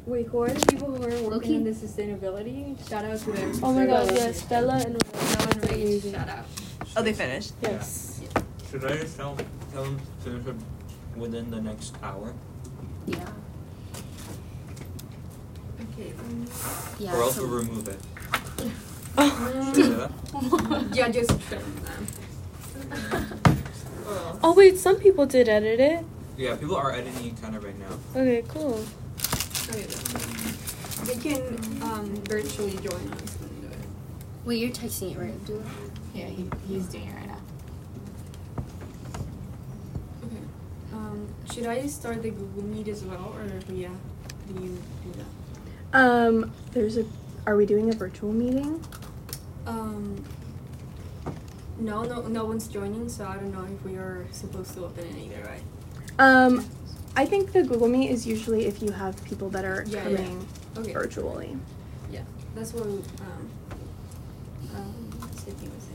Wait, who are the people who are working in the sustainability? Shout out to them. Oh my god, yes, Bella and Rage. Shout out. Oh, they finished? Yes. Yeah. Should I just tell them to finish it within the next hour? Yeah. Okay. Yeah. Or else we'll remove it. Should I say that? Yeah, just film them. Oh wait, some people did edit it. Yeah, people are editing it kind of right now. Okay, cool. Okay, they can virtually join us and do it. Wait, you're texting it, right, Abdullah? Yeah, he's doing it right now. Okay. Should I start the Google Meet as well, or Leah, do you do that? Are we doing a virtual meeting? No one's joining, so I don't know if we are supposed to open it either, right? I think the Google Meet is usually if you have people that are coming virtually. Yeah, that's what Sydney was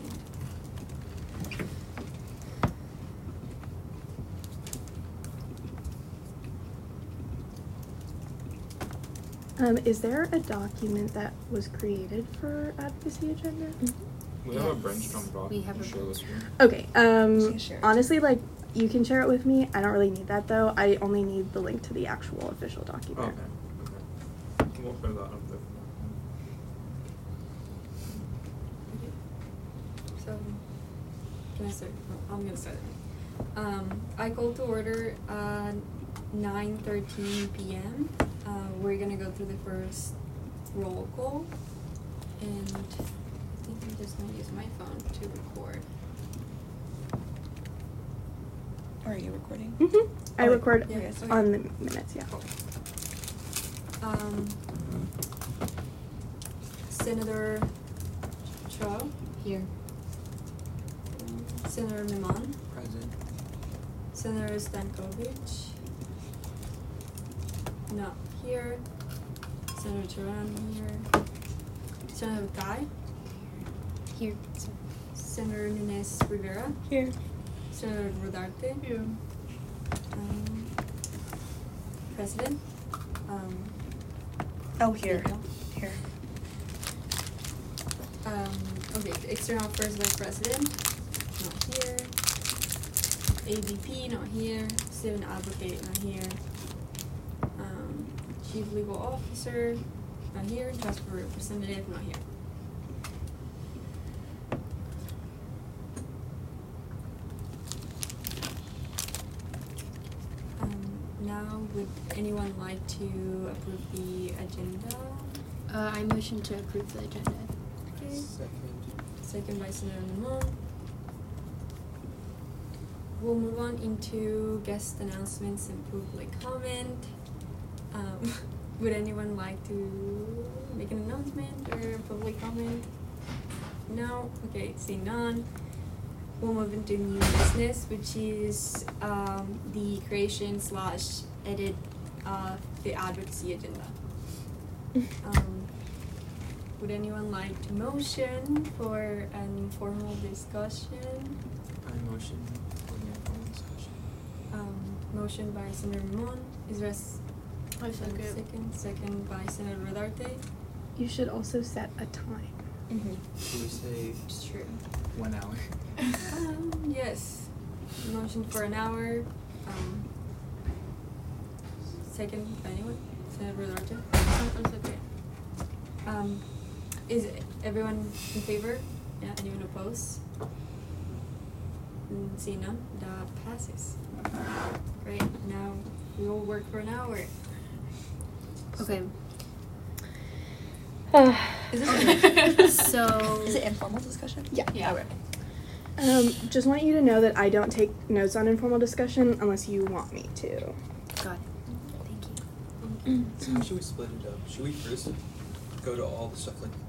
saying. Is there a document that was created for Advocacy Agenda? We have a brainstorm doc. We have a share this one. Okay, Share it. honestly, like, you can share it with me. I don't really need that, though. I only need the link to the actual official document. Okay. We'll put that up there. Okay. So, can I start? Oh, I'm gonna start. I call to order 9:13 p.m. We're gonna go through the first roll call, and I think I'm just gonna use my phone to record. Or are you recording? Mm-hmm. I record yes, okay. on the minutes, yeah. Senator Cho. Here. Senator Mimon. Present. Senator Stankovic. Not here. Senator Turan here. Senator Guy. Here. Senator Nunes Rivera. Here. Senator Rodarte. Here. President. Oh, here. Pedro. Here. Okay, the external first vice president. Not here. AVP, not here. Student advocate, not here. Chief legal officer, not here. Transfer representative, not here. Now, would anyone like to approve the agenda? I motion to approve the agenda. Okay. Second. Second by Senator Limon. We'll move on into guest announcements and public comment. Would anyone like to make an announcement or public comment? No? Okay, seeing none. We'll move into new business, which is the creation / edit of the advocacy agenda. Would anyone like to motion for an informal discussion? I motion for the informal discussion. Motion by Senator Ramon. Is there a second by Senator Rodarte? You should also set a time. Should we say It's true. 1 hour? Yes. Motion for an hour. Second by anyone? Senator Rodarte? That's okay. Is everyone in favor? Yeah, anyone opposed? See none? That passes. Great. Now we will work for an hour. Okay. Is it So. Is it informal discussion? Yeah. Yeah. Okay. Just want you to know that I don't take notes on informal discussion unless you want me to. Got it. Thank you. So how should we split it up? Should we first go to all the stuff like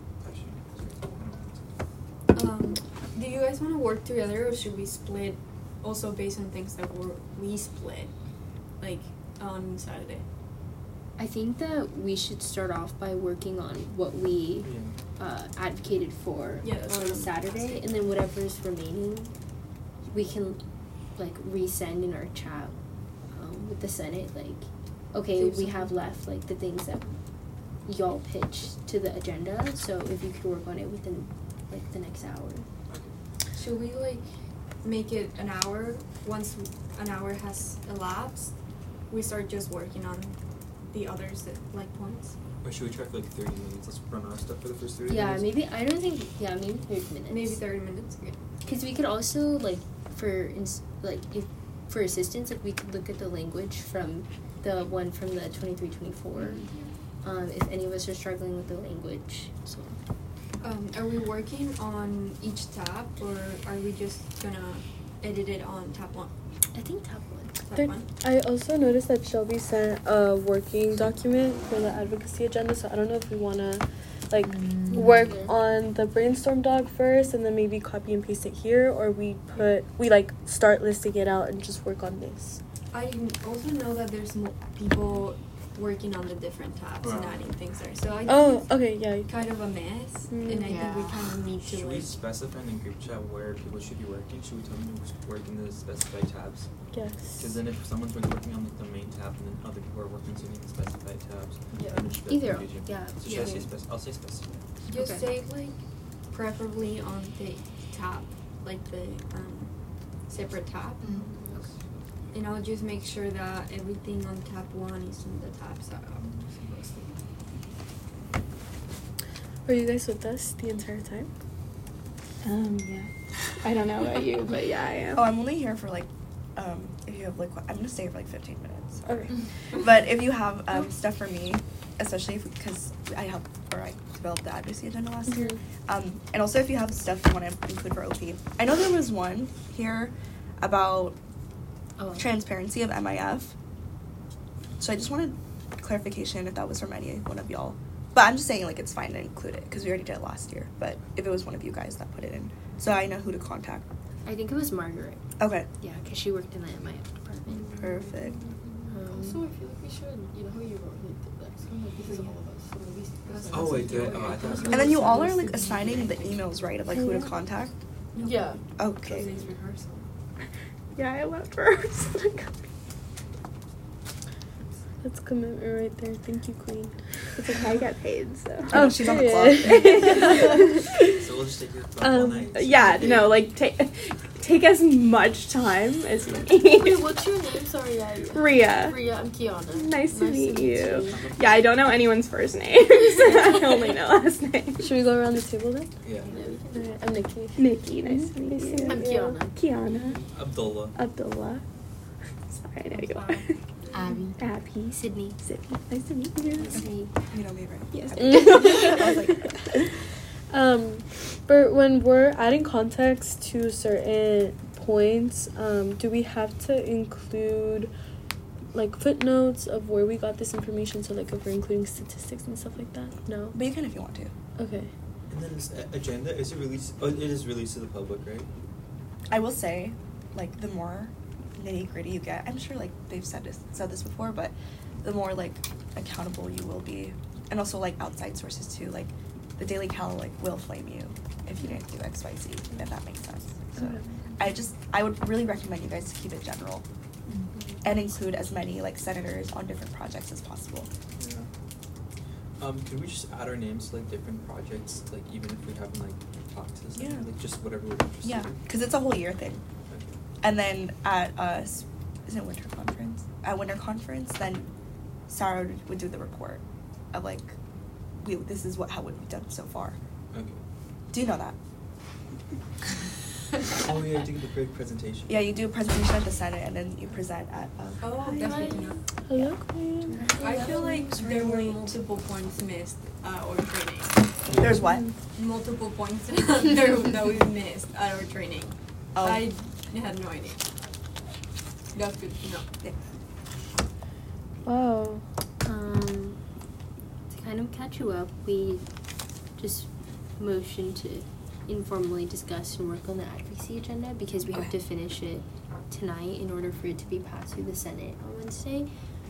Do you guys want to work together, or should we split also based on things that we split, like on Saturday? I think that we should start off by working on what we advocated for that's what on I'm Saturday, asking. and then whatever's remaining, we can like resend in our chat with the Senate. Like, okay, Save we some. have left like the things that y'all pitched to the agenda. So if you could work on it within like the next hour. Should we like make it an hour? Once an hour has elapsed, we start just working on the others that like points. Or should we try for like 30 minutes? Let's run our stuff for the first 30 Yeah, minutes. maybe I don't think. Yeah, maybe 30 minutes. Maybe 30 minutes. Okay. Because we could also like if for assistance, like we could look at the language from the one from the 23-24. If any of us are struggling with the language, so. Are we working on each tab, or are we just gonna edit it on tab 1? I think tab 1. Tab There- 1? I also noticed that Shelby sent a working document for the advocacy agenda, so I don't know if we want to like work on the brainstorm doc first and then maybe copy and paste it here, or we like start listing it out and just work on this. I also know that there's people working on the different tabs and Wow. adding things there, so I think Oh, it's okay, yeah. kind of a mess, Mm. and I think we kind of need to Should we like. specify in the group chat where people should be working? Should we tell them to work in the specified tabs? Because Yes. then if someone's working on like the main tab and then other people are working on the specified tabs, Yeah. then it should be Either, confusing. yeah. So Yeah. should I say I'll say specified. Just Okay. say like preferably on the tab, like the separate tab, and I'll just make sure that everything on tab 1 is in the tabs that I'm supposed to. Were you guys with us the entire time? Yeah. I don't know about you, but yeah, I am. Oh, I'm only here for like, if you have like, I'm gonna stay for like 15 minutes. Okay. But if you have stuff for me, especially because I developed the advocacy agenda last year, and also if you have stuff you want to include for OP. I know there was one here about transparency of MIF. So I just wanted clarification if that was from any one of y'all. But I'm just saying like it's fine to include it because we already did it last year. But if it was one of you guys that put it in, so I know who to contact. I think it was Margaret. Okay. Yeah, because she worked in the MIF department. Perfect. Also, I feel like we should, you know how you wrote like it's kind of like this is all of us. So maybe Oh, wait, did I? Oh, I thought it was And then you all are like assigning the emails, right? Of like who to contact. Yeah. Okay. Today's rehearsal. Yeah, I left first. That's commitment right there. Thank you, Queen. It's okay, I get paid, so. Oh, she's on the So we'll just take it all night. Yeah, no, like take as much time as you need. Wait, what's your name? Sorry, Ria. Ria, I'm Kiana. Nice to meet you. Yeah, I don't know anyone's first names. I only know last name. Should we go around the table then? Yeah. Alright, I'm Nikki. Nikki, nice to meet you. I'm Kiana. Kiana. Abdullah. Abdullah. Sorry, I know you. Abby. Sydney. Sydney. Nice to meet you. Okay. You know me, right? Yes. I was like, But when we're adding context to certain points, do we have to include like footnotes of where we got this information? So like if we're including statistics and stuff like that? No. but you can if you want to. Okay. And then this agenda, is it released? Oh, it is released to the public, right? I will say, like the more nitty gritty you get, I'm sure like they've said this before, but the more like accountable you will be, and also like outside sources too. Like the Daily Cal like will flame you if you didn't do X, Y, Z. If that makes sense. So I would really recommend you guys to keep it general and include as many like senators on different projects as possible. Yeah. Could we just add our names to like different projects, like even if we haven't like talked to them, Yeah. like just whatever we're interested Yeah, in? because it's a whole year thing. Okay. And then at is it winter conference? At winter conference, then Sarah would do the report of like, this is how we've done so far. Okay. Do you know that? Oh yeah, you do the big presentation. Yeah, you do a presentation at the Senate and then you present at. Oh, that's good to know. Hello, Queen. I feel like there were multiple points missed or training. There's what? Multiple points that we missed at our training. Oh. I had no idea. That's good to know. Yeah. Wow. To kind of catch you up, we just motioned to informally discuss and work on the advocacy agenda because we have Okay. to finish it tonight in order for it to be passed through the Senate on Wednesday.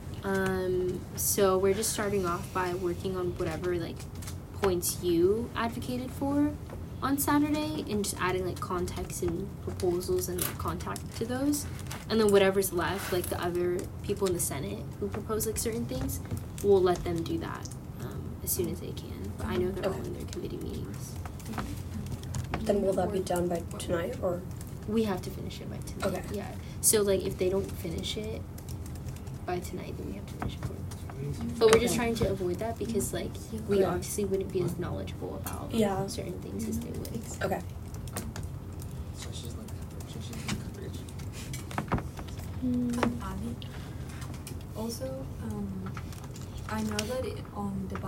So we're just starting off by working on whatever like points you advocated for, on Saturday and just adding like context and proposals and like contact to those. And then whatever's left, like the other people in the Senate who propose like certain things, we'll let them do that as soon as they can. But I know they're all Okay. in their committee meetings. Then will that be done by tonight or? We have to finish it by tonight. Okay. Yeah. So like if they don't finish it by tonight, then we have to finish it for. But we're just Okay. trying to avoid that because like we Okay. obviously wouldn't be as knowledgeable about Yeah. certain things as they would. Okay. So she's like coverage. Ali. Also, I know that on the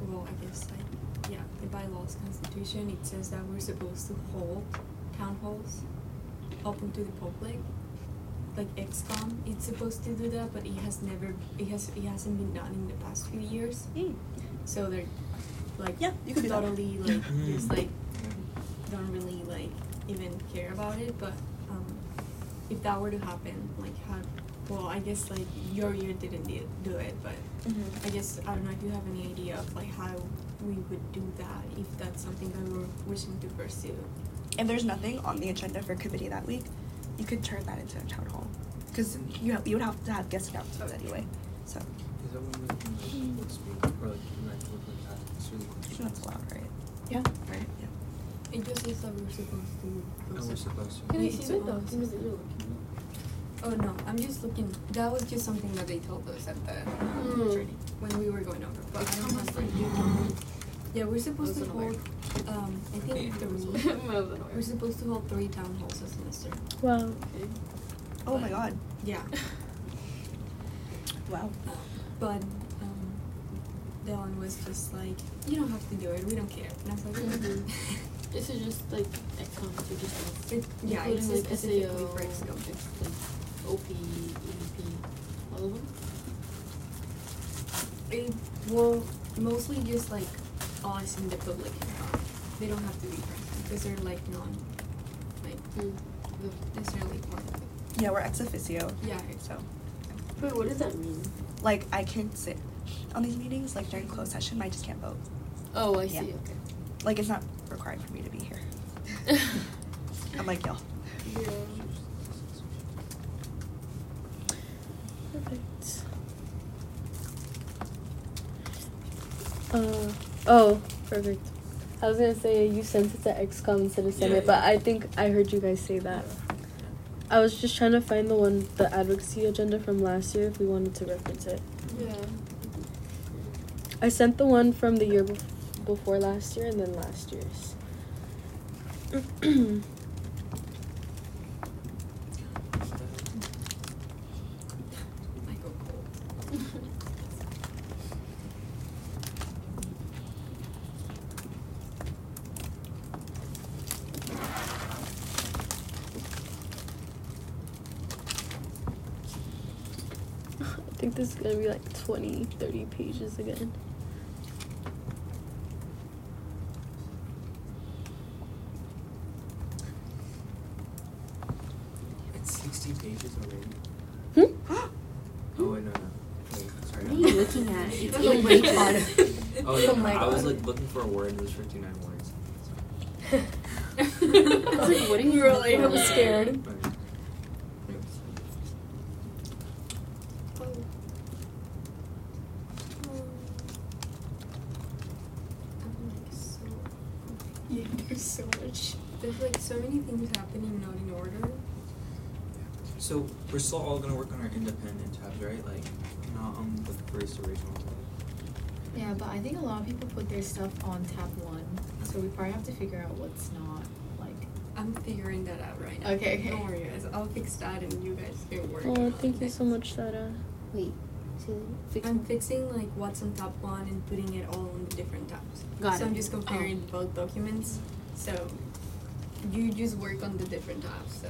the bylaws constitution, it says that we're supposed to hold town halls open to the public. Like XCOM, it's supposed to do that, but it hasn't been done in the past few years. So they're like Yeah, you could do that. totally like just like don't really like even care about it. But if that were to happen, like I guess like your year didn't do it, but I guess I don't know if you have any idea of like how we would do that if that's something that we're wishing to pursue. If there's nothing on the agenda for committee that week, you could turn that into a town hall. Because you would have to have guest announcements anyway. So, Is that when we can like speak or like interact with like that? It's really sure that's allowed, right? Yeah. Right? Yeah. It just says that we're supposed to. Oh, we're supposed to. Can I Yeah, see it's the on. documents that you're looking at? Oh no, I'm just looking. That was just something that they told us at the training when we were going over. But I don't have Yeah, we're supposed to Wasn't aware. hold. I think we're supposed to hold 3 town halls a semester. Wow. Oh my god. Yeah, Wow. but Dylan was just like, you don't have to do it. We don't care. And I was like, This is just like XCOM, so just like yeah, it's including, like, specifically SAO, for XCOM. just like OP, EVP, all of them. Well, mostly just like us in the public. They don't have to be present because they're like necessarily part of it. Yeah, we're ex officio. Yeah, So, Wait, what does that mean? like, I can sit on these meetings, like, during closed session, I just can't vote. Oh, I Yeah. see. Okay. Like, it's not required for me to be here. I'm like, y'all. Yeah. Perfect. Perfect. I was gonna say you sent it to XCOM instead of Senate, Yeah. but I think I heard you guys say that. I was just trying to find the advocacy agenda from last year if we wanted to reference it. Yeah. I sent the one from the year before last year and then last year's. I go cold. I think this is gonna be like 20, 30 pages again. It's 60 pages already. Hmm? Oh wait, no. Wait, sorry. What are you looking at? It's Oh in my way God. Oh no, Oh my I was God. like looking for a word and it was 59 words. I was like, what are you Really? looking I was at? scared. Right. Yeah, there's so much. There's like so many things happening not in order. So we're still all gonna work on our independent tabs, right? Like not on the first original tab. Yeah, but I think a lot of people put their stuff on tab 1, so we probably have to figure out what's not, like... I'm figuring that out right now. Okay, okay. Don't worry, guys. I'll fix that and you guys can work. Oh, on thank you it. so much, Sarah. Wait. I'm fixing like what's on tab 1 and putting it all on the different tabs. Got So it. I'm just comparing both documents. So you just work on the different tabs. So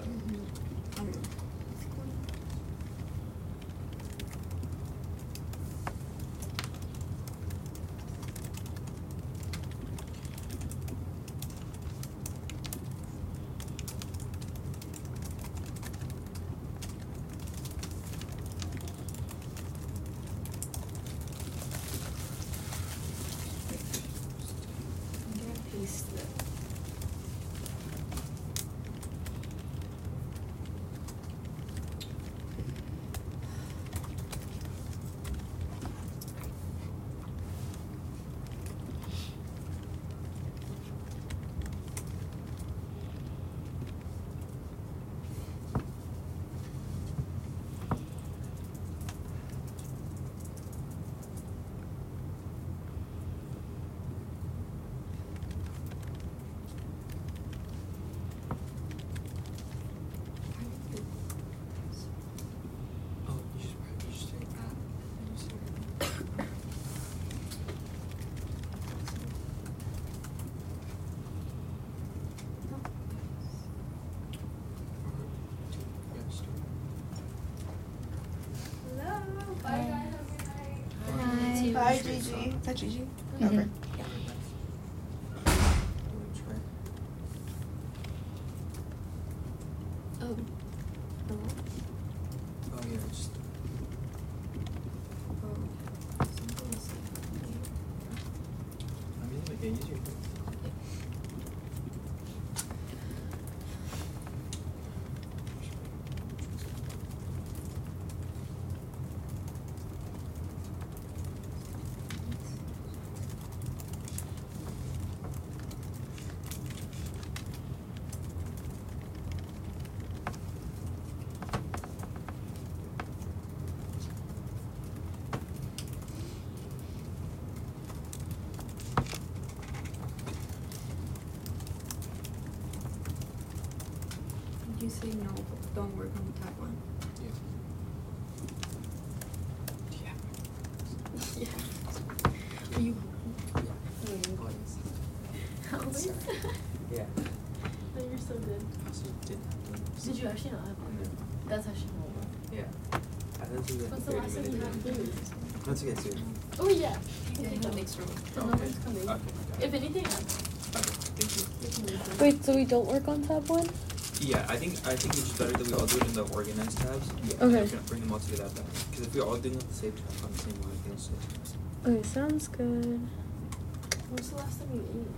I'm gonna paste the Bye, Gigi. Is that Gigi? Mhm. Okay. Oh. Hello? Oh yeah, just Oh. Something is I mean, yeah, use your phone. Did you say no, don't work on tab 1? Yeah. Yeah. Are you Always? Yeah. No, you're so good. Also did. Did you actually not have one? That's actually normal. Yeah. I don't do that. What's the last time you had food? Let's get soon. Oh yeah. Yeah, I have an extra one. The Okay. number's coming. Okay. If anything, Okay. Thank you. we can leave them. Wait, so we don't work on tab 1? Yeah, I think it's just better that we all do it in the organized tabs. Okay. We're gonna bring them all together at that. Because if we're all doing it at the same time on the same one, I think it's so. Okay, sounds good. When's the last time you ate?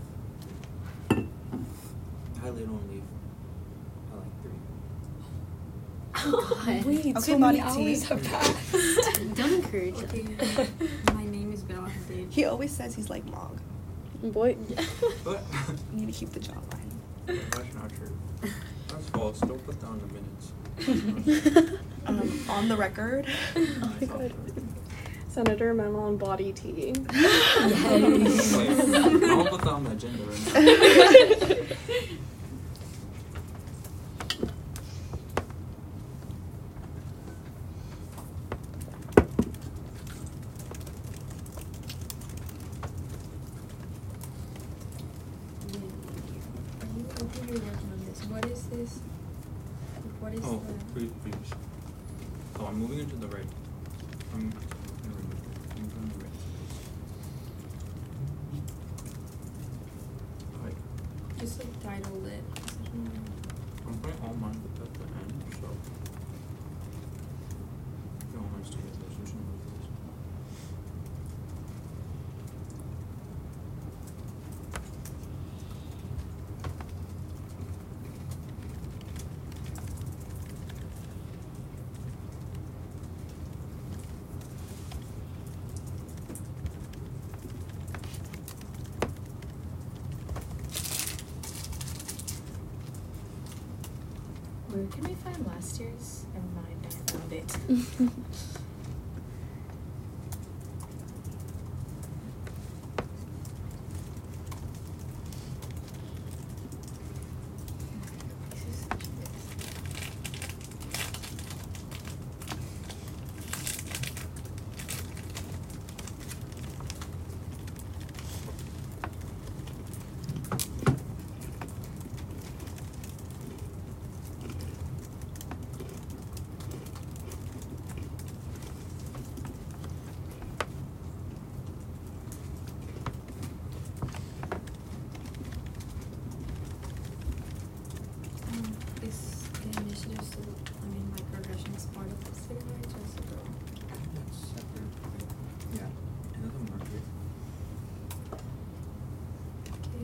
I literally don't leave. I like 3. Oh God. Wait, Okay, so many body tea. hours have passed. Don't encourage Okay. them. My name is Bella Hadid. He always says he's like Mog. Boy. What? You need to keep the jawline. That's not true. That's false. Don't put down the minutes. On the record. Oh my god. Senator Memo on body tea. Wait, I'll put that on the agenda right now. Okay, you're working on this. What is this? What is Oh, the... please. Oh, I'm moving into the right. I'm gonna remove it. I'm going to the right. Alright. Just like titled it. I'm putting all mine at the end, so. No, mine's together, so just remove this. Where can we find last year's? Never mind, I found it. This is such a mess. Is the initiative still, I mean, my progression is part of the city, right? Just to go. That's separate. Yeah. Another market. Okay.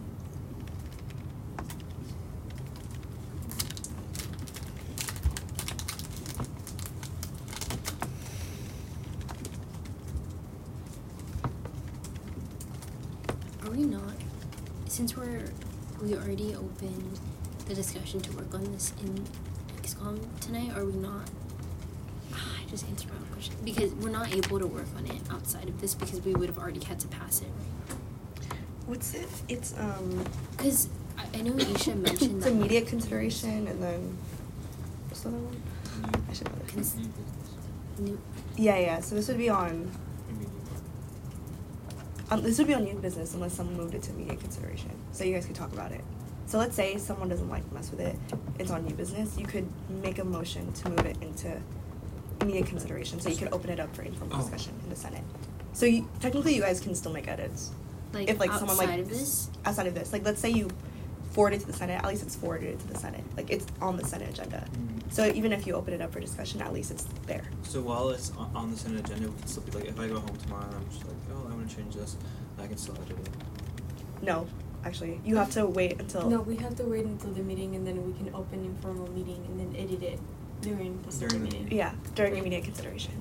Are we not? Since we already opened the discussion to work on this in XCOM tonight, are we not? I just answered my own question. Because we're not able to work on it outside of this because we would have already had to pass it, right? What's it? It's Because I know Isha mentioned it's that. immediate consideration and then what's the other one? New- I should know this. Cons- new business. New, Yeah. So this would be on Immediate. this would be on new business unless someone moved it to immediate consideration. So you guys could talk about it. So let's say someone doesn't like mess with it, it's on new business. You could make a motion to move it into immediate consideration. So you could open it up for informal Oh. discussion in the Senate. So technically, you guys can still make edits. Like, If, like, outside someone, like, of this? Outside of this, like, let's say you forward it to the Senate, at least it's forwarded to the Senate. Like, it's on the Senate agenda. So even if you open it up for discussion, at least it's there. So while it's on the Senate agenda, we can still be like, if I go home tomorrow and I'm just like, oh, I want to change this, I can still edit it. No, actually, you have to wait until. No, we have to wait until the meeting and then we can open informal meeting and then edit it during the During the meeting. Yeah, during immediate consideration.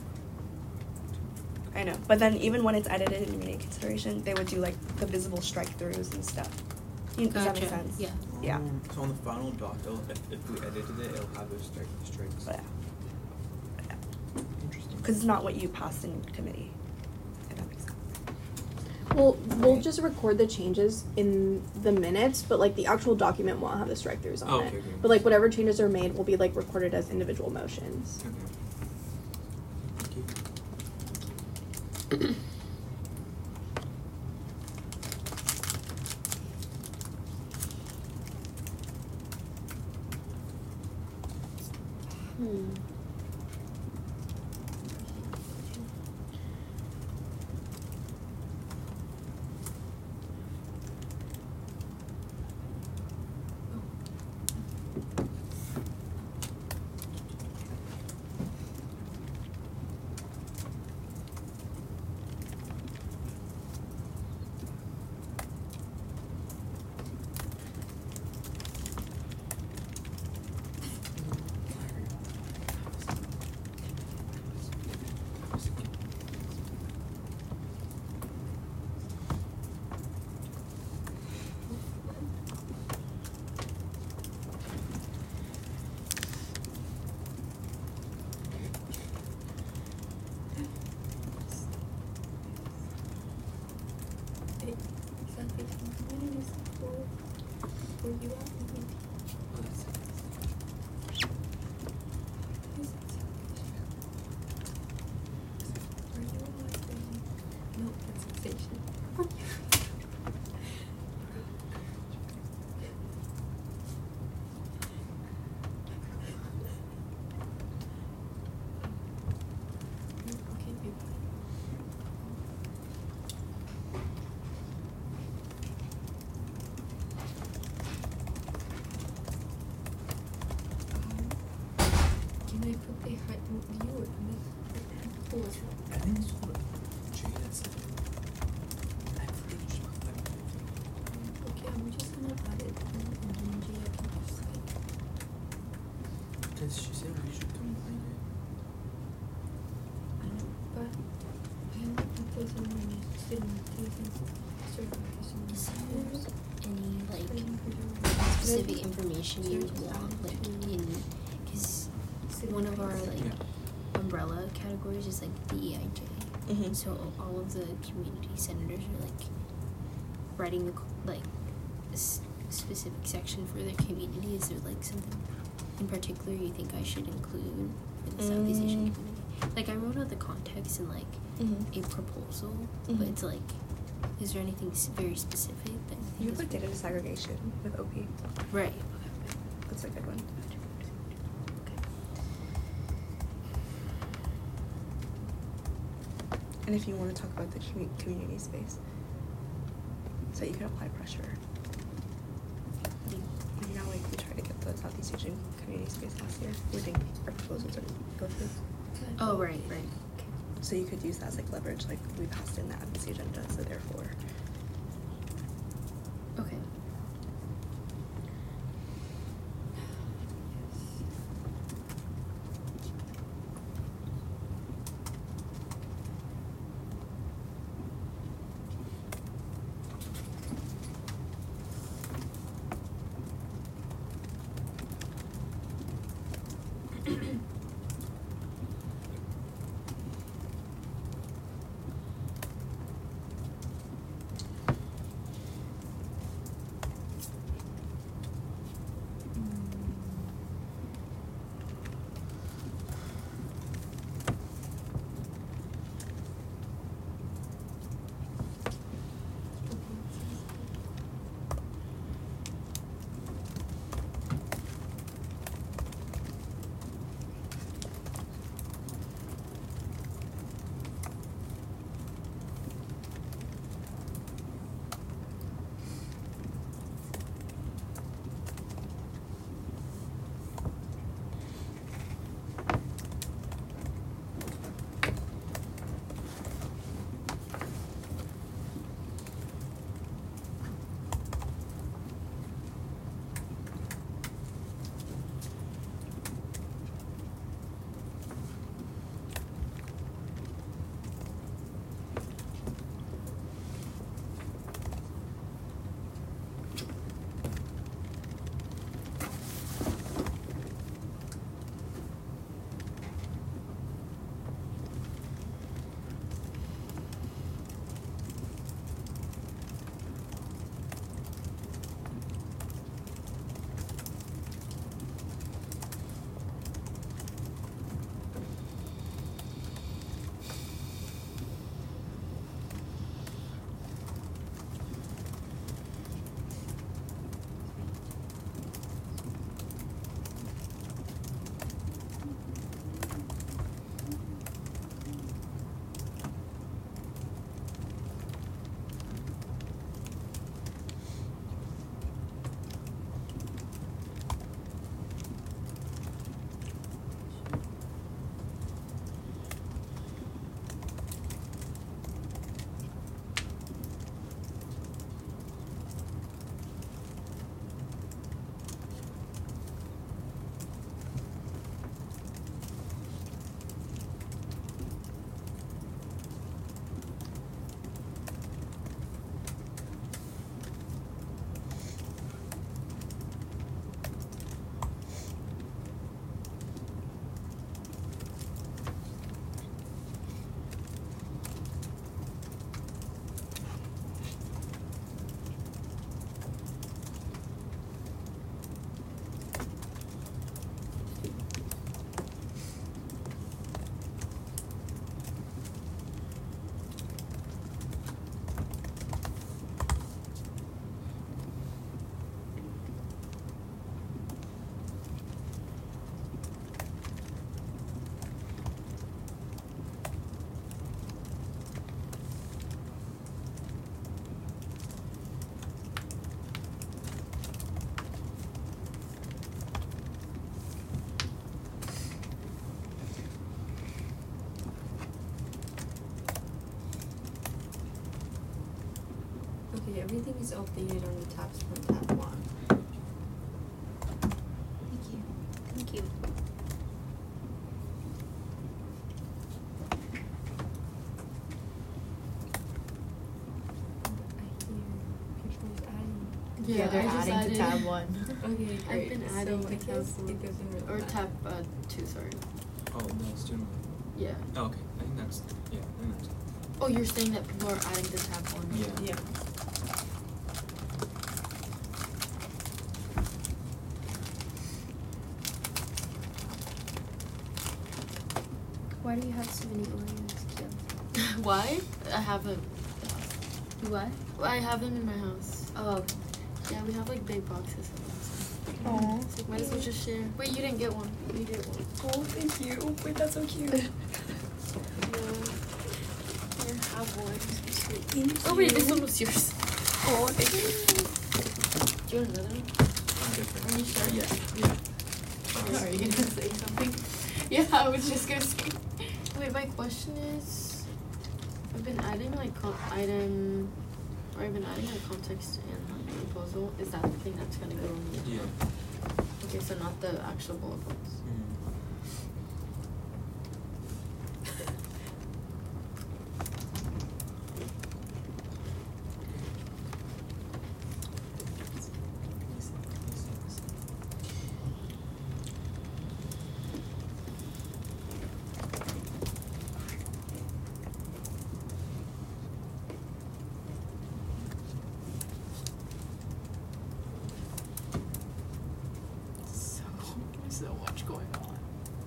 I know, but then even when it's edited in immediate consideration, they would do like the visible strike-throughs and stuff. Does that make Gotcha, sense? yeah. Yeah. So on the final doc, if we edited it, it'll have those strikes. But yeah. Interesting. Because it's not what you passed in committee. If that makes sense. Well, we'll just record the changes in the minutes, but like the actual document won't have the strike throughs on Oh, it. okay, okay. But like whatever changes are made will be like recorded as individual motions. Okay. Thank you. For you all. Oh, that's it. No, that's fixation. Okay, baby. Can I put the height view or the I think it's called J, that's it. I forget which one that Okay, I'm just gonna add it and then G I can just like because she said we should combine it. I know, but I only put those on my student Any like specific information you would want, like in, because one of our like Yeah. umbrella categories is like the EIJ. Mhm. So all of the community senators are like writing the like specific section for their community. Is there like something in particular you think I should include for the Southeast Asian community? Like I wrote out the context in like a proposal, but it's like, is there anything very specific that you think You is put data disaggregation with OP. right? That's a good one. And if you want to talk about the community space, so you can apply pressure. You know, like we tried to get the Southeast Asian community space last year. We think our proposals are go through. Oh right. So you could use that as like leverage, like we passed in the advocacy agenda, so therefore. Okay. Okay, everything is updated on the tabs from tab 1. Thank you. Thank you. I hear people is adding. Yeah, they're I just adding to added. tab 1. Okay, great. I've been adding so I to tab guess one. it doesn't really Or matter. tab 2, sorry. Oh, no, student. Yeah. Oh, okay. I think that's Oh, you're saying that people are adding to tab 1? Yeah. Yeah. Why do you have so many Oreos, Kim? Why? I haven't. What? I have them in my house. Oh, Yeah, we have like big boxes of them. Aww. So might as well just share. Wait, you didn't get one. You did one. Oh, thank you. Wait, that's so cute. Yeah. Here, have one. Thank Oh wait, you. this one was yours. Oh, thank you. Do you want another one? different. Are you sure? Yeah. Are you gonna say something? Yeah, I was just gonna say. Wait, my question is, I've been adding like I've been adding like context and proposal. Is that the thing that's gonna go in the Yeah. Okay, so not the actual bullet points. So much going on.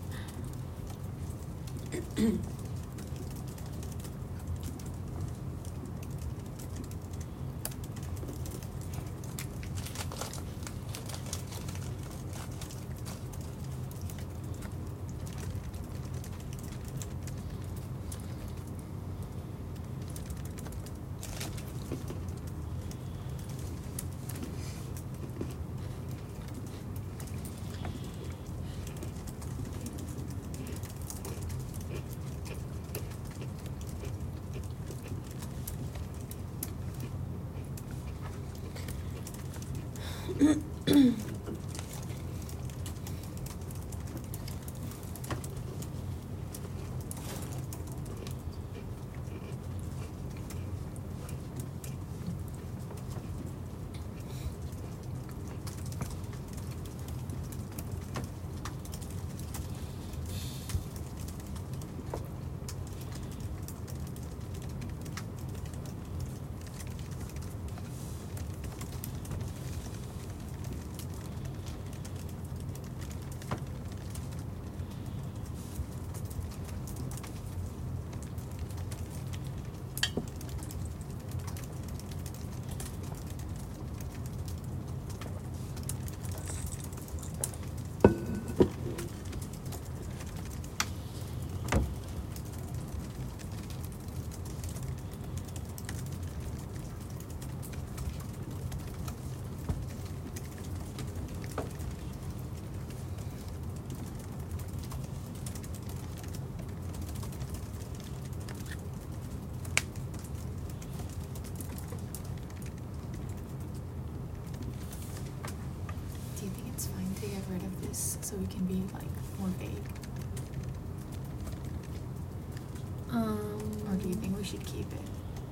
Do you think it's fine to get rid of this so we can be like more vague? Or do you think we should keep it?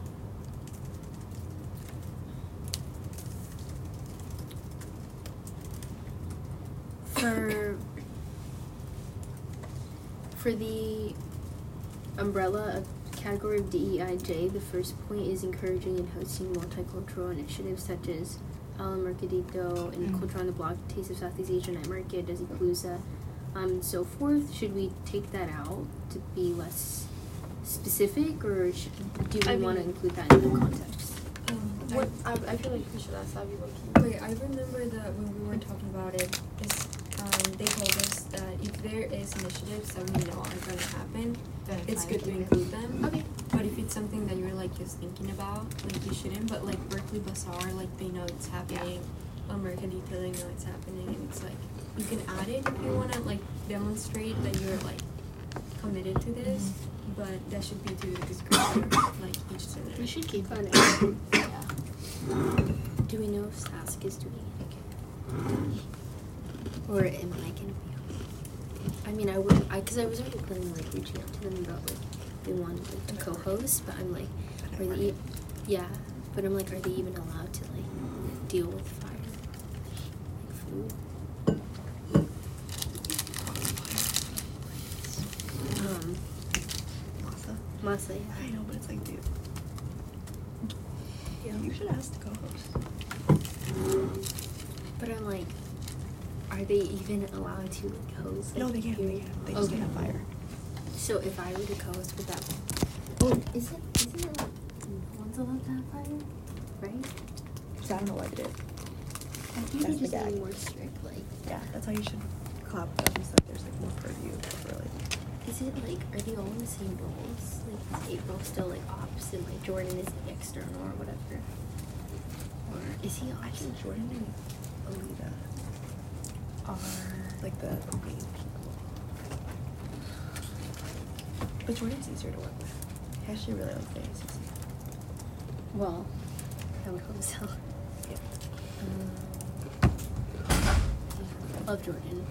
For the umbrella category of DEIJ, the first point is encouraging and hosting multicultural initiatives such as Al Mercadito and Culture on the Block, Taste of Southeast Asia Night Market, Desi and so forth. Should we take that out to be less specific, or do we want to include that in the context? I feel like we should ask Abby what Wait, I remember that when we were talking about it, they told us that if there is initiatives that we know are going to happen, Then it's fine. good to include them. Okay. But if it's something that you're like just thinking about, like you shouldn't. But like Berkeley Bazaar, like they know it's happening. American Detail, they know it's happening, and it's like you can add it if you want to like demonstrate that you're like committed to this. But that should be to the discretion of like each senator. We should keep Got it. Yeah. Do we know if Sask is doing it again? Or am I gonna be on? I mean, because I was already planning like reaching out to them about like they wanted like to co-host, but I'm like, are they? Yeah, but I'm like, are they even allowed to like deal with fire, like food? Masa, yeah. I know, but it's like, dude. Yeah, you should ask the co-host. But I'm like, are they even allowed to like host? Like, No, they can't. They can't. They just Okay. can't have fire. So if I were to co-host with that, oh, isn't it like one's allowed to have fire, right? So I don't know what I did. I think That's they the just gag. need more strict. Like, Yeah, that's how you should collab with them. Is that there's like more purview for like. is it like are they all in the same roles? Like is April still like ops and like Jordan is like external or whatever? Or is he I ops? think Jordan and Alita are like the main people. But Jordan's easier to work with. I actually really like the ACC. Well, I would hope so. Yeah. Love Jordan.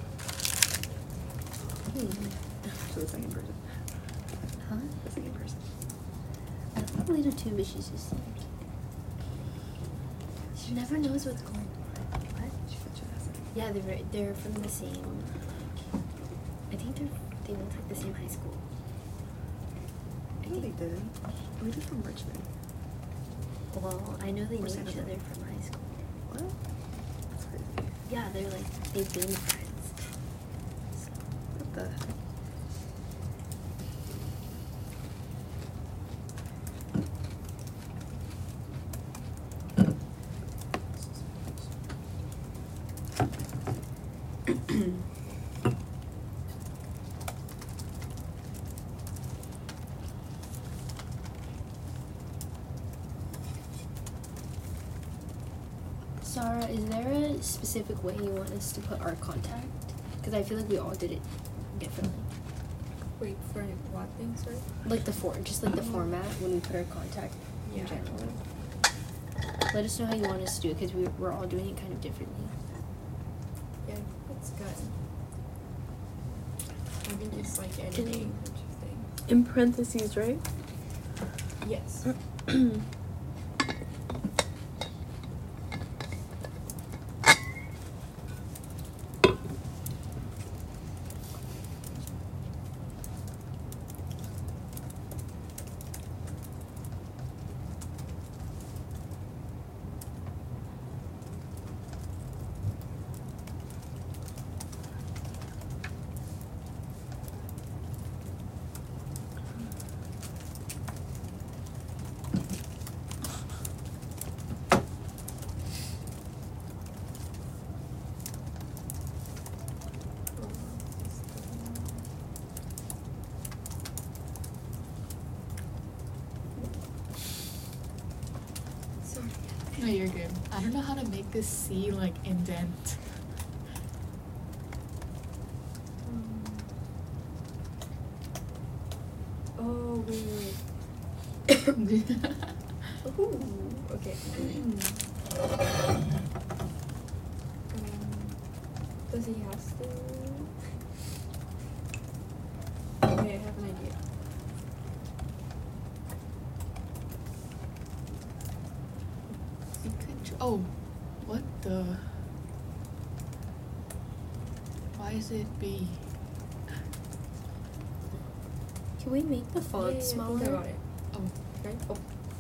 So the second person. Huh? The second person. I love Alita too, but she's just like she never knows what's going on. What? She said she has it. Yeah, they're from the same. I think they went to like the same high school. I No, they think. didn't. Alita's from Richmond. Well, I know they Or knew Santa each Fe. other from high school. What? That's crazy. Yeah, they've been friends. So, What the heck? Sarah, is there a specific way you want us to put our contact? Because I feel like we all did it differently. Wait, for what thing, sorry? Like the format when we put our contact Yeah. in general. Let us know how you want us to do it because we're all doing it kind of differently. Yeah, that's good. I think it's like editing, which is thing. In parentheses, right? Yes. No, you're good. I don't know how to make this C like indent. Oh, wait. Ooh, okay. Does he have to? Okay, I have an idea. You could. Oh, what the? Why is it B? Can we make the font I think I smaller? got it. Oh, Okay. Oh.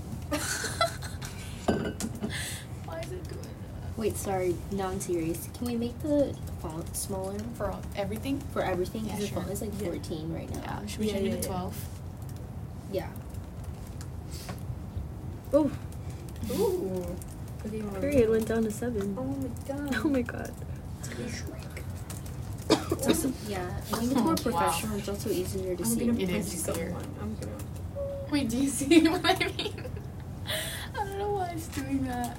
why is it doing that? Wait, sorry, non-serious. Can we make the font smaller For everything? for everything? Yeah, Because the sure. font is like 14 right now. Yeah. Should we Yeah, change yeah, it to yeah. 12? Yeah. Oh, Ooh. Okay, period went down to 7. Oh my god. Oh my god. It's also, yeah, I think it's more Wow. professional. It's also easier to I'm see. gonna It punch is easier. someone. I'm gonna. Wait, do you see what I mean? I don't know why it's doing that.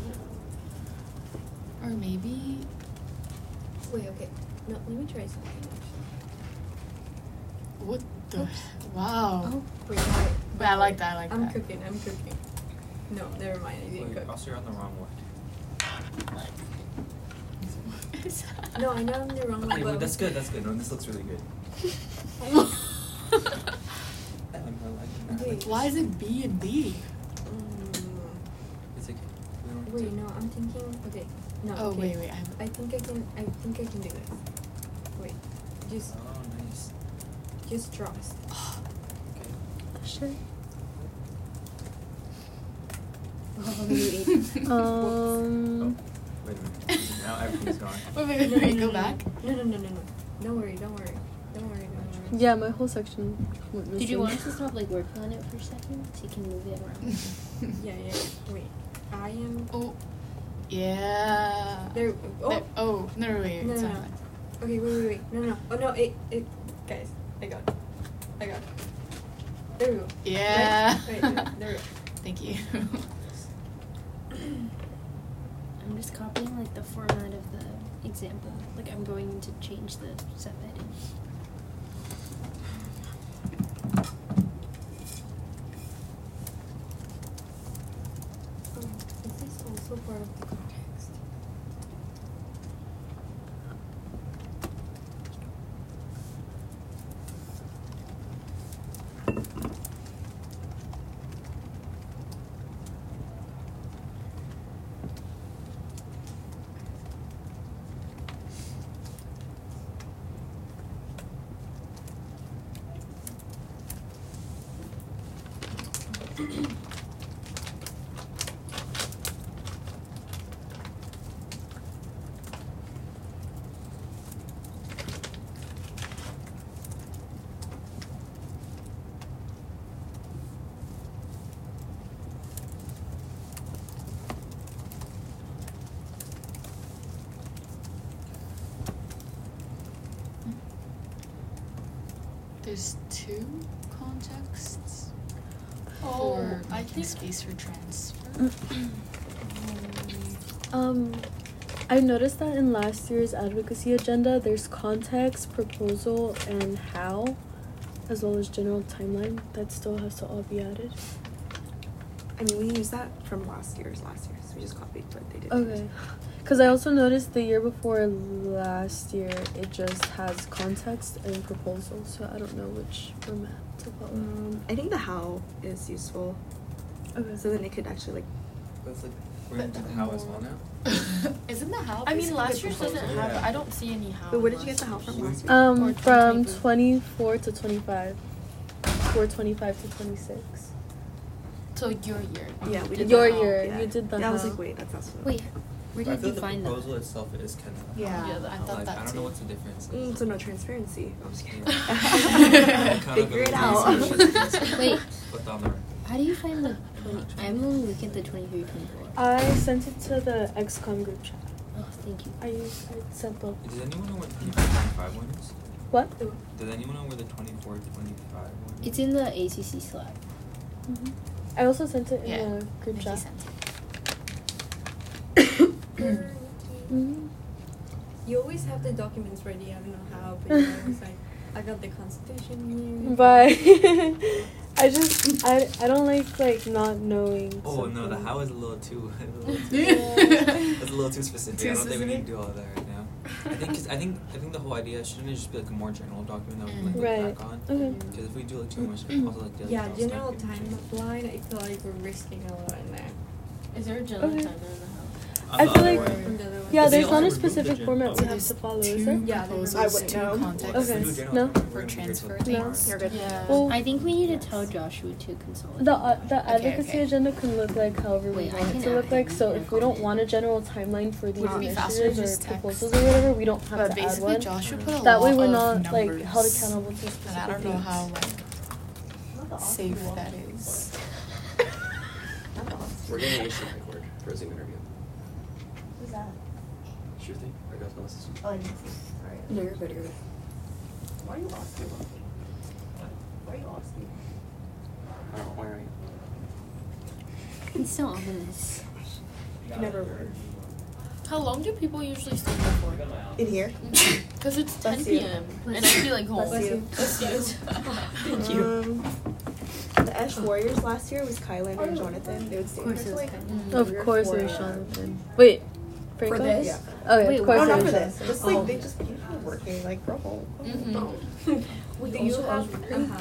Or maybe. Wait, okay. No, let me try something actually. What the? Wow. Oh, wait, wait. But I like that. I like I'm that. cooking. No, never mind. I didn't Wait, cook. also you're on the wrong one. No, I know I'm the wrong one. Okay, but wait, that's good. That's good. No, this looks really good. Wait. Why is it B and B? It's okay. We don't have Wait, to- no, I'm thinking. Okay, no. Oh okay. wait, I think I can. I think I can do this. Wait, just Oh, nice. trust. Okay. Sure. Oh, you ate. Um. Wait a minute. Now everything's gone. Wait, go back. No. Don't worry. Yeah, my whole section went missing. Did you want us to stop like working on it for a second so you can move it around? Yeah. Wait, I am Oh. Yeah. there. Oh. Oh, no, wait, No, it's no, not no. fine. Okay, wait. No. Oh no, it. Guys, I got it. There we go. Yeah. Right, there we go. Thank you. I'm just copying like the format of the example. Like I'm going to change the subheadings. Oh, this is also part of the context. There's two contexts Oh, for I making think space for transfer. I noticed that in last year's advocacy agenda, there's context, proposal, and how, as well as general timeline. That still has to all be added. I mean, we used that from last year's, so we just copied what they did. Okay. Because I also noticed the year before last year, it just has context and proposal, so I don't know which format to follow. I think the how is useful, Okay. so then it could actually like. But it's like we're gonna do the how as well now. Isn't the how? I mean, basically last the year's doesn't proposal? have. Yeah. I don't see any how. But where in did you get the how last from year's. last week? Or From 2022. 24 to 25. Or 25 to 26. So your year. Yeah, we did Your the how, year, yeah. you did the Yeah, I was how. like, wait, that's also. Wait, where I did feel you the find that? proposal itself is kind of. Yeah, Yeah, I thought Like, that I don't too. know what's the difference. So no transparency. I'm just kidding. Kind of Figure it a out. research. Wait, Put down the. how do you find the 20? I'm only looking at the 23, 24. I sent it to the XCOM group chat. Oh, thank you. I sent both. Does anyone know what the 25 one is? What? Does anyone know where the 24, 25 one is? It's in the ACC Slack. I also sent it in Yeah. the group Nikki chat. sent it. Mhm. You always have the documents ready. I don't know how, but you're always like, I got the Constitution here. But I don't like not knowing. Oh no, the something. how is a little too. Yeah. That's a little too specific. Too I don't think we need specific? to do all that right now. I think the whole idea shouldn't it just be like a more general document that we can like Right. look back on. Okay. Because if we do like too much, also like daily Yeah, stuff, general like, we should- timeline. I feel like we're risking a lot in there. Is there a general Okay. timeline in the house? I feel like- From the other one. Yeah, But they there's also not a removed the specific gen- format oh, we yeah. have to follow, Two is there? Yeah, they proposals, I wouldn't two know. contexts Okay. If we do general No. timeline, we're for gonna be here transfer till tomorrow. dates. You're good. Yeah. Well, I think we need to tell Joshua to consolidate. the advocacy okay. agenda can look like however we Wait, I want it can to look add like. him So in if a we don't comment. want a general timeline for these Would it be faster to initiatives just or text? proposals or whatever, we don't have But to add basically, one. Joshua put a That way lot we're of not like numbers, held accountable to specific and I don't know things. how like safe that is. We're getting an instant record for a Zoom interview. Who's that? Sure thing. I got no assistant. Oh, I didn't see. Sorry. No, you're good. You're good. Why are you asking? Why are you asking? I don't know, why are you? It's so ominous. Never were. How long do people usually stay there for? In here. Because it's 10 Bless you. p.m. and I feel like home. Bless you. Bless you. Thank you. The Esh Warriors last year was Kylan and Jonathan. They would stay Of course there it was for, like, Kylan. Of 3 or course 4 it was hours. Jonathan. Wait, For Franco? this? Yeah. Okay, Wait, of course No, it not was for this. Jonathan. Just like they just keep working. Like, bro. Do you have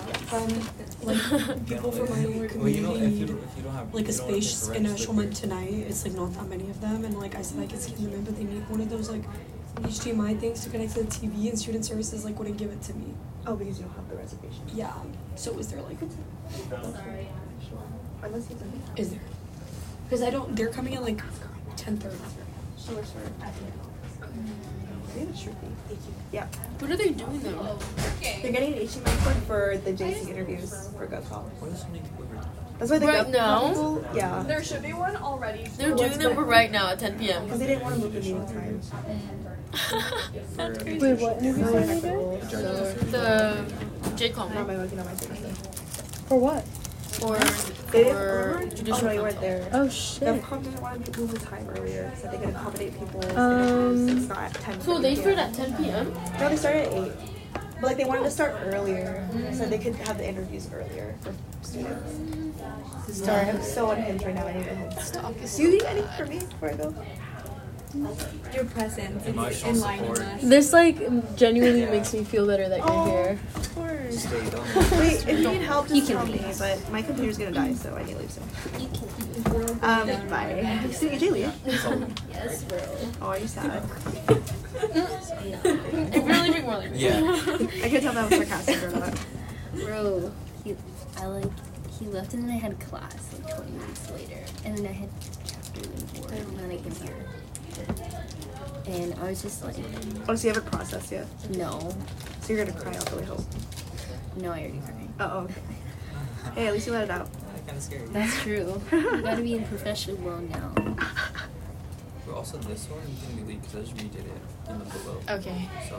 like people from my Well, community you know, if you need don't have like a you don't have space the in rent slip Ashland here. tonight. It's like not that many of them, and like I said, I could scan them in, but they need one of those like HDMI things to connect to the TV, and student services like wouldn't give it to me. Oh, because you don't have the reservation. Yeah. So is there like Unless you can. is there? Because I don't. They're coming at like 10:30. Sure. Maybe it should be. Yeah. What are they doing though? They're getting an HDMI cord for the JC interviews for GovCom. Why are so many people here? That's why the Right GovCom now? people, yeah. There should be one already. They're doing them right now at 10 p.m. Because they didn't want to move the meeting time. That's crazy. Wait, what interview So are I they have to doing? go. The JCOM Not my looking at my thing. For what? or They didn't for remember? judicial Oh, no, you weren't council. there. Oh shit. GovCom didn't want to move the time earlier, so they could accommodate people's Um, interviews. It's not at 10. So they start at 10 p.m. No, they started at 8. But like they wanted to start earlier, so they could have the interviews earlier for students. Sorry, I'm so unhinged right now. I need a home. Do you need anything for me before I go? Your presence is Emotional enlightening support. us. This like genuinely makes me feel better that you're here. Of course. Stay, don't. Wait, if you need help, You just can tell me. leave. But my computer's gonna die, so I need to leave soon. You can. Bye. See you, Julia. Yes, bro. Oh, are you sad? If you're leaving, we're leaving. Yeah. I can tell that was sarcastic or not. Bro, he left and then I had class like 20 minutes later. And then I had chapter in 4 and then I came here. And I was just like, Oh, so you haven't processed yet? no. So you're gonna cry all the way home. No, I already cried. Oh, okay. Hey, at least you let it out. Kind of scary. That's true. You gotta be in professional world now. But also this one, you can delete because I just redid it in the below. Okay. So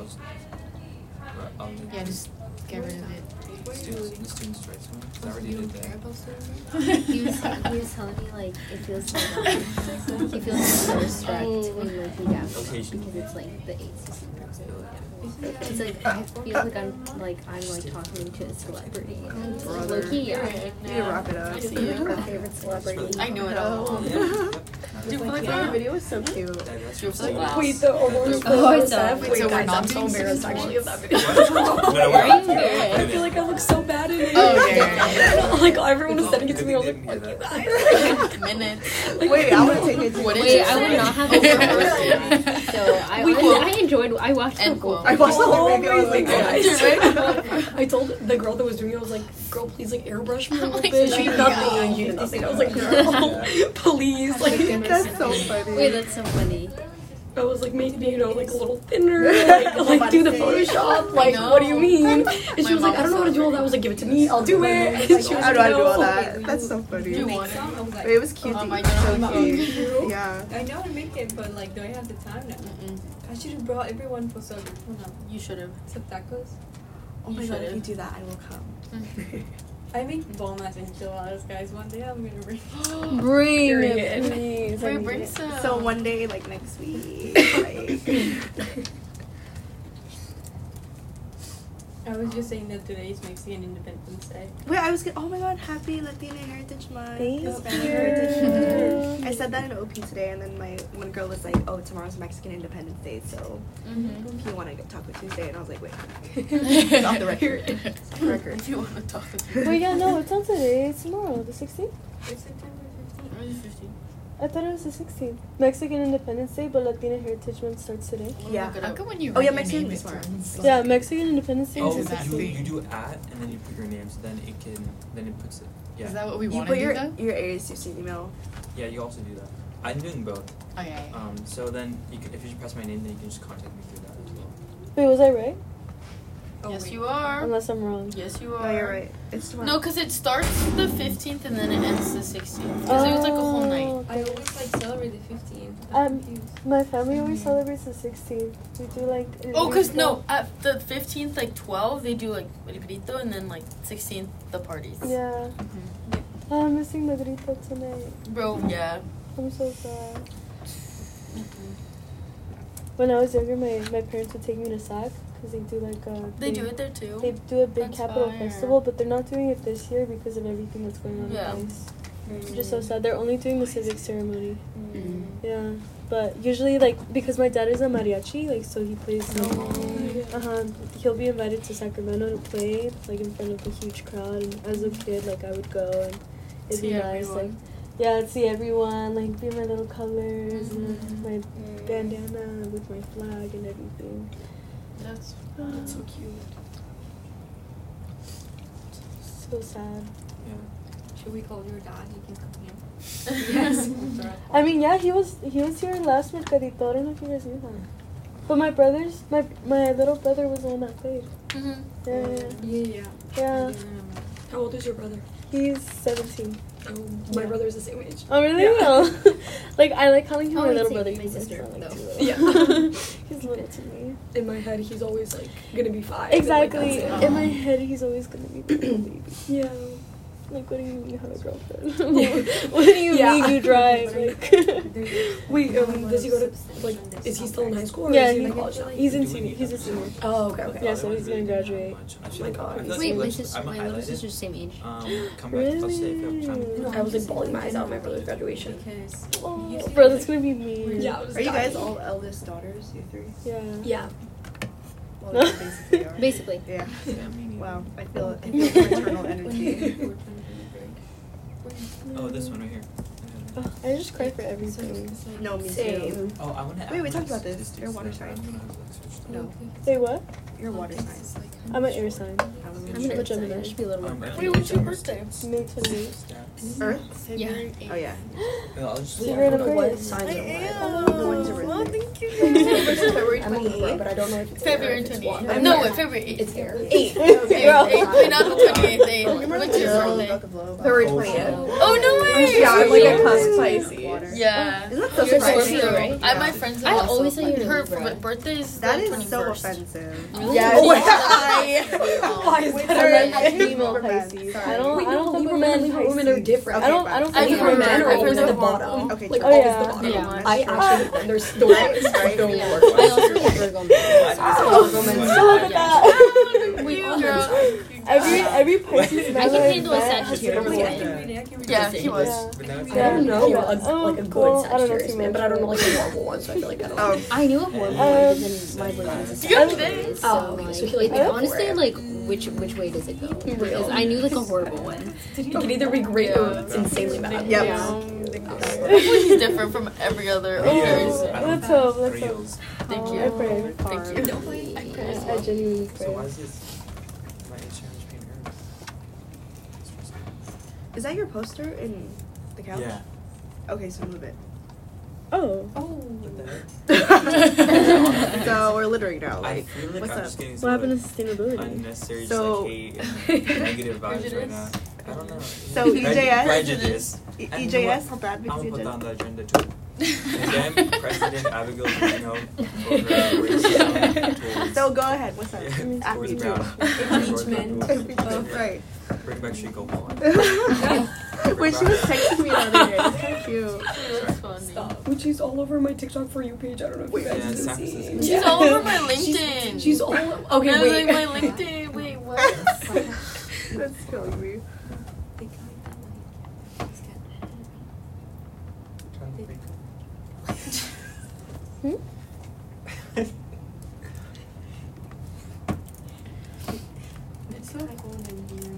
I'll Yeah, just get rid of it. the students' rights one. 'Cause I already did that. He was telling me like it feels like he feels starstruck when working down because it's like the ACC principal. It's like I feel like I'm talking to a celebrity. Low-key, yeah. You need to wrap it up. I see you. Our favorite celebrity. I know it all. Dude, like, the video was so cute. Do you feel like Wait, the awards. Oh, I saw. Wait, so we're not doing embarrassed actually of that video. Why are you there? I feel like I look so bad in it. Oh, okay. Like everyone was sending it to me. I was like, Didn't hear that. minutes. Wait, I want to take it to What Wait, I would not have overworked. So I watched the End whole quote. I watched the whole video. I was like, guys. guys. I told the girl that was doing it, I was like, girl, please like airbrush me a little Like, bit. She yeah. nothing. You did nothing. I was like, girl, please. Like, That's so funny. Wait, that's so funny. I was like, maybe, you know, like a little thinner, like do the Photoshop, like, No. what do you mean? And she My was like, I don't know how to mom's do all that. I was like, give it to me, I'll do it. And she was I like, don't know how to do all no. that. That's so funny. Do you want it? I was like, Wait, it was cute. Oh my so God. cute. Yeah. I know how to make it, but like, do I have the time now? I should have brought everyone for some, You should have. some tacos. Oh my You god, if should've. you do that, I will come. I make bomb-ass enchiladas, guys. One day I'm gonna bring. Bring Period. it, please. I Wait, need bring it. some. So one day, like next week, like, I was just saying that today is Mexican Independence Day. wait, I was oh my god, happy Latina Heritage Month. Thank Hispanic you. Heritage Month. I said that in OP today, and then my one girl was like, oh, tomorrow's Mexican Independence Day, so if you want to get Taco Tuesday, and I was like, wait, it's off the record. If you want to talk with me. Wait, yeah, no, it's not today. It's tomorrow, the 16th. It's September 15th. Where's the 15? I thought it was the 16th. Mexican Independence Day, but Latina Heritage Month starts today. Yeah. How come when you Oh, yeah, write Mexican your name, is it tomorrow. turns? Yeah, Mexican Independence Day Oh, is the Is that 16th. you do at and then you put your name, so then it puts it. Yeah. Is that what we You want put to do your though? your ASUC email. Yeah, you also do that. I'm doing both. Okay. So then if you just press my name, then you can just contact me through that as well. Wait, was I right? Oh, Yes, wait. you are. Unless I'm wrong. Yes, you are. No, you're right. It's tomorrow. No, because it starts the 15th and then it ends the 16th. Because it was like a whole night. Oh, I always like celebrate the 15th. Um, Confused. My family always celebrates the 16th. We do like. Oh, because no, at the 15th, like 12, they do like El Grito, and then like 16th, the parties. Yeah. Oh, I'm missing the grito tonight. Bro, yeah. I'm so sad. When I was younger, my parents would take me to SAC because they do like a. They do it there too. They do a big That's capital fire. festival, but they're not doing it this year because of everything that's going on Yeah. with ICE. It's just so sad. They're only doing the civic ceremony. Mm. Yeah, but usually like because my dad is a mariachi, like so he plays. He'll be invited to Sacramento to play like in front of a huge crowd. And as a kid, like I would go and it'd See be nice. everyone. Like yeah, I'd see everyone, like be in my little colors and my bandana with my flag and everything. That's so cute. So sad. Should we call your dad? He can come here. Yes. I mean, yeah, he was here last Mercadito. I don't know if you guys knew that. But my little brother was the one that played. Mhm. Yeah. Yeah. How old is your brother? He's 17. Oh, my brother's the same age. Oh, really? Yeah. Oh. Like, I like calling him Oh, my little same. brother. My because he's sister, not, like, though. too little. Yeah. He's little to me. In my head, he's always like gonna be 5. Exactly. And, like, In my head, he's always gonna be the little baby. yeah. Like, what do you mean you have a girlfriend? What do you Yeah. mean you drive? Like, Wait, does he go to like? Is he still in high school? Or yeah, is he in college now? he's in senior. He's a senior. Oh, okay. Yeah, so he's gonna graduate. my God. Wait, my little sister's the same age. Come back. I'll say if Really? I was like bawling my eyes out at my brother's graduation. Because Oh, bro, that's gonna be me. Yeah, I was Are you guys dying. all eldest daughters? You three? Yeah. Yeah. Well, you basically are. Basically. Yeah. Yeah, me neither. Wow. I feel maternal energy. Oh, this one right here. Oh, I just cry for everything. No, me too. Same. Oh, I want to. Wait, we talked about this. Your water sign. No, Say what? your water sign. I'm an air sign. I'm I'm gonna a Gemini. I should be a little more. Wait, what's your birthday? May 28th. Earth? Yeah. Oh yeah. I'll just. So you're an What Aquarius. signs are what? When's your Oh, birthday? thank you. February 28th, but I don't know if it's February air, if it's 28th. water. No, wait, February 8th. It's air. 8th. You're Okay, all- 8th. Wait, not the 28th. 8th. What's your birthday? February 20th. Oh, no way! Yeah, I'm like a classic Pisces. Pisces. Yeah. Isn't that so You're surprising? Scorpio, right? I have my friends that I also, always thought you were her Libra. birthday is That the is 21st. so offensive. Yes. Oh, Why is I that? like female Pisces. I don't Wait, I don't no, fuck with Libra men men and women are different. I don't fuck I with think Libra we're men are men. always I've at the heard bottom. Okay, Like Oh, always yeah. the bottom. Yeah. I actually hate them. There's the worst. Right? I also like Virgo men. Stop that. You, girl. Every Pisces man I can I've handle a met has Sagittarius been man. Yeah, he was. But now it's I don't know Yeah. like a Oh, good cool. I don't know Sagittarius too man, much, but I don't know but- like a normal one, so I feel like I don't know. I knew a horrible one, but then my boyfriend was a You got Sagittarius. Oh, So okay, like, so he, like, it, went for honestly, it. like which way does it go? Real. Because I knew like a horrible one. It can either be great or insanely bad. Yep. He's different from every other Aquarius. Let's hope, let's hope. Reels. Thank I you. pray. Thank you. I genuinely So why pray. is this? My insurance paying Earth? Is that your poster in the couch? Yeah. Okay, so move it. Oh. What the heck? So we're littering now. I Like, feel like what's I'm up? just getting What some happened like, to sustainability? unnecessary So- just like hate and negative vibes right now. I don't know. So EJS? Prejudice. And EJS, what- bad I'll because put you on the agenda too. And then President Abigail Moreno for her racism towards, So go ahead. What's up? yeah, Ask towards me too. brown. Impeachment. Oh, right. Bring back Chico Paul. Wait, she was texting me the other day. It's kind of cute. That's funny. Which she's all over my TikTok For You page. I don't know if you Yeah, guys have San seen. Francisco. She's all over my LinkedIn. She's all okay. No, Wait, like my LinkedIn. Wait, what? That's killing me. It's so cold in here.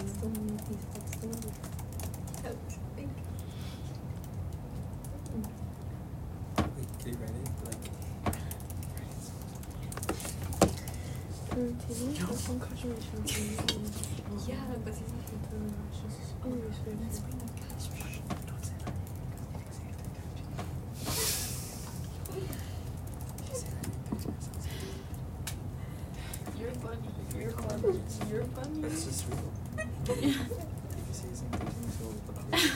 Wait, can you write it? Like, Yeah, but it's You're funny. You're funny. You're funny. that's just real. If you say something, so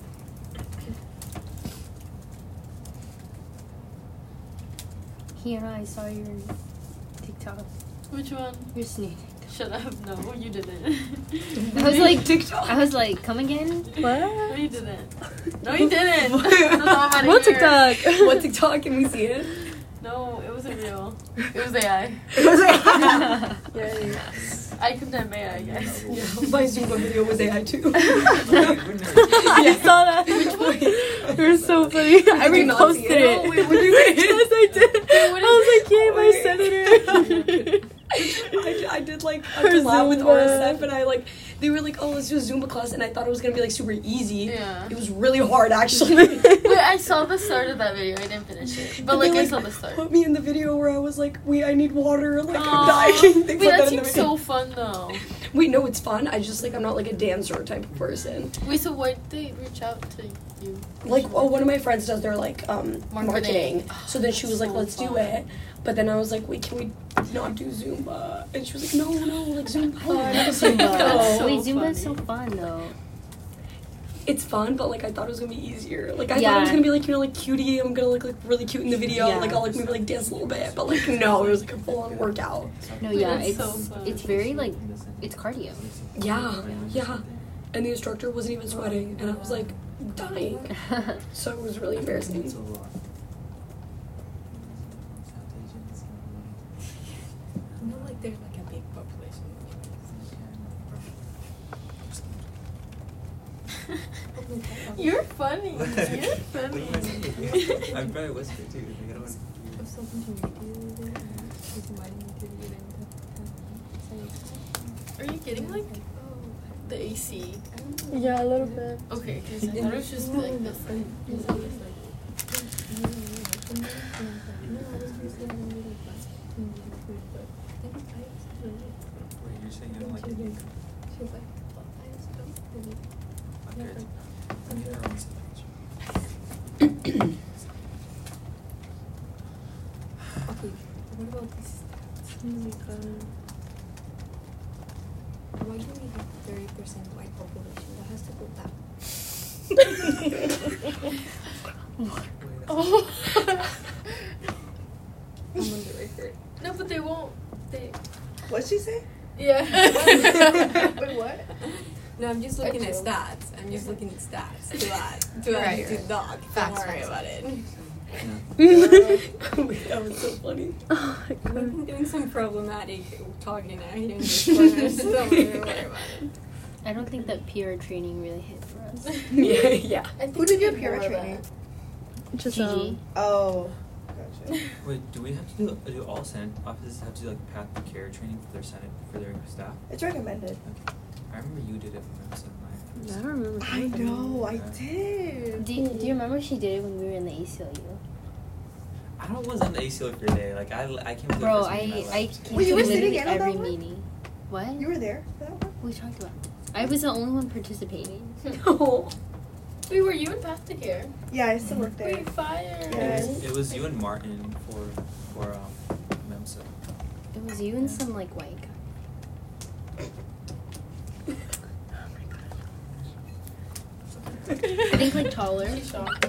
Here, I saw your TikTok. Which one? Your sneak. Shut up. No, you didn't. I was like, I was like, come again? No, What? you didn't. No, you didn't. That's all I'm What here. TikTok? what TikTok can we see it? No, it wasn't real. It was AI. It was AI. Yay. I condemn AI, I guess. Yeah, my Zumba video was AI too. I saw that. It was so funny. I Did you not see reposted it? it. No, wait, what do you mean? Yes, I did. I was like, yay, my senator. I did like a Her collab with Zumba. RSF, and I like they were like, oh, let's do a Zumba class, and I thought it was gonna be like super easy. Yeah. It was really hard actually. Wait, I saw the start of that video. I didn't finish it. But, like, They, I saw the start. Put me in the video where I was like, wait, I need water, like I'm Aw. dying. They Wait, put that in the seems video. so fun, though. Wait, no, it's fun. I just like I'm not like a dancer type of person. Wait, so why did they reach out to you? Like, oh, one of my friends does their like marketing. Oh, So then she was like, so let's do fun. it. But then I was like, wait, can we not do Zumba? And she was like, no, like Zumba. And I was like, That's no. so Wait, Zumba is funny. so fun though. It's fun, but like I thought it was gonna be easier. Like I thought Yeah. it was gonna be like, you know, like cutie. I'm gonna look like really cute in the video. Yeah. Like I'll like maybe like dance a little bit. But like no, it was like a full on workout. No, Wait, yeah, that's it's so fun. it's very like it's cardio. Yeah. And the instructor wasn't even sweating, and I was like dying. So it was really embarrassing. It's a lot. I know like there's like a big population. You're funny. You're What am I funny. saying? I'm trying to whisper too. Like, I don't want I was talking to Nikki the other day, and she was inviting me to the event. Are you getting, like, the AC? Yeah, a little bit. Okay, because I thought it was just, like, the front. Wait, you're saying you don't like it? She was like, well, I just don't really. Okay. I mean, our own situation. Okay, what about these stats? Why do we have 30% white population? That has to go down. Oh. I'm on the record. No, but they won't. They. What'd she say? Yeah. Wait, what? No, I'm just looking at Actually. stats. I'm just looking at stats to add Right, to right. dog. Facts, Don't worry facts. about it. Wait, that was so funny. Oh my We've god. been doing some problematic talking out here in this corner, so don't worry about it. I don't think that PR training really hit for us. Yeah. I think Who did we your did PR more of training? Just Gigi. Oh, gotcha. Wait, do we have to do all Senate offices have to do like path to care training for their Senate for their staff? It's recommended. Okay. I remember you did it when I was in my I don't remember. I know, I did. Do you remember she did it when we were in the ACLU? I don't was on the ACL for a day. Like I came to the Bro, first meeting I left. came Wait, you to were sitting literally in on that every one? meeting. What? You were there for that one? What are you talking about? I was the only one participating. Oh. Wait, were you in Path to Care? Yeah, I still work there. Wait, fire. Yeah. It was you and Martin for MEMSA. It was you and some like white guy. I think like taller. She's shocked.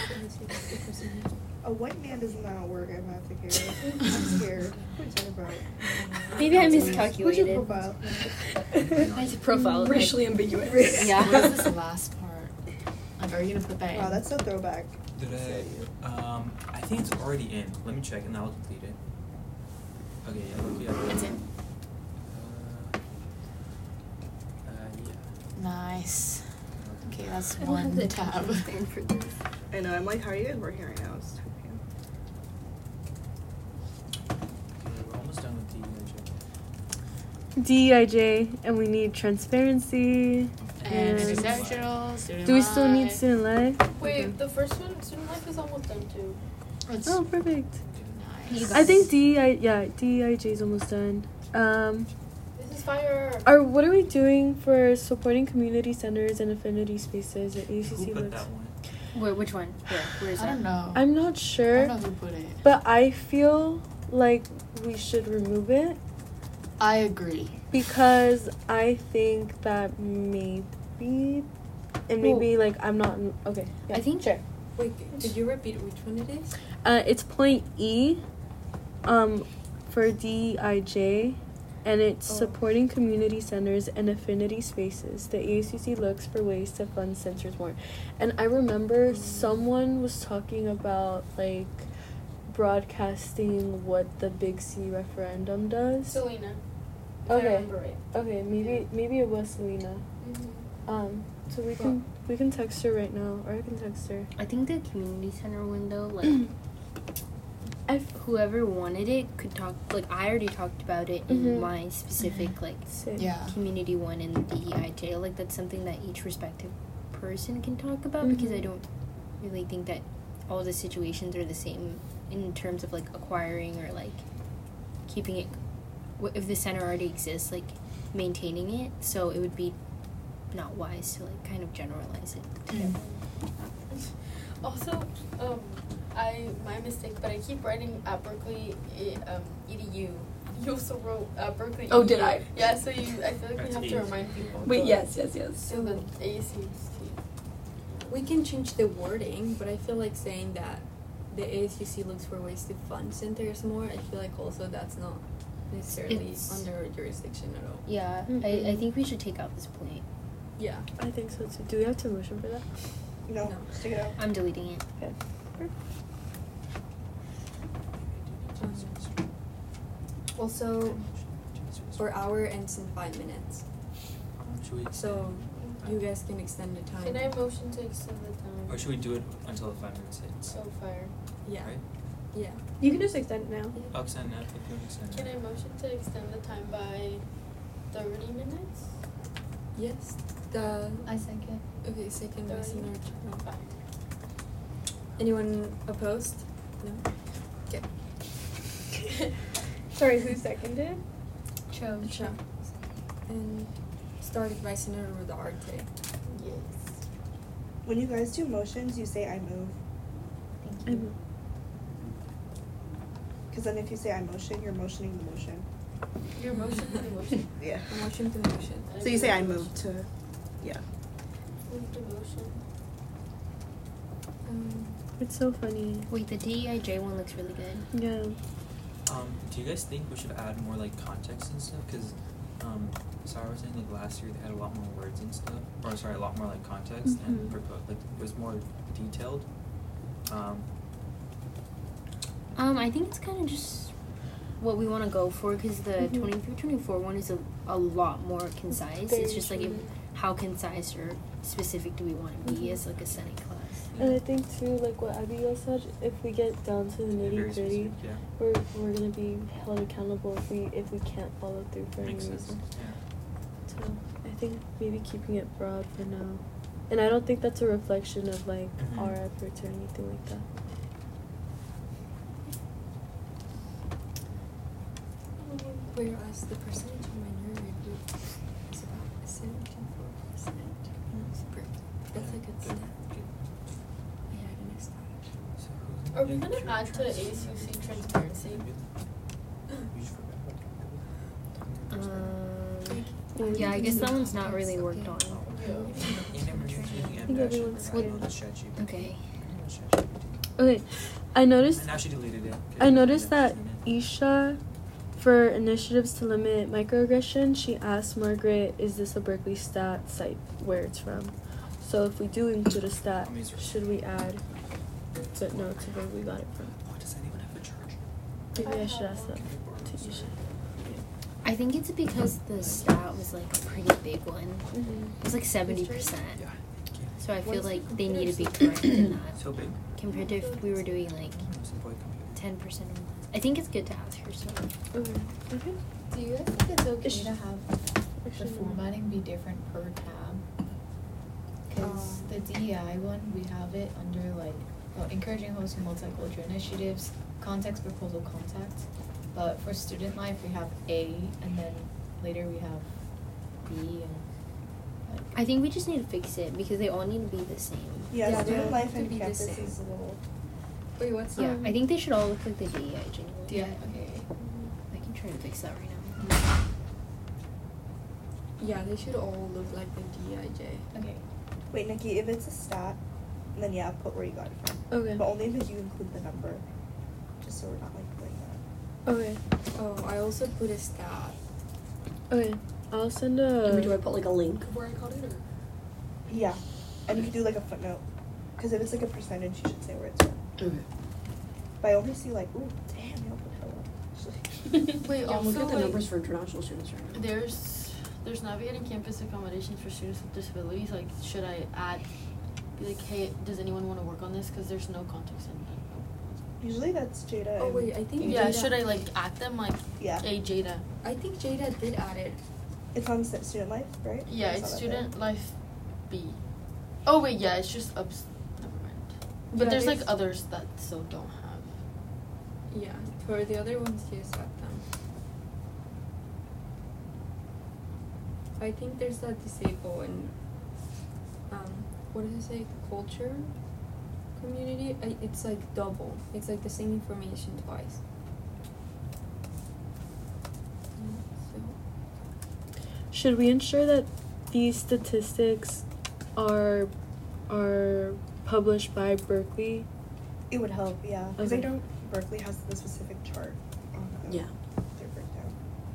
A white man does not work at Path to Care. I'm scared. What are you talking about? Maybe I What's your miscalculated. profile? My profile. like- Racially ambiguous. Yeah. What is this last part? Like, are you gonna put that in? Wow, that's so throwback. Did I think it's already in. Let me check and I'll delete it. Okay, yeah. It's in. Yeah. Nice. Okay, that's I don't have one the tab. attention span for this. I know, I'm like, how are you guys working right now? It's 2 p.m. Okay, we're almost done with the DEIJ, and we need transparency. And And- exceptional, student Do we still need life. student life? Wait, the first one, Student Life, is almost done too. It's Oh, perfect. nice. I think DEIJ is almost done. This is fire. What are we doing for supporting community centers and affinity spaces at Who ACC put Lux? that one? Which one? Where is I that? don't know. I'm not I sure, don't know who put it. but I feel like we should remove it I agree. because I think that maybe, and maybe like I'm not okay. Yeah, I think- sure. Wait, could you repeat which one it is? It's point E, for DEIJ, and it's supporting community centers and affinity spaces. The ACC looks for ways to fund centers more. And I remember someone was talking about like broadcasting what the Big C referendum does. Selena. If I Okay. remember right. Okay, maybe it was Selena. So we can text her right now, or I can text her. I think the community center window, like, whoever wanted it could talk. Like, I already talked about it in my specific like community one in the DEIJ. Like, that's something that each respective person can talk about because I don't really think that all the situations are the same in terms of like acquiring or like keeping it. If the center already exists, like maintaining it, so it would be not wise to like kind of generalize it. Also, my mistake, but I keep writing at Berkeley EDU. You also wrote Berkeley. Oh, EDU. did I? Yeah. So I feel like we That's have to easy. remind people. Wait, yes. So the ACC. We can change the wording, but I feel like saying that the ASUC looks for ways to fund centers more, I feel like also that's not necessarily under our jurisdiction at all. Yeah, I think we should take out this point. Yeah. I think so too. Do we have to motion for that? No, No. just take it out. I'm deleting it. Okay. Also, our hour ends in 5 minutes, Should we? so you guys can extend the time. Can I motion to extend the time? Or should we do it until the 5 minutes hits? So fire. Yeah. Right? Yeah. You can just extend it now. I'll extend that. If you want to extend Can that. I motion to extend the time by 30 minutes? Yes. The I second. okay. Second by 30. Senator. Fine. Anyone opposed? No. Okay. Sorry, who seconded? Cho. And started by Senator Rodarte. Yes. When you guys do motions, you say I move. Thank you. Because then if you say I motion, you're motioning the motion. Your motion to the motion. Yeah. A motion to the motion. So you say I move to, yeah. Move the motion. It's so funny. Wait, the DEIJ one looks really good. Yeah. Do you guys think we should add more like context and stuff? Because, Sarah was saying like last year they had a lot more words and stuff, or sorry, a lot more like context and like it was more detailed. I think it's kind of just what we want to go for because the 23-24 one is a lot more concise. It's just like how concise or specific do we want to be as like a Senate class? And I think too, like what Abigail said, if we get down to the Very nitty gritty, specific, yeah. we're gonna be held accountable if we can't follow through for Makes any sense. reason. Yeah. So I think maybe keeping it broad for now, and I don't think that's a reflection of like our efforts or anything like that. Whereas the percentage of minority group is about 74%. Super. That's a good stat. Yeah, I didn't start. Are we gonna add to ASUC transparency? Yeah, I guess that one's not really worked on. I think everyone's good. Okay. Okay, I noticed. And now she deleted it. I noticed that Isha, for initiatives to limit microaggression, she asked Margaret, "Is this a Berkeley stat site where it's from?" So if we do include a stat, should we add footnote to where we got it from? Oh, does anyone have a charger? Maybe I should ask that to Isha. I think it's because the stat was like a pretty big one. It was like 70%. Yeah. So I feel like they need to be correct in that. So big. Compared to if we were doing like It's a boy computer. 10% or less. I think it's good to ask her, so. Okay. Do you guys think it's okay Ish. to have the Actually, formatting be different per tab? Because the DEI one, we have it under like, encouraging hosting multicultural initiatives, context, proposal, contact. But for student life, we have A, and then later we have B, and like. I think we just need to fix it because they all need to be the same. Yeah, Yeah, student they life have to and be the campus same. is a little. Wait, what's Yeah, Um, I think they should all look like the DEIJ one. Yeah, okay. I can try to fix that right now. Yeah, they should all look like the DIJ. Okay. Wait, Nikki, if it's a stat, then yeah, put where you got it from. Okay. But only if you include the number, just so we're not like doing that. Okay. Oh, I also put a stat. Okay. I'll send Do I a. put like a link of where I got it or? Yeah, and you can do like a footnote, because if it's like a percentage, you should say where it's from. Okay. But I only see like, ooh, damn, you don't put hella. Wait, Yeah, also look at the like, numbers for international students right now. there's navigating campus accommodations for students with disabilities. Like, should I be like, hey, does anyone want to work on this? Because there's no context in it. Usually that's Jada. Oh and- wait, I think Yeah, Jada, should I like add them like, Yeah. hey Jada? I think Jada did add it. It's on student life, right? Yeah, I it's saw that student life B. Oh wait, yeah, it's just never mind. But Yeah, there's like there's- others that still don't have. Yeah, for the other ones, yes, add them. I think there's that disabled and what does it say? Culture community. It's like double. It's like the same information twice. So. Should we ensure that these statistics are published by Berkeley? It would help, yeah. Because Okay. I know Berkeley has the specific chart on Yeah. their breakdown.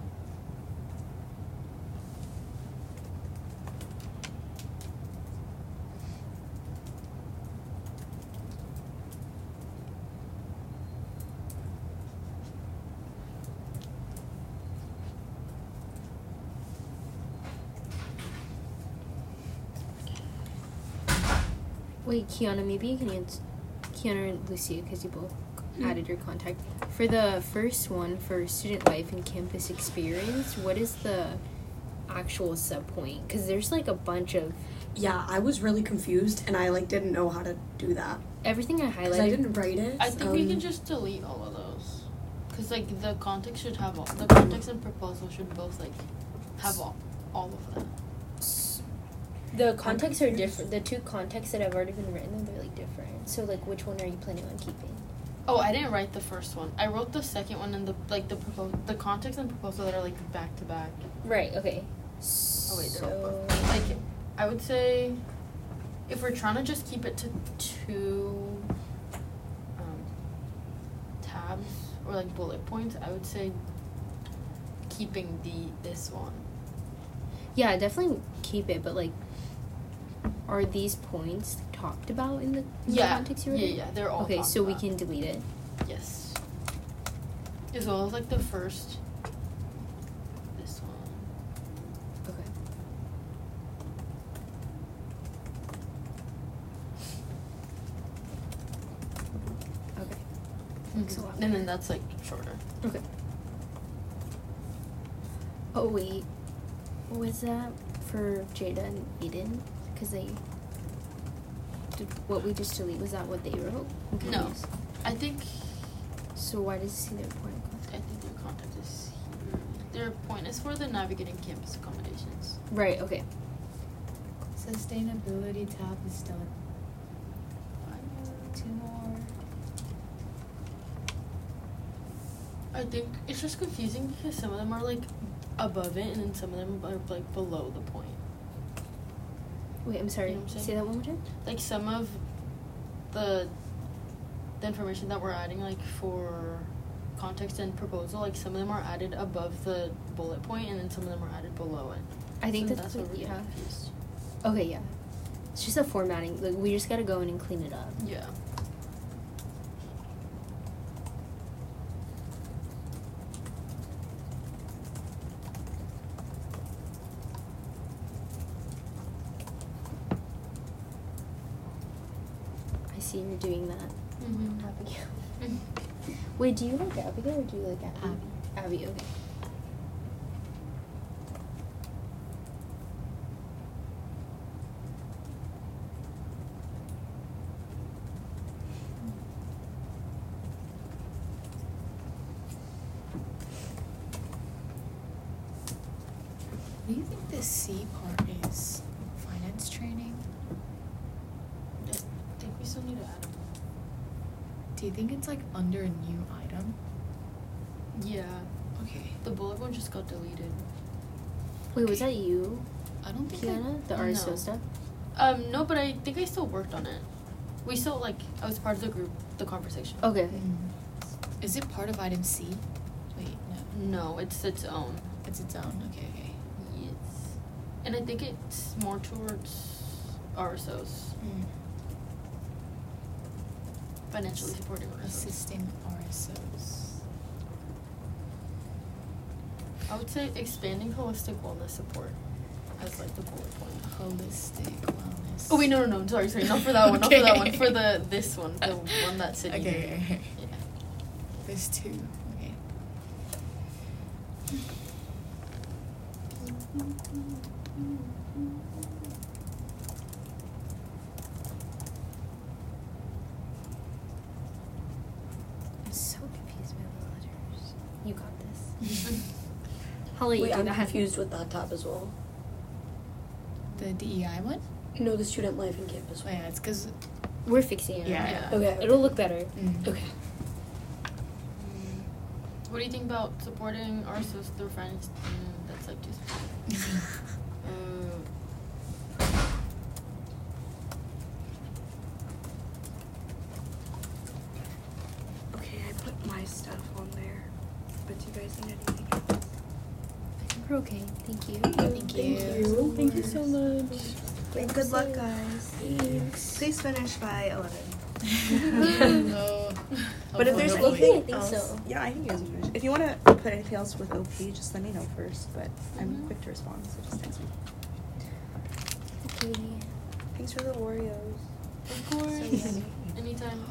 Wait, Kiana, maybe you can answer. Kiana and Lucia, because you both added your contact. For the first one, for student life and campus experience, what is the actual subpoint? Because there's like a bunch of Yeah, I was really confused and I like didn't know how to do that. everything I Because highlighted. I didn't write it. I think we can just delete all of those. Cause like the context should have the context and proposal should both like have all of that. The contexts are different. The two contexts that have already been written, they're like different. So like, which one are you planning on keeping? Oh, I didn't write the first one. I wrote the second one and the context and proposal that are like back to back. Right. Okay. Oh wait, they're all So both. Like, I would say, if we're trying to just keep it to two tabs or like bullet points, I would say keeping this one. yeah, definitely keep it. But like, are these points talked about in the context you wrote? Yeah, they're all Okay, talked so we about. can delete it. Yes. As well as like the first. This one. Okay. Okay. Thanks a lot. And then that's like shorter. Okay. Oh wait, what was that for Jada and Eden? Because they did what we just delete. Was that what they wrote? I'm No. confused. I think So why does it see their point of contact? their contact is here. Their point is for the navigating campus accommodations. Right. Okay. Sustainability tab is done. 2 more. I think it's just confusing because some of them are like above it and then some of them are like below the point. Wait. I'm sorry. You know what I'm saying? Say that one more time. Like some of the information that we're adding like for context and proposal, like some of them are added above the bullet point and then some of them are added below it. I think So that's what what we're yeah. confused. Okay. Yeah. It's just a formatting. Like we just gotta go in and clean it up. Yeah. I see you're doing that. Mm-hmm. Abigail. Wait. Do you like Abigail or do you like Abby? Abby. Okay. Do you think the C part is finance training? I think we still need to add them. Do you think it's like under a new item? Yeah. Okay. The bullet one just got deleted. Wait. Was that you, I don't think Kiana? The RSO No. stuff. No, but I think I still worked on it. We still like I was part of the group, the conversation. Okay. Is it part of item C? Wait, no. No, it's its own. It's its own. Okay, okay. Yes. And I think it's more towards RSOs. Financially supporting RSOs. Assisting RSOs. I would say expanding holistic wellness support as like the bullet point. Holistic wellness. Oh wait, no, sorry, not for that one, not for that one, for this one, the one that Sydney did. Okay. Yeah. There's two. Okay. I'm so confused by the letters. You got this. Holly, you Wait, do I'm that. confused with that tab as well. The DEI one? No, the student life and campus Oh one. yeah, it's because. We're fixing it. Yeah. Okay. It'll look better. Okay. What do you think about supporting RSOs through finance? That's like just. Okay, I put my stuff on there. But do you guys need anything else? I think we're okay. Thank you. Thank you. Thank you so much. And good luck, guys. Thanks. Please finish by 11. No. But if there's Hopefully. anything I think else, so. yeah, I think you guys will finish. If you want to put anything else with OP, just let me know first. But I'm quick to respond, so just text me. Okay. Thanks for the Oreos. Of course. So yummy. Anytime.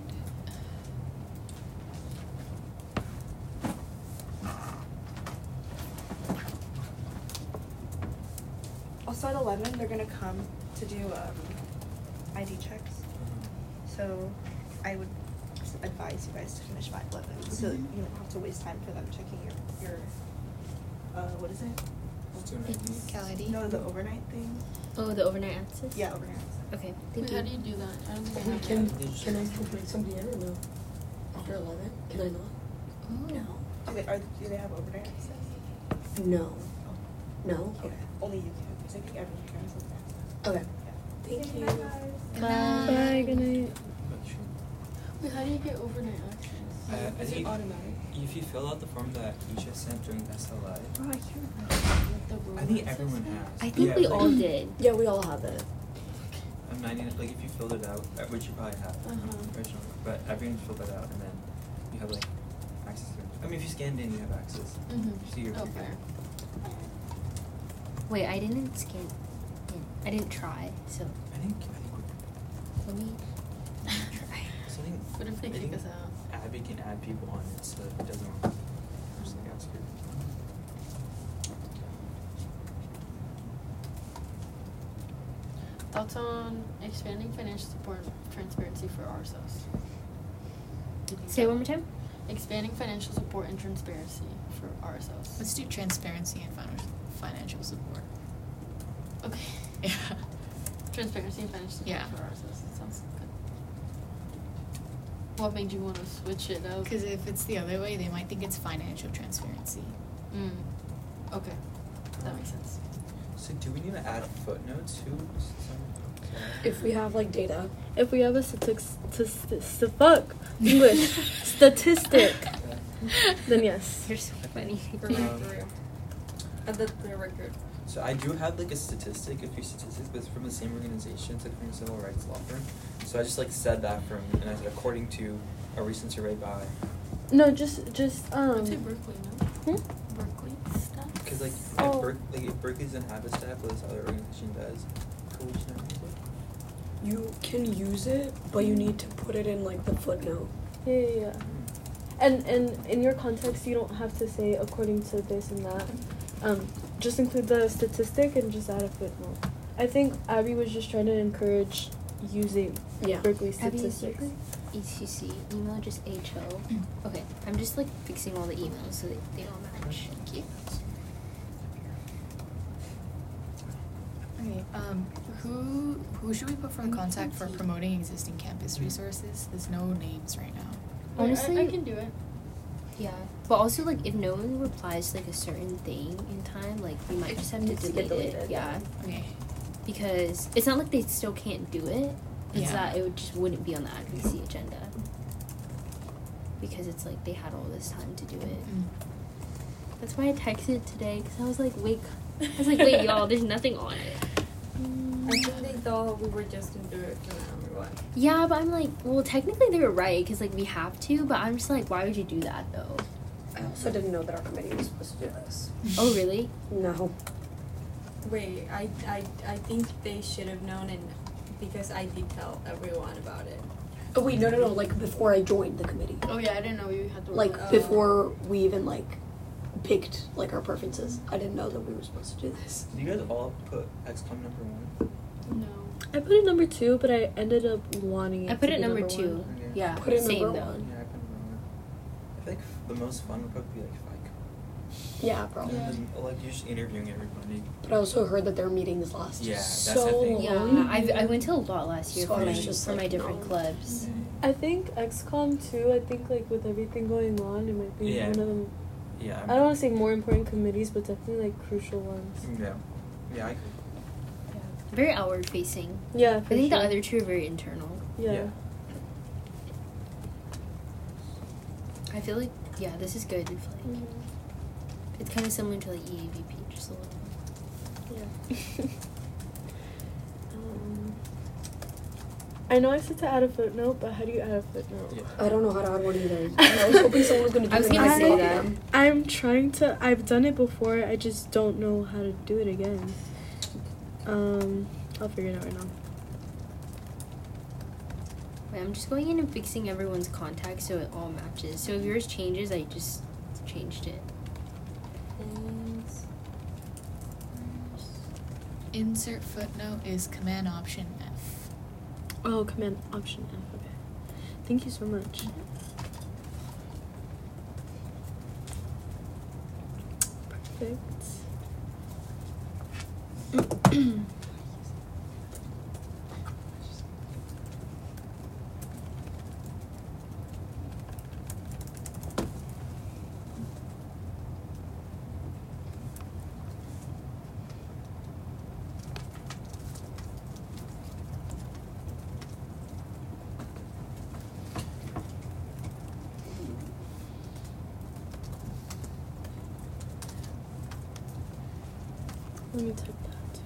Also at 11, they're gonna come to do ID checks. So I would advise you guys to finish by 11, so you don't have to waste time for them checking your what is it? Student ID. Cal ID? No, the overnight thing. Oh, the overnight access? Yeah, overnight. Okay, Wait, thank how you. do you do that? I don't think I Wait, have can I bring somebody in or no? After 11? Can I not? Oh. No. Okay, do they have overnight access? No. No? Okay. Only you can, because I think everyone can has access. Okay. Yeah. Thank you. Bye. Good night. Wait, how do you get overnight access? I Is it think automatic? if you fill out the form that Isha sent during SLI, Bro, I can't remember. I think everyone has. I think Yeah, we like, all did. Yeah, we all have it. I'm 90, like if you filled it out, which you probably have originally, but everyone filled it out and then you have like access to it. I mean, if you scanned in, you have access. So you're Oh, good. fair. Wait, I didn't scan in. I didn't try, so I think let me try. so I think What if they I kick think us out? Abby can add people on it so that it doesn't personally ask you. Thoughts on expanding financial support and transparency for RSOs? Say it one more time. Expanding financial support and transparency for RSOs. Let's do transparency and financial support. Okay. Yeah. Transparency and financial support Yeah. for RSOs. That sounds good. What made you want to switch it up? Because if it's the other way, they might think it's financial transparency. Okay. That makes sense. So do we need to add footnotes too? If we have like data. If we have a statistic, then yes. You're so funny. For real. At the record. So I do have like a statistic, a few statistics, but it's from the same organization, it's like from a civil rights law firm. So I just like said that and I said according to a recent survey by. No, just I'd say Berkeley, no? Berkeley stuff? Because like, Oh. if Berkeley doesn't have a staff, but this other organization does. Coalition, I think. You can use it, but you need to put it in like the footnote. Yeah. And in your context, you don't have to say according to this and that. Just include the statistic and just add a footnote. I think Abby was just trying to encourage using Yeah. Berkeley Abby, is statistics. your ECC email just HO? Okay, I'm just like fixing all the emails so they all match. Thank you. Okay. Who should we put for contact for promoting existing campus resources? There's no names right now. Honestly, I can do it. Yeah, but also like if no one replies to like a certain thing in time, like we might just have to needs to get delete it. deleted. Yeah, Okay. because it's not like they still can't do it. It's Yeah. that it just wouldn't be on the advocacy agenda. Because it's like they had all this time to do it. That's why I texted today because I was like, wait, y'all, there's nothing on it. I think they thought we were just gonna do it for now. everyone. Yeah, but I'm like, well, technically they were right because like we have to, but I'm just like, why would you do that though? I also didn't know that our committee was supposed to do this. Oh, really? No. Wait, I think they should have known, and because I did tell everyone about it. Oh wait, no, like before I joined the committee. Oh yeah, I didn't know you had to. Like Oh. before we even like picked like our preferences. I didn't know that we were supposed to do this. Do you guys all put XCOM number 1? No. I put it number 2, but I ended up wanting it. I put to it be number 2. one. Yeah, Put it same number though. 1. Yeah, I put number 1. I feel like the most fun would probably be like FICO. Yeah, probably. Yeah. And then, like you're just interviewing everybody. But I also heard that their meetings last Yeah, that's so the thing. Yeah, long. I went to a lot last year So for I my was just for my like, different no. clubs. I think XCOM 2, I think like with everything going on, it might be Yeah. one of them. Yeah. I don't want to say more important committees, but definitely like crucial ones. Yeah. Yeah, I agree. Very outward facing. Yeah, I for think sure. the other 2 are very internal. Yeah. Yeah. I feel like this is good. If like it's kind of similar to like EAVP, just a little. Yeah. I know I said to add a footnote, but how do you add a footnote? Yeah. I don't know how to add one either. I was hoping someone was gonna do I was it. gonna and say copy that. them. I'm trying to. I've done it before. I just don't know how to do it again. I'll figure it out right now. Wait, I'm just going in and fixing everyone's contact so it all matches. So if yours changes, I just changed it. Insert footnote is Command Option F. Oh, Command Option F. Okay. Thank you so much. Perfect. Let me type that.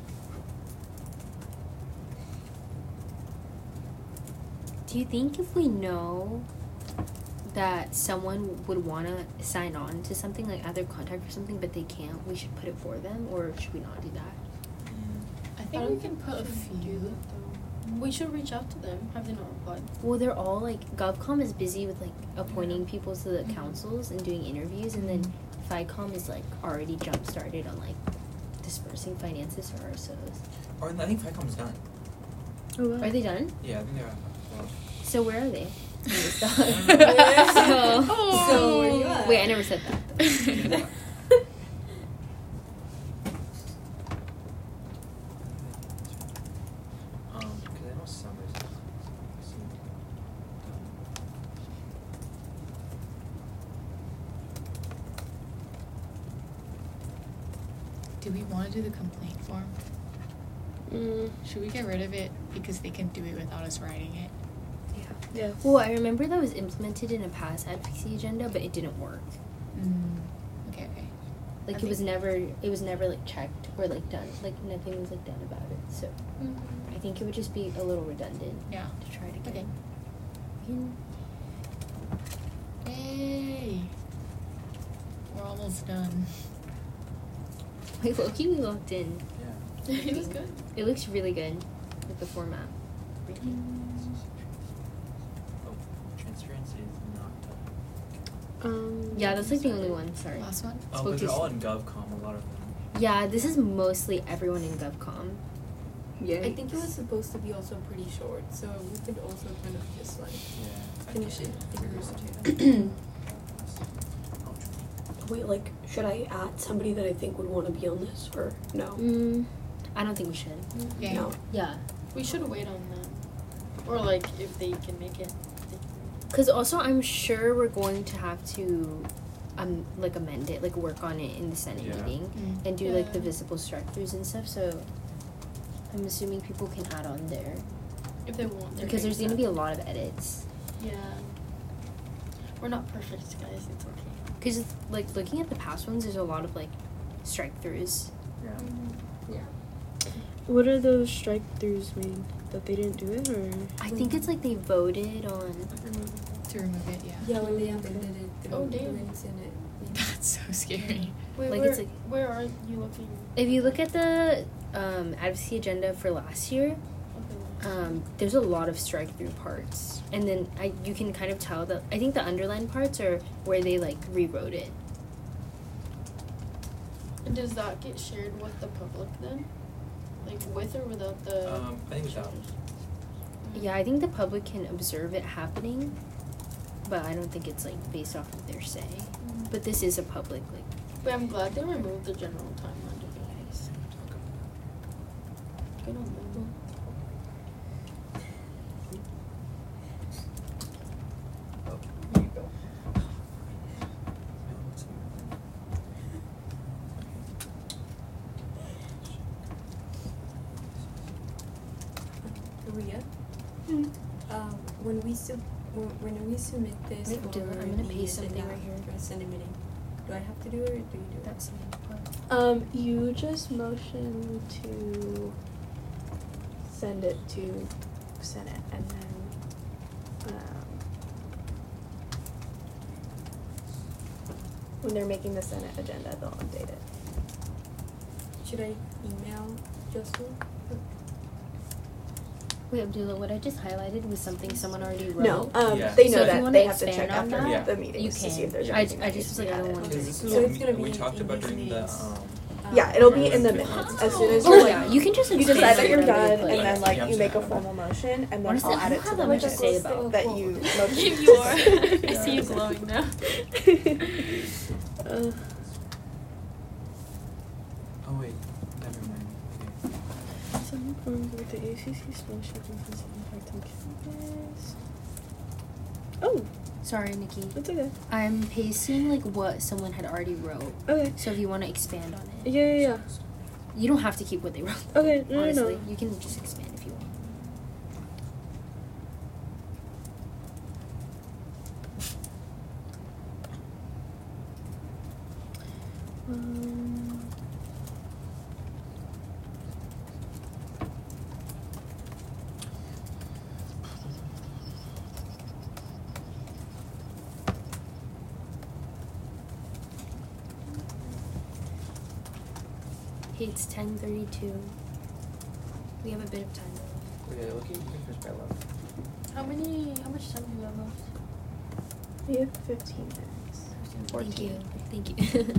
Do you think if we know that someone would want to sign on to something, like add their contact or something, but they can't, we should put it for them, or should we not do that? I think we can put a few. We should reach out to them. Have they not replied? Well, they're all like GovCom is busy with like appointing people to the councils and doing interviews, and then FICOM is like already jump started on like dispersing finances for RSOs. Or I think FICOM's done. Oh, wow. Are they done? Yeah, I think they're well. So where are they? so, So where you at? wait, I never said that. Yeah. Because I know Summer's Do we want to do the complaint form? Should we get rid of it because they can do it without us writing it? Yeah. Well, I remember that was implemented in a past advocacy agenda, but it didn't work. Okay. Like I it was never like checked or like done. Like nothing was like done about it. So I think it would just be a little redundant Yeah. to try to get. Okay. in. Yay! We're almost done. Wait, Loki, we logged in. Yeah. It was good. It looks really good with the format. Oh, transparency is not done. Yeah, that's like the only one. Sorry. Last one? Oh, Spoke but they're too all soon. in GovCom, a lot of them. Yeah, this is mostly everyone in GovCom. Yeah. I think it was supposed to be also pretty short, so we could also kind of just like Yeah. finish it. Figure Wait, like, should I add somebody that I think would want to be on this, or no? I don't think we should. Yeah. No. Yeah. We should wait on them. Or like if they can make it. Because also, I'm sure we're going to have to, like amend it, like work on it in the Senate Yeah. meeting, and do like the visible strike-throughs and stuff. So, I'm assuming people can add on there If they want. because there's gonna be a lot of edits. Yeah. We're not perfect, guys. It's okay. Because like looking at the past ones, there's a lot of like strike-throughs. Yeah. Yeah. What are those strike-throughs mean? That they didn't do it, or? I think it's like they voted on. To remove it, yeah. Yeah, when they amended it through Oh, damn. the Senate. That's so scary. Wait, Like, where, it's like- where are you looking? If you look at the advocacy agenda for last year, Okay. there's a lot of strike through parts, and then you can kind of tell that I think the underlined parts are where they like rewrote it. And does that get shared with the public then? Like with or without the? I think without. Yeah, I think the public can observe it happening, but I don't think it's like based off of their say. But this is a public like. But I'm glad they removed the general timeline device. Good on them. Oh, here you go. Maria, when we submit this Wait, for Dylan, I'm gonna the paste something agenda right here. for Senate meeting, do I have to do it or do you do it? That's the main part. You just motion to send it to Senate, and then, when they're making the Senate agenda, they'll update it. Should I email Jocelyn? Wait, Abdullah, what I just highlighted was something someone already wrote. No, Yeah. they So know if you that wanna they have to expand check on after that, the meetings you to see can. if there's I anything that just needs was to be like, I don't added. want Okay. to. So So it's gonna be we talked in about these doing the meetings. Yeah, it'll be in the Oh. minutes. As soon as Oh, you're yeah, like, you can just you expand decide that it you're whatever done, you and like. then like Yeah, you make a I'm formal motion, and then Honestly, I'll I add don't it to have the that much to minutes say about that you motioned. You are. I see you glowing now. Uh, Oh wait, never mind. Okay. Some forms with the ACC scholarship and physical impact on campus. Oh, Sorry, Nikki. that's okay. I'm pasting like what someone had already wrote. Okay. So if you want to expand on it, Yeah. you don't have to keep what they wrote. Okay, no, Honestly, no. you can just expand if you want. Um, Hey, it's 10:32. We have a bit of time. Okay, looking, you can finish by 11. How much time do you have left? we have 15 minutes. Thank you. Thank you.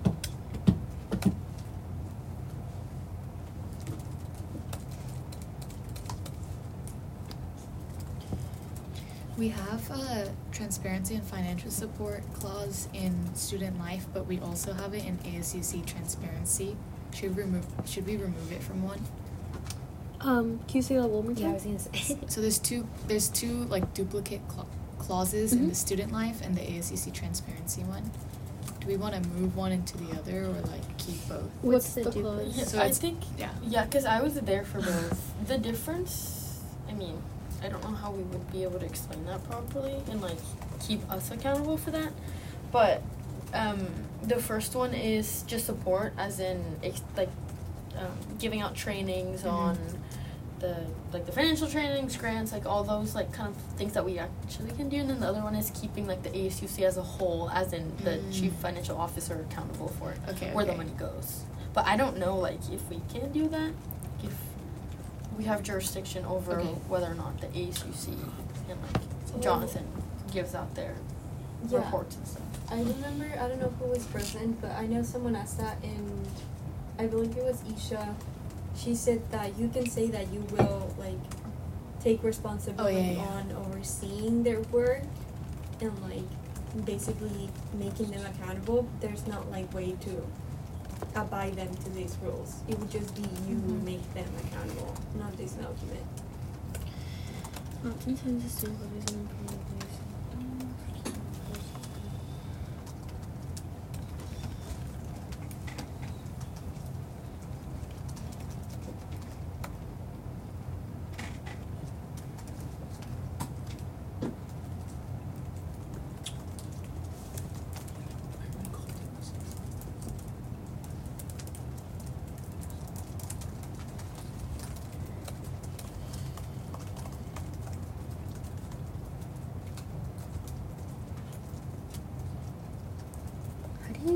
We have a transparency and financial support clause in student life, but we also have it in ASUC transparency. Should we remove it from one? Can you say that one more Yeah, I time? was gonna say. So there's two like duplicate clauses in Mhm. the student life and the ASUC transparency one. Do we want to move one into the other or like keep both? What's the clause? difference? Yeah, So I it's- think Yeah. yeah, because I was there for both. The difference, I mean, I don't know how we would be able to explain that properly and like keep us accountable for that, but the first one is just support, as in giving out trainings on the financial trainings, grants, like all those like kind of things that we actually can do, and then the other one is keeping like the ASUC as a whole, as in the chief financial officer accountable for it, Okay. where the money goes. But I don't know like if we can do that, if we have jurisdiction over Okay. whether or not the ASUC and like Jonathan gives out their Yeah. reports and stuff. I remember, I don't know who was present, but I know someone asked that, and I believe it was Isha. She said that you can say that you will like take responsibility yeah. on overseeing their work and like basically making them accountable. There's not like way to abide them to these rules. It would just be you make them accountable, not this document. Not intended to stabilize and improve the place.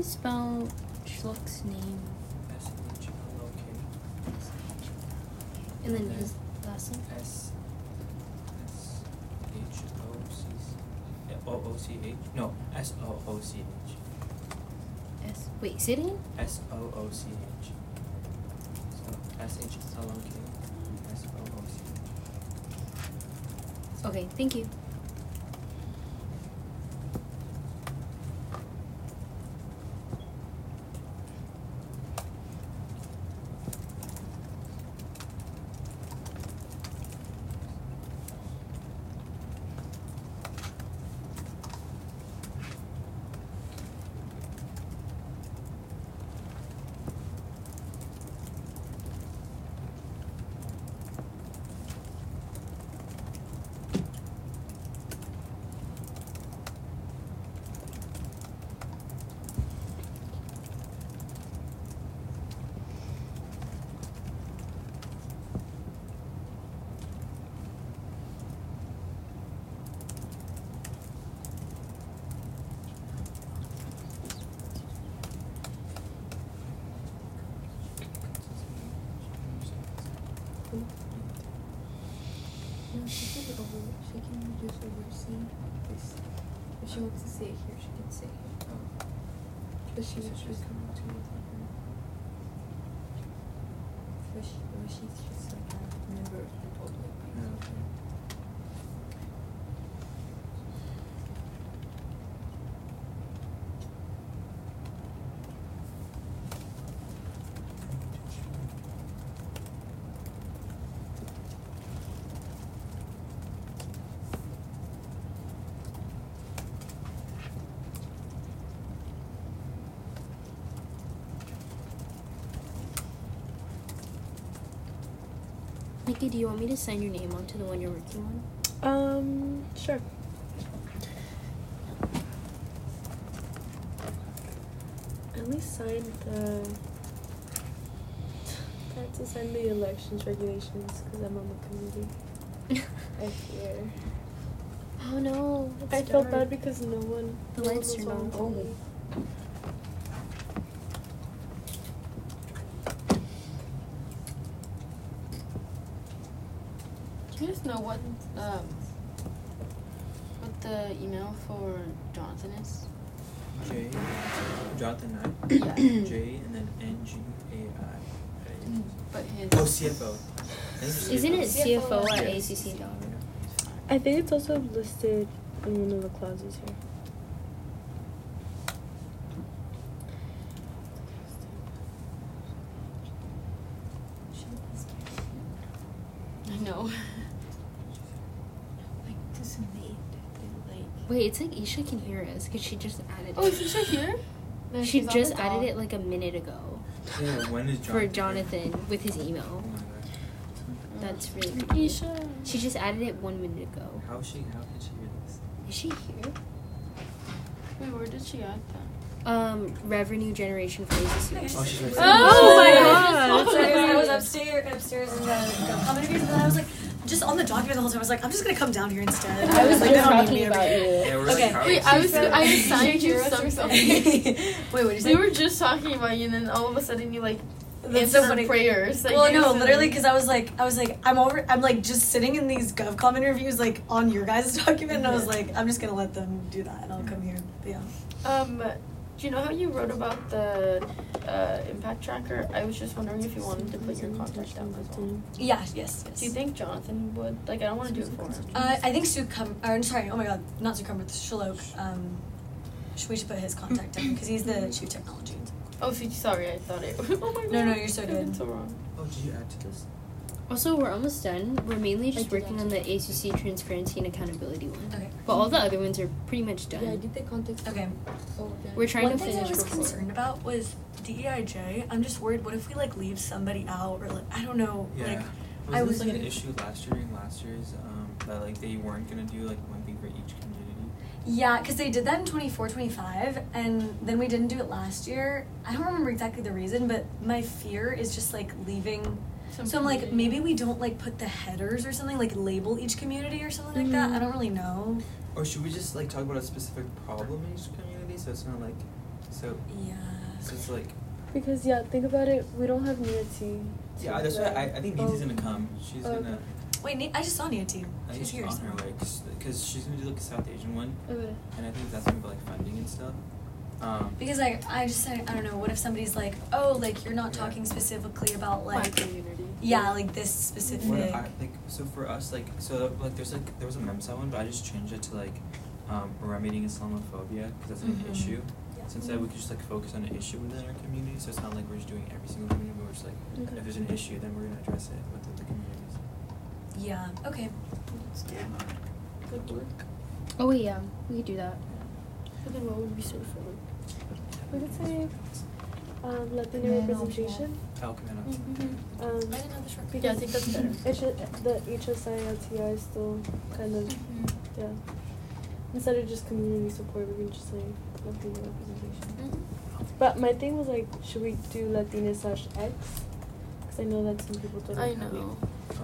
spell Schluck's name? SHLOK. And then his last name? SHOOCH. No, SOOCH. Wait, say it again? SOOCH. So SHLOK. SOOCH. Okay, thank you. No, she can just oversee this. If she wants to say it here, she can say it. But she was just coming to it. But she's just like a member of the public. Nikki, do you want me to sign your name onto the one you're working on? Sure. At least sign the. I have to sign the elections regulations because I'm on the committee. I fear. Oh no. I felt bad because no one. The no one lights was turned on. on me. Do you guys know what the email for Jonathan is? J. Jonathan I. Yeah. J and then NGAI. But his. Oh, CFO. Isn't it CFO at Yeah. ACC? I think it's also listed in one of the clauses here. I know. Like this made like. Wait, it's like Isha can hear us because she just added Oh, it. is Isha here? No, She she's on just the added doll. it like a minute ago Yeah, when is Jonathan? for Jonathan with his Oh email. my god. That's really creepy. Isha. She just added it 1 minute ago. How can she hear this? Is she here? Wait, where did she add that? Revenue generation for ACC. Oh, she's right Oh my God. So I was upstairs in the comment reviews, and then I was like, just on the document the whole time. I was like, I'm just gonna come down here instead. I was like, just they don't need talking me over about here. you. Yeah, we're Okay. like, how Wait, is I she- assigned you something. Wait, what did you say? We were just talking about you, and then all of a sudden you like That's so answered funny. prayers. Like, Well, you no, said- literally, because I was like, I'm like just sitting in these GovCom interviews, like on your guys' document, and I was like, I'm just gonna let them do that, and I'll come here. But yeah. Do you know how you wrote about the impact tracker? I was just wondering if you wanted to put your contact down as well. Yeah. Yes. Do you think Jonathan would? Like, I don't want to do it for him. I think sorry. Oh my God, not Sue Cumber, Shalok. We should put his contact down because he's the chief technology. Oh, sorry, I thought it. Oh my god. No, you're so I good. did so wrong. Oh, did you add to this? Also, we're almost done. We're mainly just did working that on the ACC transparency and accountability one. Okay. But all the other ones are pretty much done. Yeah, I did the context. Okay. We're trying One to thing finish I was before. concerned about was DEIJ. I'm just worried. What if we like leave somebody out, or like I don't know, Yeah. like Was I this was like an gonna- issue last year during last year's that like they weren't gonna do like one thing for each community? yeah, because they did that in 24-25, and then we didn't do it last year. I don't remember exactly the reason, but my fear is just like leaving. So I'm like, maybe we don't like put the headers or something, like label each community or something like that. I don't really know. Or should we just like talk about a specific problem in each community so it's not like So Yeah. so it's like Because think about it. We don't have Nia T. yeah, that's why I think Niti's gonna come. She's gonna. Wait, I just saw Nia too. I She's think here. on her way because she's gonna do like a South Asian one, Okay. and I think that's gonna be like funding and stuff. Because I don't know. What if somebody's like, oh, like you're not Yeah. talking specifically about My like community. yeah, like this specific. What so for us there was a MEMSA one, but I just changed it to like remedying Islamophobia because that's like Mhm. an issue. Yeah. So instead we could just like focus on an issue within our community, so it's not like we're just doing every single community, but we're just like Okay. if there's an issue, then we're gonna address it within the communities. Yeah. Okay. Good work. Oh wait, yeah, we could do that. But then what would we say for We could say Latino Command representation. Oh, come on. I didn't know this worked. Yeah, I think that's better. It should, the HSI LTI is still kind of yeah. Instead of just community support, we can just say Latino representation. But my thing was like, should we do Latina/X? Because I know that some people don't. I have it. know.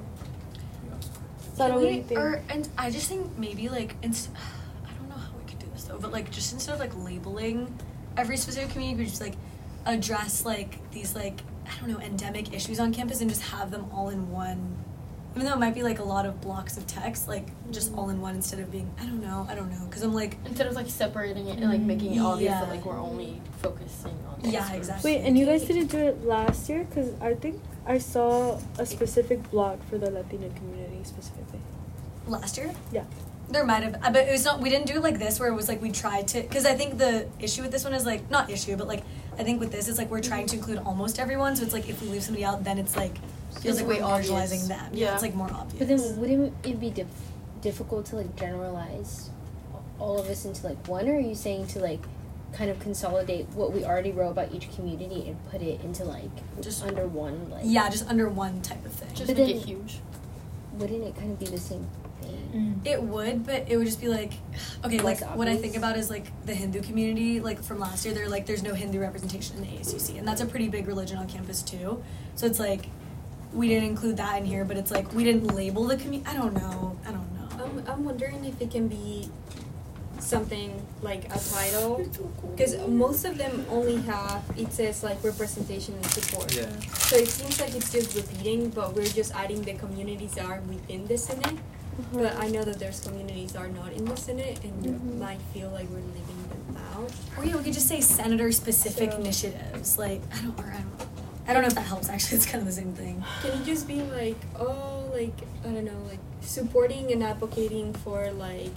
So Can what do you we- think? and I just think maybe like I don't know how we could do this though, but like just instead of like labeling every specific community, we just like address like these like I don't know endemic issues on campus and just have them all in one. Even though it might be like a lot of blocks of text, like just all in one instead of being I don't know, because I'm like Instead of like separating it and like making it obvious that Yeah. like we're only focusing on this Yeah, group. exactly. Wait, and you guys didn't do it last year? Because I think I saw a specific block for the Latina community specifically. last year. Yeah. There might have, but it was not. We didn't do it like this, where it was like we tried to. Because I think the issue with this one is like not issue, but like I think with this it's like we're trying to include almost everyone. So it's like if we leave somebody out, then it's like feels It's like we're way obvious. marginalizing them. Yeah, Yeah. it's like more obvious. But then wouldn't it be difficult to like generalize all of us into like one, or are you saying to like kind of consolidate what we already wrote about each community and put it into like Just- under one like just under one type of thing. Just But make then- it huge. wouldn't it kind of be the same thing? It would, but it would just be like, okay, Less like what I obvious? think about is like the Hindu community, like from last year, they're like, there's no Hindu representation in the ASUC, and that's a pretty big religion on campus too. So it's like, we didn't include that in here, but it's like we didn't label the community. I don't know. I'm wondering if it can be something like a title, because most of them only have it says like representation and support. Yeah. So it seems like it's just repeating, but we're just adding the communities that are within the Senate. But I know that there's communities that are not in the Senate and might feel like we're leaving them out. Or yeah, we could just say senator specific So- initiatives. Like I don't know if that helps. Actually, it's kind of the same thing. Can it just be like, oh, like, I don't know, like supporting and advocating for like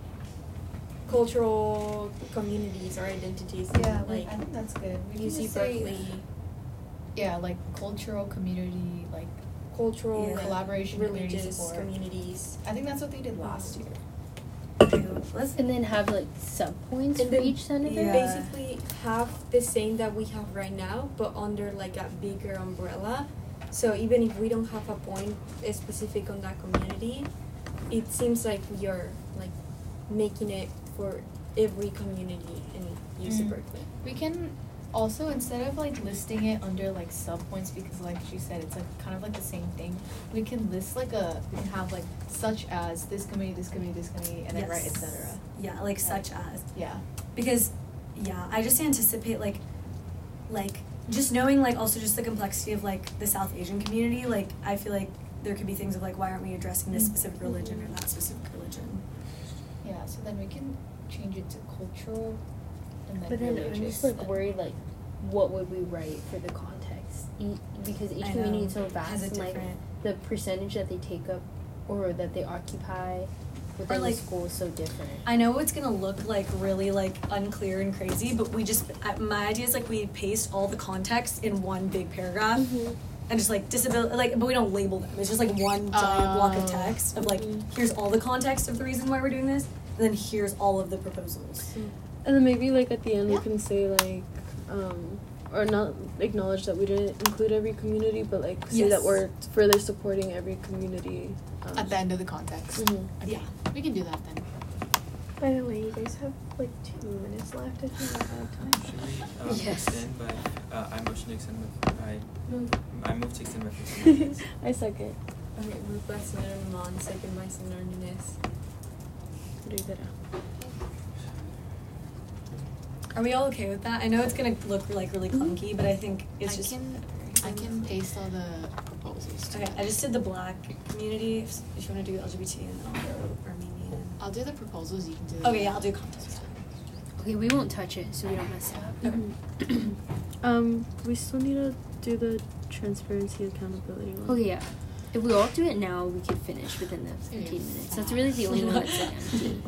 cultural communities or identities? Yeah, in, like I think that's good. We can UC just say, Berkeley, yeah, like cultural community, like cultural, Yeah. collaboration, community religious support. communities. I think that's what they did last year. And then have like sub points And for then- each senator. Yeah. Basically have the same that we have right now, but under like a bigger umbrella. So even if we don't have a point specific on that community, it seems like we are like making it for every community in UC Berkeley. We can also, instead of like listing it under like sub points, because like she said, it's like kind of like the same thing, we can list like we can have like such as this committee, this committee, this committee, and then write Yes. etc. Yeah, like such as. Yeah. Because I just anticipate like just knowing like also just the complexity of like the South Asian community, like I feel like there could be things of like why aren't we addressing this specific religion or that specific religion. Yeah, so then we can change it to cultural and then But then I'm religious. just like worried like what would we write for the context? Because each I community know. is so vast Has a and like different- the percentage that they take up or that they occupy within like- the school is so different. I know it's gonna look like really like unclear and crazy, but we just my idea is like we paste all the context in one big paragraph and just like disability like, but we don't label them. It's just like one giant block of text of like here's all the context of the reason why we're doing this, and then here's all of the proposals. And then maybe like at the end we can say like, or not acknowledge that we didn't include every community, but like say Yes. that we're further supporting every community. at the end of the context. Yeah. We can do that then. By the way, you guys have like 2 minutes left. I think we're out of time. Should we Yes. extend by I motion to extend with I move to extend by 15 minutes. I second. Okay, moved by Senator Mon, second by Senator Nunes. Rivera. Are we all okay with that? I know it's gonna look like really clunky, but I think it's I just. can paste all the proposals. Okay, I just did the Black community. If you want to do LGBT, and then I'll go Armenian. I'll do the proposals. You can do. Okay, yeah, I'll do context. Okay, we won't touch it so we don't mess it up. We still need to do the transparency accountability one. Okay, yeah. If we all do it now, we could finish within the 15 minutes. That's really the only one that's like empty.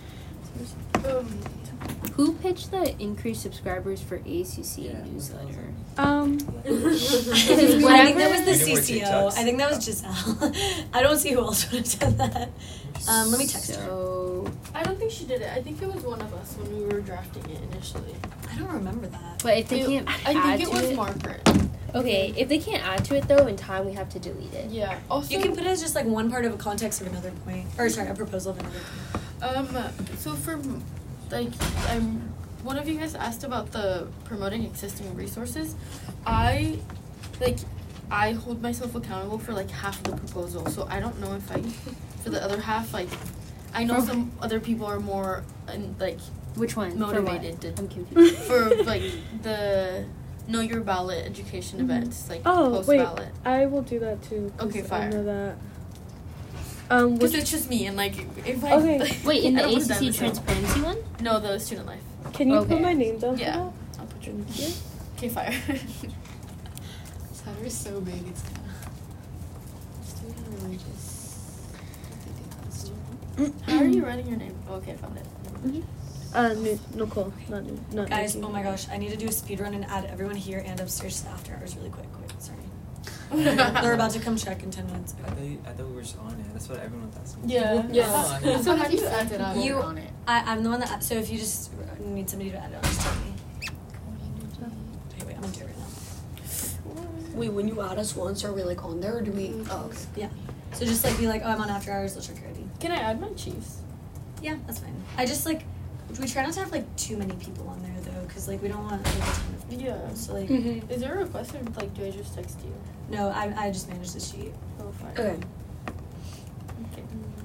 Who pitched the increased subscribers for ACC newsletter? I think that was the CCO. I think that was Giselle. I don't see who else would have done that. Let me text her. So, I don't think she did it. I think it was one of us when we were drafting it initially. I don't remember that. but if they can't I add think it to was it, Margaret. okay. If they can't add to it though, in time we have to delete it. Yeah. Also, You can put it as just like one part of a context of another point, or sorry, a proposal of another point. So for like, one of you guys asked about the promoting existing resources. I hold myself accountable for like half of the proposal, so I don't know if for the other half, like, I know some other people are more like Which one? motivated For what? to I'm confused. for like the Know Your Ballot education events, like Oh, post wait. ballot. I will do that too. 'Cause Okay, I fire. know that. Because it's just me, and like if I Okay. Wait, in I the don't wanna die ACC myself. transparency one? No, the student life. Can you Okay. put my name down Yeah. for that? I'll put you. Thank you. Okay, fire. Saturday is so big, it's kind of student religious. How are you writing your name? Oh, okay, I found it. Nicole, not Guys, Nikki. oh my gosh, I need to do a speed run and add everyone here and upstairs to after hours really quick. Sorry. They're about to come check in 10 minutes. I thought we were just on it. That's what everyone was asking. Yeah. Yeah. Yeah. So how do you add it on? You- on it? I'm the one that. So if you just need somebody to add it, on, just tell me. Okay, wait, I'm gonna do it right now. Wait, when you add us once, are we like on there or do we? Oh, okay. Yeah. So just like be like, oh, I'm on after hours. Let's check your ID. Can I add my Chiefs? Yeah, that's fine. I just like we try not to have like too many people on there though, because like we don't want like a ton of people. Yeah. So like, Is there a request or like do I just text you? no, I just manage the sheet. Oh, fine. Okay. Okay.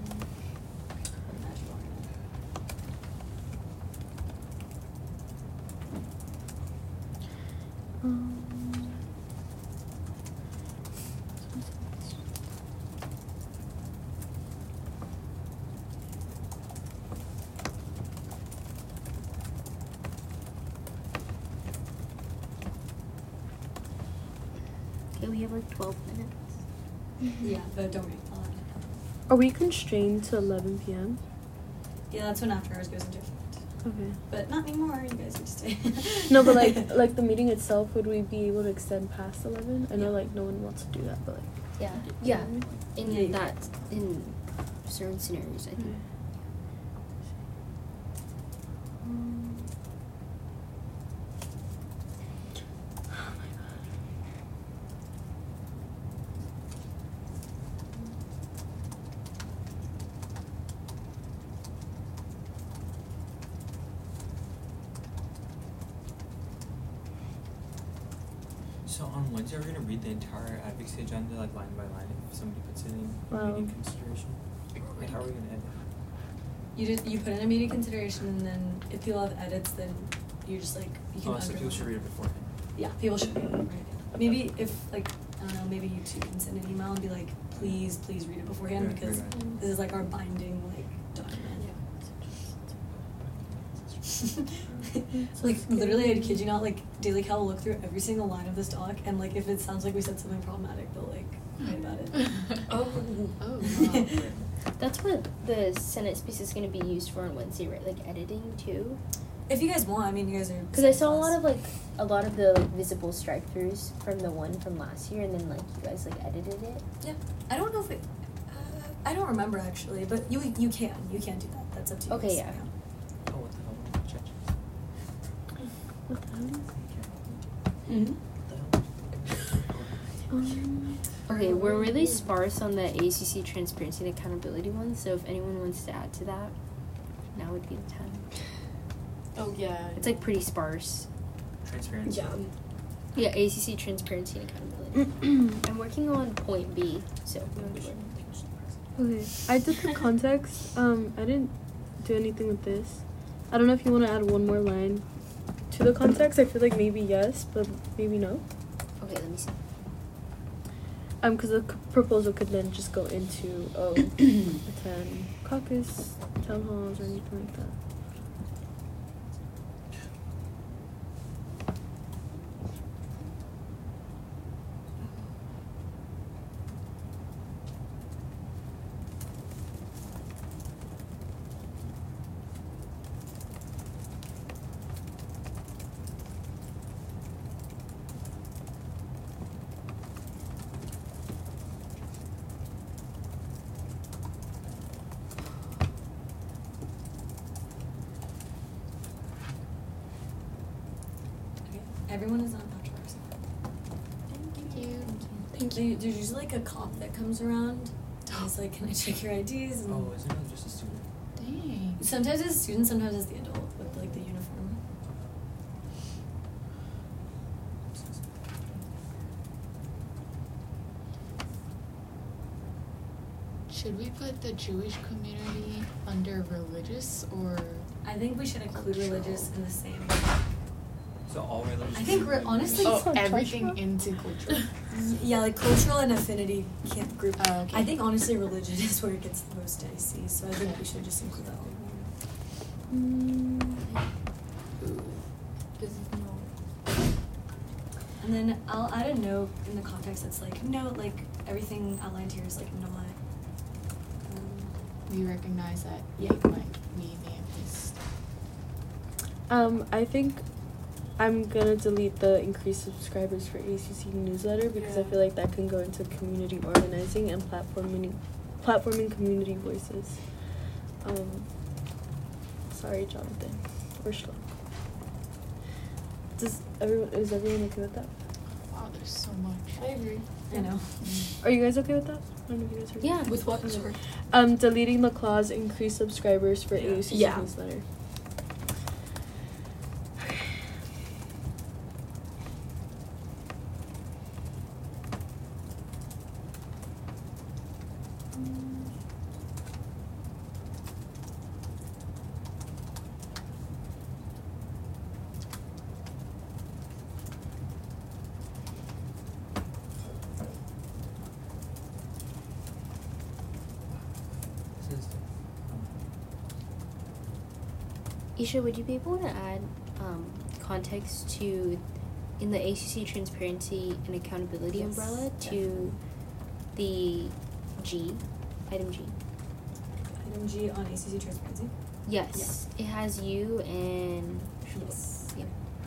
Okay, we have like 12 minutes. Yeah, but don't worry. Are we constrained to 11 p.m.? Yeah, that's when after hours goes into effect. Okay. But not anymore. You guys can stay. No, but like the meeting itself, would we be able to extend past 11? I know like no one wants to do that, but like. Yeah. Yeah. In Yeah. that, in certain scenarios, I think. So on Wednesday, are we gonna read the entire advocacy agenda like line by line if somebody puts it in Wow. meeting consideration? Like how are we gonna edit? You put in a meeting consideration, and then if people have edits, then you just like you can. Oh, so people should read it beforehand. Yeah, people should read it. Maybe if like I don't know, maybe you two can send an email and be like, please read it beforehand Yeah, because right. this is like our binding like document. Like literally, I kid you not, like Daily Cal will look through every single line of this doc, and like if it sounds like we said something problematic, they'll like write about it. Oh, wow. That's what the Senate space is going to be used for on Wednesday, right? Like editing too. If you guys want, I mean, you guys are. Because I saw a lot of the like visible strike throughs from the one from last year, and then like you guys like edited it. Yeah, I don't know if it. I don't remember actually, but you can do that. That's up to you. Okay, guys. yeah. Oh, what the hell? Check. What the hell? Mm-hmm. Okay, we're really sparse on the ACC transparency and accountability one, so if anyone wants to add to that, now would be the time. Oh yeah. It's like pretty sparse. Transparency. Yeah, ACC transparency and accountability. I'm working on point B, so Okay, I did the context. I didn't do anything with this. I don't know if you want to add one more line to the context? I feel like maybe yes, but maybe no. Okay, let me see. Because the proposal could then just go into attend caucus, town halls, or anything like that. Everyone is on bachelor's. Thank you. There's usually like a cop that comes around. And he's like, "Can I check your IDs?" And Oh, isn't it just a student? Dang. sometimes as a student, sometimes as the adult with like the uniform. Should we put the Jewish community under religious or? I think we should include Cultural. religious in the same. So all religions. I think honestly, It's not everything cultural. into cultural. Yeah, like cultural and affinity can't group. Oh, okay. I think honestly, religion is where it gets the most dicey. So I think we should just include that one. This is no. And then I'll add a note in the context that's like, note, like, everything outlined here is, like, not, We recognize that Yeah. we may have missed. I think I'm gonna delete the increased subscribers for ACC newsletter because I feel like that can go into community organizing and platforming community voices. Sorry, Jonathan. Or Shlomo. Is everyone okay with that? Wow, there's so much. I agree. I know. Are you guys okay with that? I don't know if you guys heard Yeah. With what? Sorry. Deleting the clause increase subscribers for Yeah. AUC's Yeah. newsletter. This is. Isha, would you be able to add context to in the ACC transparency and accountability Yes, umbrella to the G, item G? Item G on ACC transparency. Yes, it has you and Yes. yeah.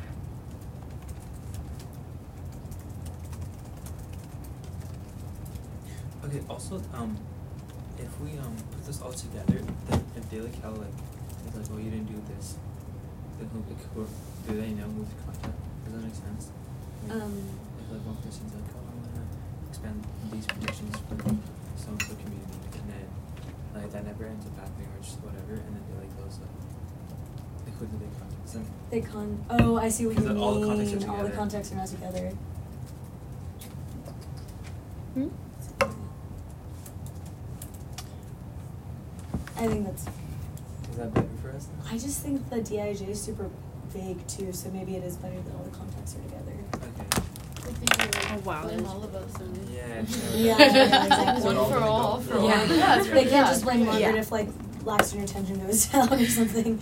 Okay. Also, if we put this all together, then if Daily Cal like is like, oh, you didn't do this, then who do they know who to contact? Does that make sense? Like, if like one person's like, oh, I wanna expand these predictions for so and so community, and then like that never ends up happening or just whatever, and then they like goes like who do they contact? So, Oh, I see what you Because mean. all the contexts are All the together. contexts are now together. Hmm? I think that's. is that better for us? I just think the DIJ is super vague too, so maybe it is better that all the contexts are together. Okay. I think we Oh, wow, blame that's- all of us and Yeah. Yeah, exactly. One for all, for all. Yeah, Yeah, it's they pretty can't bad. just blame Margaret Yeah. if like Laxton retention goes down or something.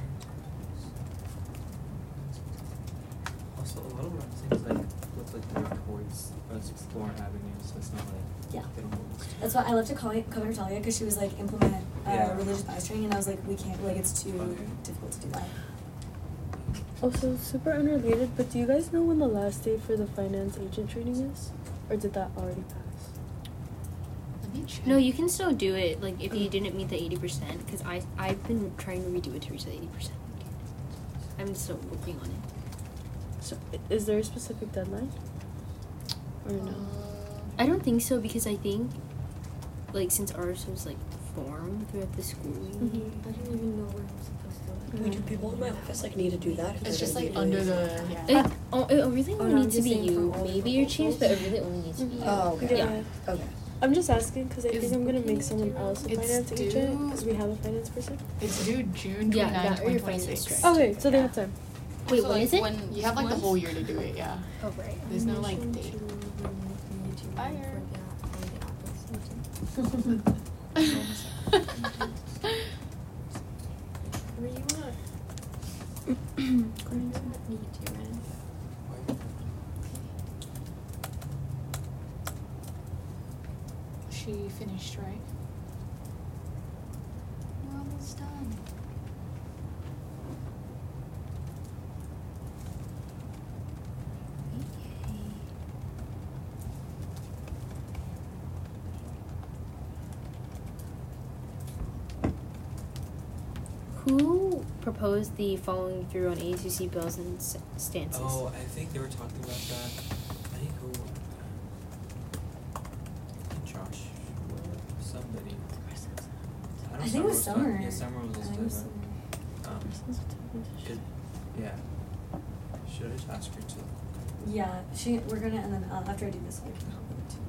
Also, a lot of what I'm saying is like with like the reports us exploring avenues, so it's not like Yeah. they don't hold us to That's why I love to cover Talia because she was like implement Yeah. religious bias training, and I was like, we can't, like, it's too Okay. difficult to do that. Also, super unrelated, but do you guys know when the last day for the finance agent training is? Or did that already pass? Let me check. No, you can still do it. Like if you didn't meet the 80%, because I've been trying to redo it to reach the 80%. I'm still working on it. So, is there a specific deadline? Or no? I don't think so because I think, like, since ours was like formed throughout the school year. Mm-hmm. I don't even know where I'm supposed to. Wait, do people in my office like need to do that? It's just like under the It really Oh, only no, I'm needs to just be saying you. for all the Maybe your teams, but it proposals. really only needs to be you. Oh, okay. Yeah. Okay. I'm just asking because I Is- think I'm gonna make someone else a It's finance agent due- because we have a finance person. It's due June 29, Yeah, that or your finance 2026. director. Okay, so they have time. Wait, So, when like, is it? When you have like the whole year to do it, yeah. Oh, right. There's no like Permission date. to remove from YouTube Fire. for the application. Where you at? Where you at? Need to, man. She finished, right? We're almost done. Who proposed the following through on ACC bills and stances? Oh, I think they were talking about that. I think who? Josh. Somebody. I, I think it was Summer. Yeah, Summer was I also think it was doing that. Yeah. Should I just ask her to? Yeah, we're gonna, and then after I do this, I can help with it too.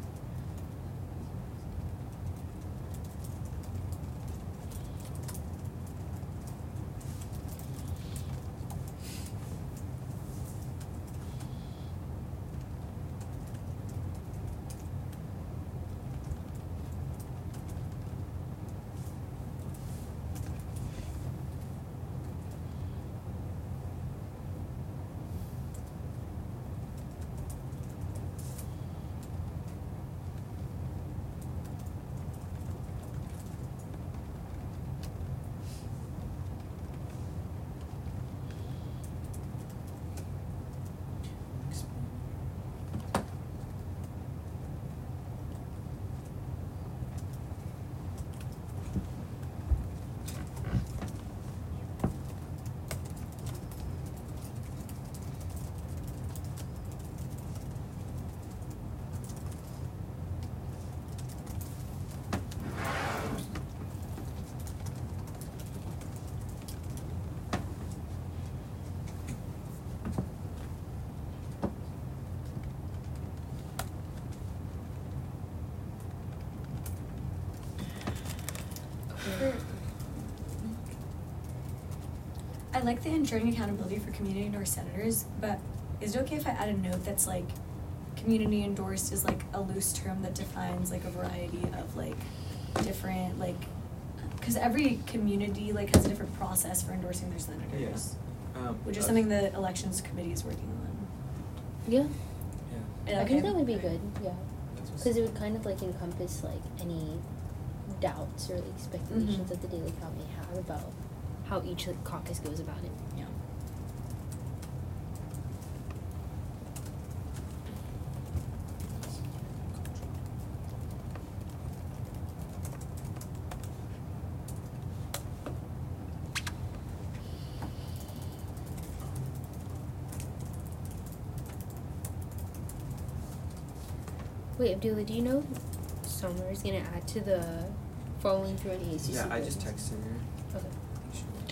I like the ensuring accountability for community endorsed senators, but is it okay if I add a note that's like community endorsed is like a loose term that defines like a variety of like different like, because every community like has a different process for endorsing their senators, which is something the elections committee is working on. Yeah. Yeah. I think that would be Okay. good, yeah. Because it would kind of like encompass like any doubts or like speculations that the Daily Count may have about how each like, caucus goes about it. Yeah. Wait, Abdullah, do you know Summer is gonna add to the following through an ACC? Yeah, I just business? texted her. Okay. I think she will.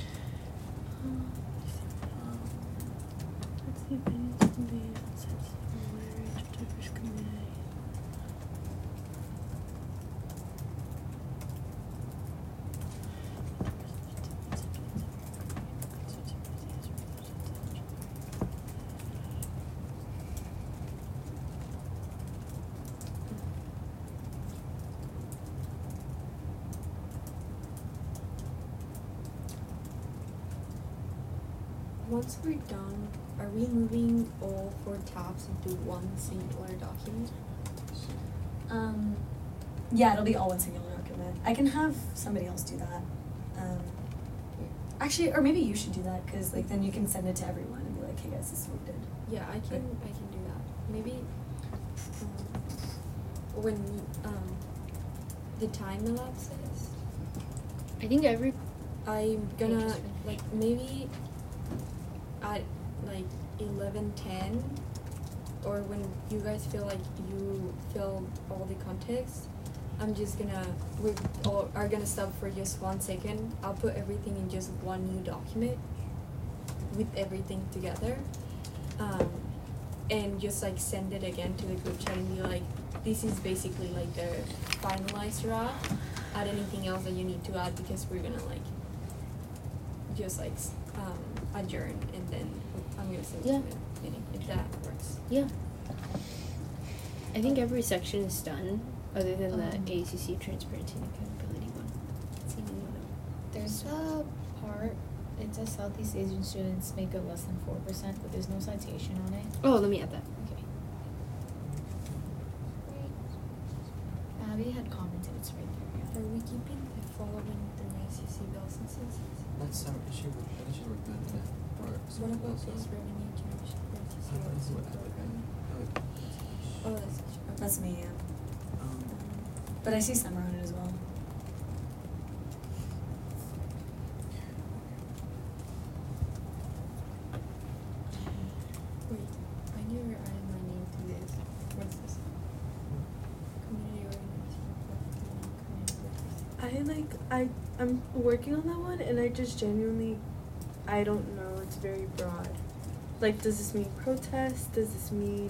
Once we're done, are we moving all 4 tabs into one singular document? Yeah, it'll be all one singular document. I can have somebody else do that. Actually, or maybe you should do that because like then you can send it to everyone and be like, hey guys, this is what we did. Yeah, I can do that. Maybe when the time elapses, I think every I'm gonna Interesting. like maybe at like 11:10 or when you guys feel like you fill all the context, I'm just gonna we all are gonna stop for just 1 second. I'll put everything in just one new document with everything together, and just like send it again to the group chat and be like, this is basically like the finalized draft. Add anything else that you need to add because we're gonna like just like adjourn and then I'm gonna send Yeah. it to the meeting if that works. Yeah. I think every section is done, other than the ACC transparency and accountability one. See any of them? There's a part, it says Southeast Asian students make up less than 4%, but there's no citation on it. Oh, let me add that. Okay. Abby had commented, it's right there. Are we keeping the following the ACC bells and sunsets? That's I think she's working on it. Or What about this revenue generation for ACC bells? Oh, that's okay. That's me, yeah. Um, But I see summer on it as well. Wait, I never added my name to this. What's this? Community organizing. I'm working on that one, and I just genuinely, I don't know. It's very broad. Like, does this mean protest? Does this mean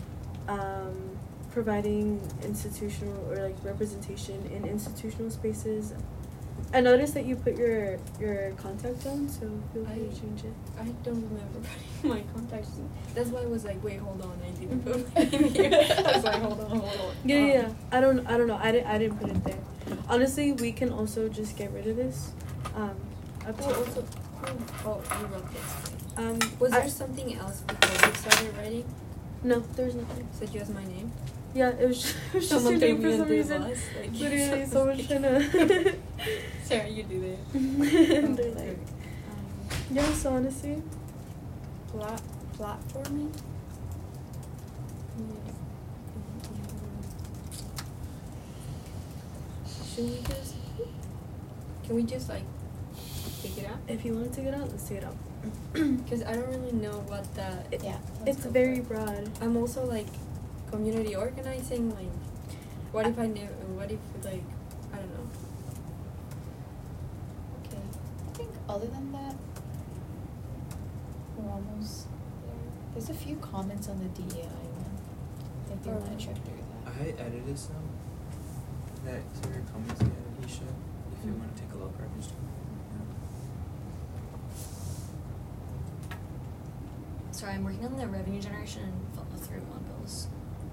providing institutional or like representation in institutional spaces? I noticed that you put your contact down, so feel free to change it. I don't remember putting my contacts in. That's why I was like, wait, hold on, I didn't put my name here. I was like, hold on. Yeah. I don't know. I didn't put it there. Honestly, we can also just get rid of this. Up to you. You wrote this. Was there something else before we started writing? No, there's nothing. So just my name? Yeah, it was just your name for some reason. Literally, someone's trying to. Sarah, you do that. They're like, yeah. So honestly, platforming. Can we just like take it out? If you want to take it out, let's take it out. Because I don't really know what It's very broad. I'm also like community organizing. Like, what if like I don't know. Okay. I think other than that, we're almost there. There's a few comments on the DEI one. I think you want to check through that. I edited some. That your comments you added, Isha. If you want to take a look, or just. Sorry, I'm working on the revenue generation and follow through on bills.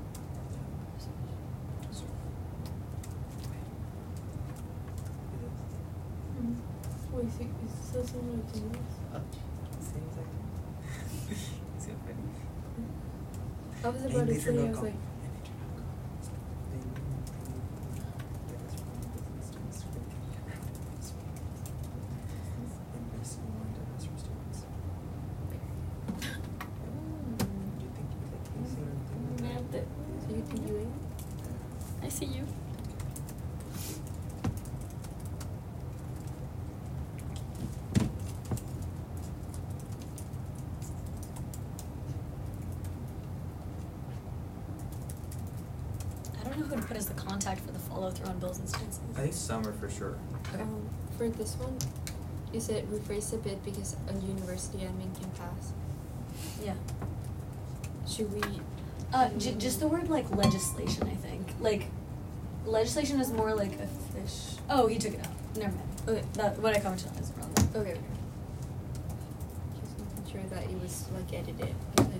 Wait, is this similar to yours? I was about to say, I was like, so you think you I see you. I don't know who to put as the contact for the follow through on bills and instances. I think summer for sure. for this one, you said rephrase a bit because a university admin can pass. Yeah. Should we? Just the word like legislation, I think. Like, legislation is more like a fish. Oh, he took it out. Never mind. Okay, what I commented on is wrong. Okay. Just making sure that it was like edited.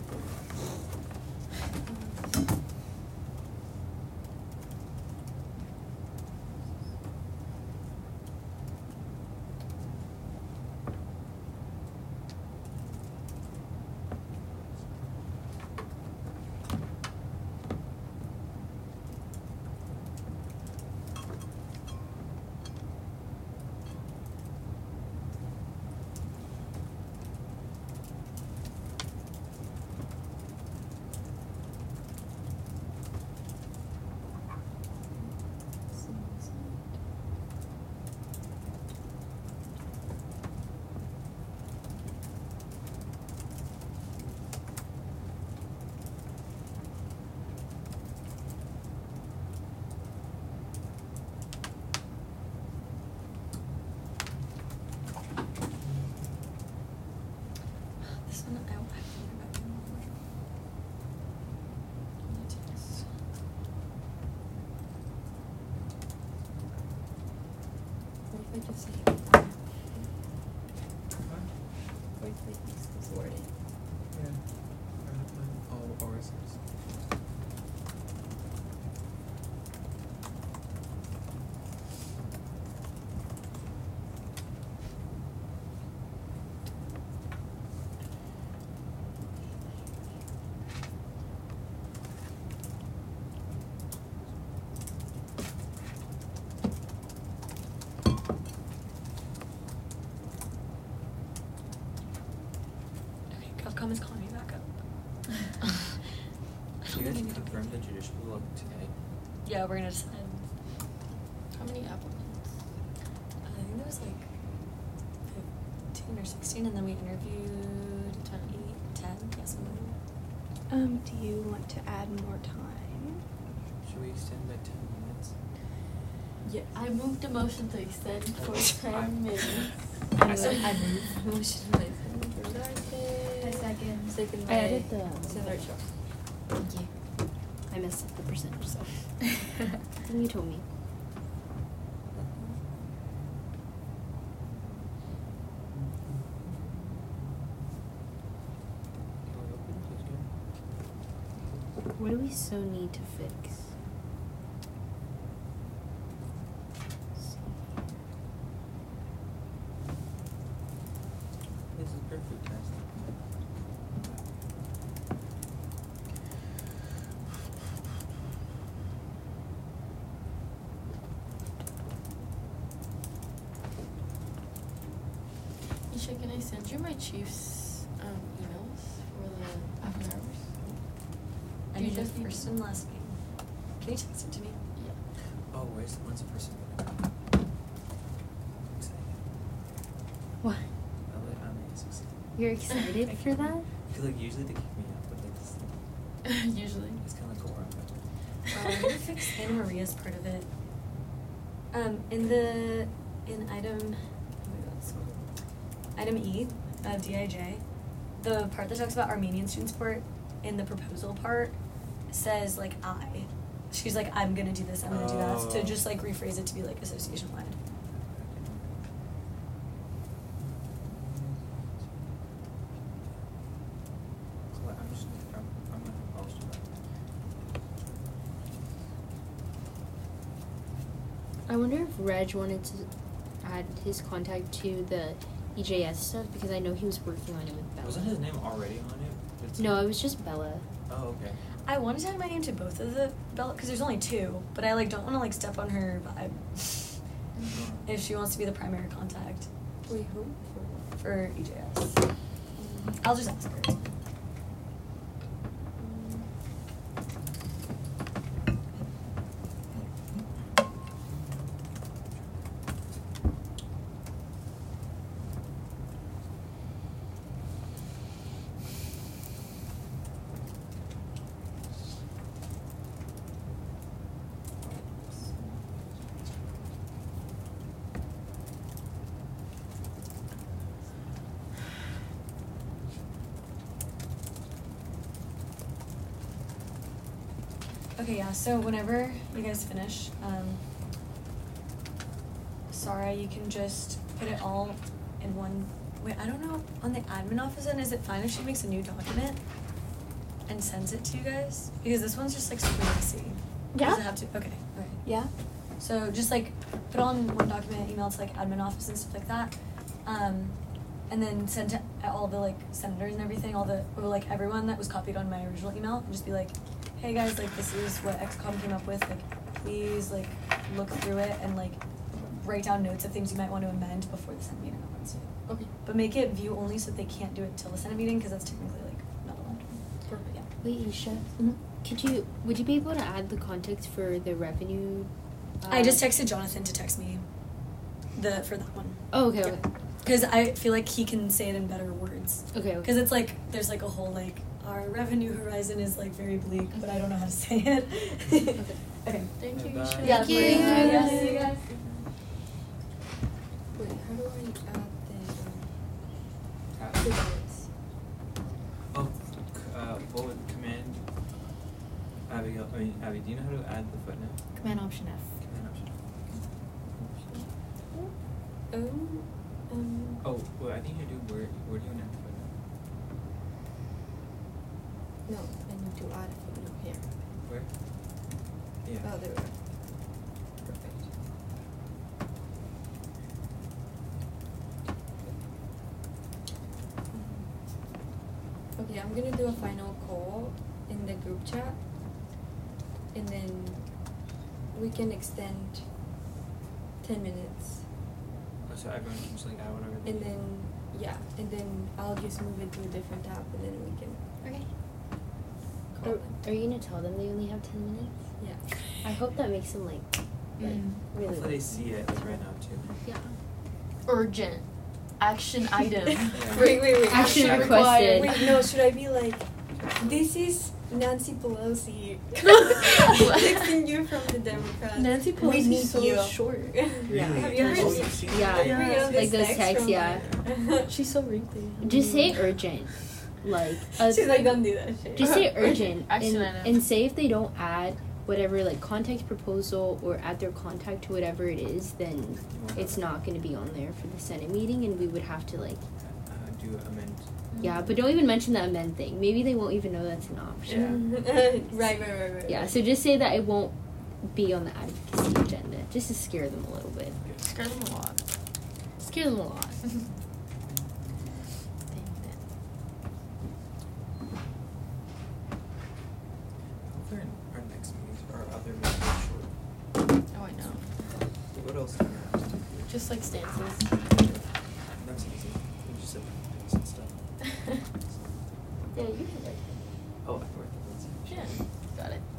This one, I don't think about it. What if I just say? Arcom is calling me back up. So you guys confirm the judicial look today? Yeah, we're gonna decide. How many applicants? I think there was like 15 or 16, and then we interviewed 10. Yes. Do you want to add more time? Should we extend by 10 minutes? Yeah, I moved the motion to extend for 10 minutes. I said I move. Motion by Darcy. I second. Second I by added the Senator. Thank you. I messed up the percentage, so. Then you told me. What do we so need to fix? This is perfect, guys. Isha, can I send you my chief's emails for the after hours? I Do you need the just need first and last name. Can you text it to me? Oh, when's the person gonna come? Excited. What? I'm excited. You're excited for that? Because like usually they kick me out, but like this, Usually. it's kind of like a war. I'm gonna fix Anna Maria's part of it. In item E of DIJ, the part that talks about Armenian student support in the proposal part says like I. She's like, I'm gonna do this, I'm gonna do that. To just like rephrase it to be like association wide. I'm gonna post that. I wonder if Reg wanted to add his contact to the EJS stuff because I know he was working on it with Bella. Wasn't his name already on it? No, it was just Bella. Oh, okay. I wanted to add my name to both of the belt because there's only two, but I like don't want to like step on her vibe if she wants to be the primary contact. Wait, who? For EJS. I'll just ask her. Okay, yeah, so whenever you guys finish, Sarah, you can just put it all in one. Wait, I don't know, on the admin office end, is it fine if she makes a new document and sends it to you guys? Because this one's just like super messy. Yeah. Does it have to? Okay, okay. Yeah. So just like put it all in one document, email it to like admin office and stuff like that. And then send to all the like senators and everything, or like everyone that was copied on my original email, and just be like, hey guys, like this is what XCOM came up with, like please like look through it and like write down notes of things you might want to amend before the Senate meeting on Wednesday. Okay. But make it view only so that they can't do it till the Senate meeting because that's technically like not allowed. Perfect. Yeah. Wait, Isha, Mm-hmm. would you be able to add the context for the revenue? I just texted Jonathan to text me for that one. Oh, okay, Yeah. okay. Because I feel like he can say it in better words. Okay, okay. Because it's like, there's like a whole like, our revenue horizon is like very bleak, but I don't know how to say it. Okay. Thank you, Bye. Isha. Yeah, Thank you. Yeah, see you guys. Wait, how do I add Tab. the dates? Oh, what would command? Abby, do you know how to add the footnote? Command Option F. Command option. Oh, Oh, well, I think you do. Where do you want to add the footnote? no, I need to add a footnote here. Where? Yeah. Oh, there we go. Perfect. Okay, I'm gonna do a final call in the group chat, and then we can extend 10 minutes, Oh, so everyone can just like add whatever. they and need. then yeah, and then I'll just move it to a different tab, and then we can Okay. call them. Are you gonna tell them they only have 10 minutes? Yeah. I hope that makes them like really. Hopefully they see it like right now too. Yeah. Urgent. Action item. Wait. Action requested. Wait, no, should I be like, this is Nancy Pelosi texting you from the Democrats. Nancy We Pelosi need is so you. short. Yeah. Have you heard Oh, this? you've seen Yeah. it? Have you heard Like this those text texts, from, yeah. She's so wrinkly. Just say urgent. Like She's like, don't do that shit. just say urgent Action and, item. and say if they don't add whatever like contact proposal or add their contact to whatever it is, then it's not going to be on there for the Senate meeting, and we would have to like Do amend. yeah, but don't even mention the amend thing. Maybe they won't even know that's an option. right. Yeah, so just say that it won't be on the advocacy agenda, just to scare them a little bit. Scare them a lot. Scare them a lot. Hopefully our next meetings or other meetings are short. Oh, I know. What else do we have to do? Just like stances. That's easy. We just said points and stuff. Yeah, you can like Oh, I forgot the words. Yeah, got it.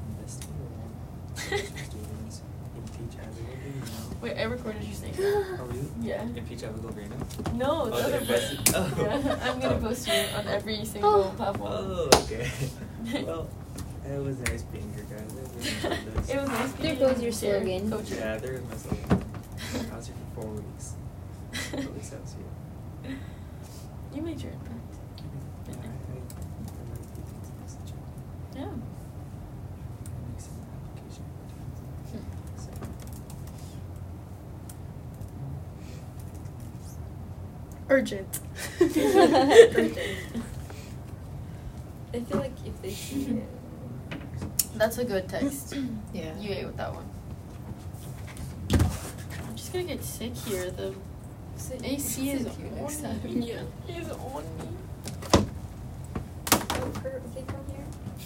Students impeach Abigail Grino. Wait, I recorded you saying that. Oh, really? Yeah. Impeach Abigail Grino? No, Oh, the other the one. investi- oh. Yeah, I'm gonna post you on every single platform. Oh, okay. Well, it was nice being here, guys. I really enjoyed this. It was nice There being goes your here, slogan. Coach. Yeah, there is my slogan. I was here for 4 weeks. At least I was here. You made your impact. Yeah, I like things in this job. Yeah. I make some application so. Urgent. I feel like if they see it. That's a good text. Yeah. You ate with that one. I'm just gonna get sick here. The AC is on me. Yeah. He's on me. Oh, Kurt, okay, come here.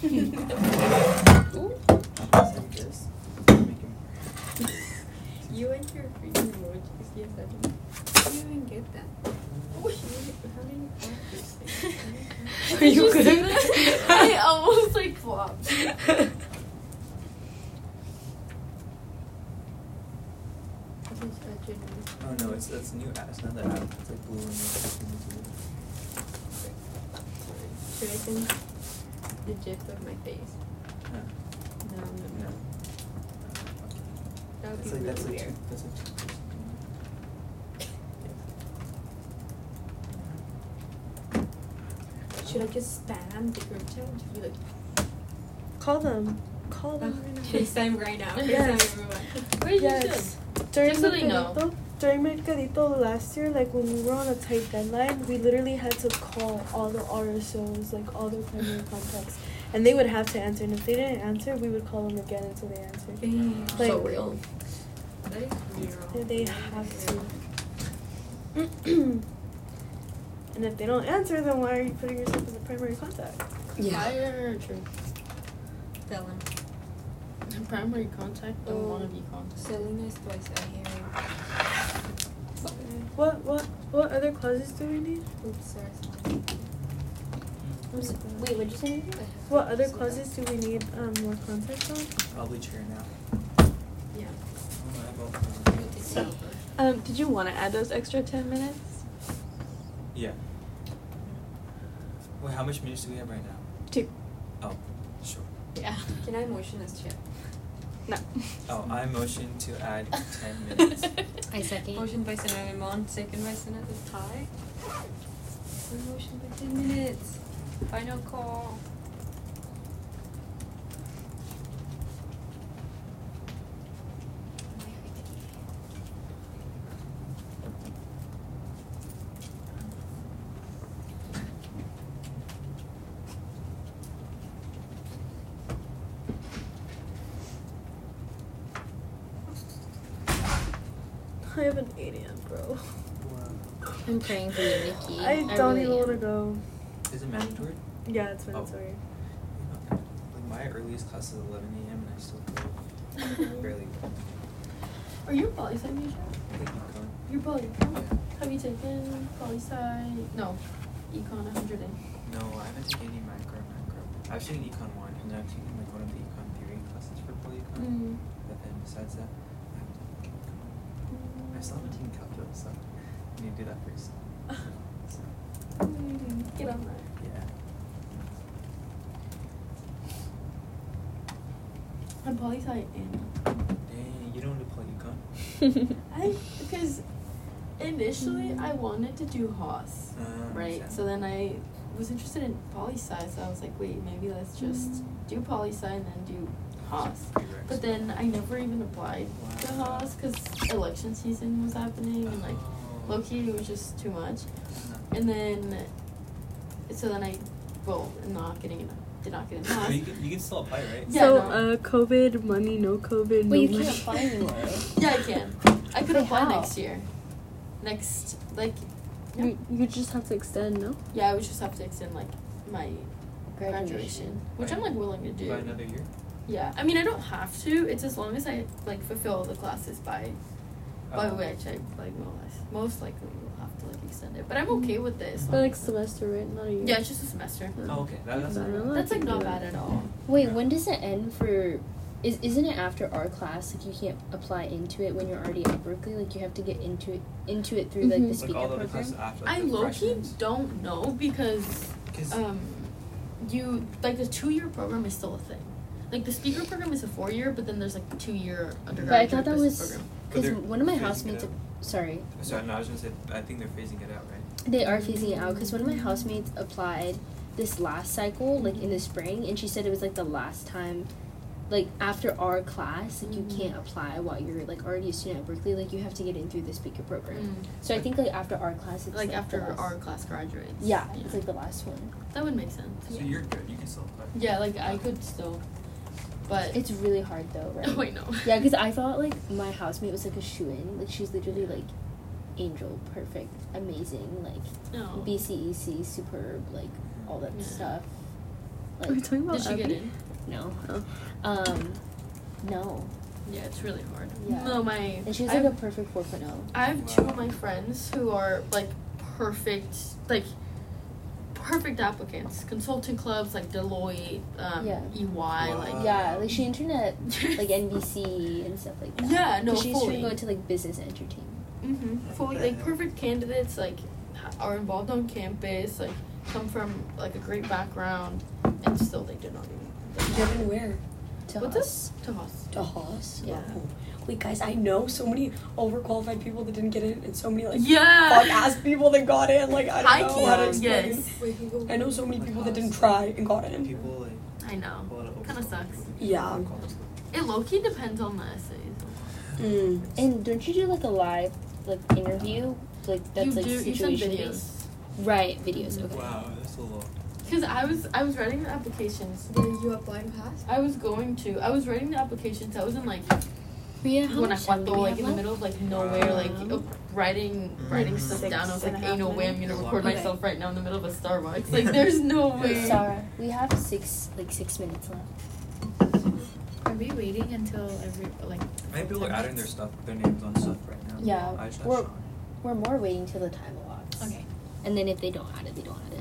Ooh. Send this. Make him. You and your freaking emojis. Yes, I do. How do you even get that? How do you practice it? Are you Did good? see that? I almost like flopped. Oh no, that's a new app. It's not that app. It's like blue and red. Should I send the gif of my face? No. No. That would It's be like that's really like weird. that's like Should I just spam the group chat and just be like, Call them. Call them right now. FaceTime right now? Yes. FaceTime everyone. Wait, Yes. During Just so they know. During Mercadito last year, like when we were on a tight deadline, we literally had to call all the RSOs, like all their primary contacts, and they would have to answer. And if they didn't answer, we would call them again until they answered. Dang. Like, So real. That is real. Yeah, they have to. And if they don't answer, then why are you putting yourself as a primary contact? Fire, true. Tell him. Primary contact, don't wanna be contact. Selena is twice a hair. What other clauses do we need? Oops, sorry. Wait, what'd you say? What other clauses do we need more context on? probably chair now. Yeah. Oh, I have Did you want to add those extra 10 minutes? Yeah. Wait, how much minutes do we have right now? 2. Oh, sure. Yeah. Can I motion as chair? No. Oh, I motion to add 10 minutes. I second. Motion by Senator Limon, second by Senator Tai. One motion by 10 minutes. Final call. I have an 8 a.m., bro. I'm praying for you, Nikki. I don't really even want to am. go. Is it mandatory? Yeah, it's mandatory. Like my earliest class is 11 a.m. and I still go. Barely go. Are you a poli sci major? I think I'm going. You're poly. Have you taken poli-sci? No, econ 100A. No, I haven't taken any macro. I've taken econ 1, and then I've taken like one of the econ theory classes for polyecon. But then besides that, I haven't taken econ. I still haven't taken calculus, so I need to do that first. So, Get on that. yeah. I'm poli-sci and Dang, you don't want to polyecon? because initially I wanted to do Haas, right? understand. So then I was interested in poli-sci, so I was like, wait, maybe let's just do poli-sci and then do Haas. But then I never even applied to Haas because election season was happening and like low-key it was just too much. And then, so then I, well, did not get in Haas. You can still apply, right? Yeah, So, no. COVID money, no COVID, Wait, no you money. can't apply anymore. Yeah, I can. I could Wait, apply how? next year. Next, like, You just have to extend, no? yeah, I would just have to extend like my graduation, which I'm like willing to do. By another year? Yeah, I mean I don't have to. It's as long as I like fulfill the classes by which I like most likely will have to like extend it. But I'm okay with this. But like semester, right? Not a year. Yeah, it's just a semester. Oh, okay. That's That's like not bad at all. Wait, when does it end for? Isn't it after our class? Like you can't apply into it when you're already at Berkeley. Like you have to get into it through like the like speaker all the program. classes after. I Like, the low-key freshmen. don't know because you like the 2-year program is still a thing. Like the speaker program is a 4-year, but then there's like a 2-year undergraduate. But I thought that business was program. But because they're one of my phasing it housemates. out. Sorry, Sorry, no, I was gonna say I think they're phasing it out, right? they are phasing it out because one of my housemates applied this last cycle, like in the spring, and she said it was like the last time. Like after our class, like you can't apply while you're like already a student at Berkeley. Like you have to get in through the speaker program. So I think like after our class, it's Like the after last- our class graduates. Yeah, it's like the last one. That would make sense. So you're good. You can still apply. Yeah, like I could still, but It's really hard though, right? wait, no. Yeah, because I thought like my housemate was like a shoo-in. Like she's literally like angel, perfect, amazing, like No. BCEC, superb, like all that Yeah. stuff. Are we Like talking about Did she get Abby? in? no, Oh. no, Yeah, it's really hard. Yeah. No, and she was like a perfect 4.0. I have 2 of my friends who are like perfect applicants. Consulting clubs like Deloitte, Yeah. EY, like Yeah, like she interned at like NBC and stuff like that. Yeah, no, 'Cause she's trying fully. to go into like business entertainment. fully like perfect candidates like are involved on campus, like come from like a great background, and still they did not even. Get in where? To What's us. this? To Haas. To Haas? Yeah. Oh. Wait, guys, I know so many overqualified people that didn't get in, and so many like Yeah. fuck ass people that got in. Like I don't know how to High-key, explain. yes. Wait, who go? I know so many people that didn't try and got in. People like I know. Kind of sucks. Yeah. It low-key depends on the essays. Mm. And don't you do like a live like interview? Like that's you like do. You send situation videos. based. Right, videos. Okay. Wow, that's a lot. Because I was writing the applications. Did you apply to Haas? I was writing the applications. I was in like Rhea, how much time do Guanajuato, we like have in the left? middle of like nowhere, like writing stuff Six down. I was like, and a ain't no half way I'm gonna minutes. record Okay. myself right now in the middle of a Starbucks. Like, there's no way. Sarah, we have 6 minutes left. Are we waiting until like? Maybe people are adding their names on stuff right now. Yeah, I just we're more waiting till the time allots. Okay. And then if they don't add it, they don't add it.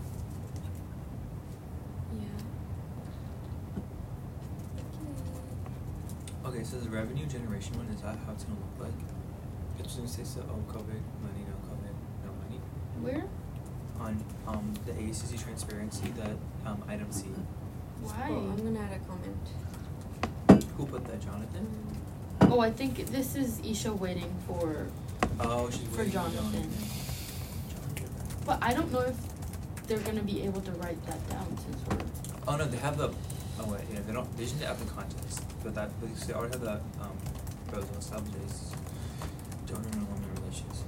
Okay, so the revenue generation one, is that how it's gonna look like? It's gonna say so, COVID, money, no COVID, no money. Where? On the ACC transparency, that item C. Why? Oh, I'm gonna add a comment. Who put that, Jonathan? Oh, I think this is Isha waiting for. Oh, she's For waiting Jonathan. Jonathan. But I don't know if they're gonna be able to write that down since we're. Oh no, they have the. Oh wait, yeah, they don't. They shouldn't have the context, but that because they already have that. Proposal establishes donor and alumni relations.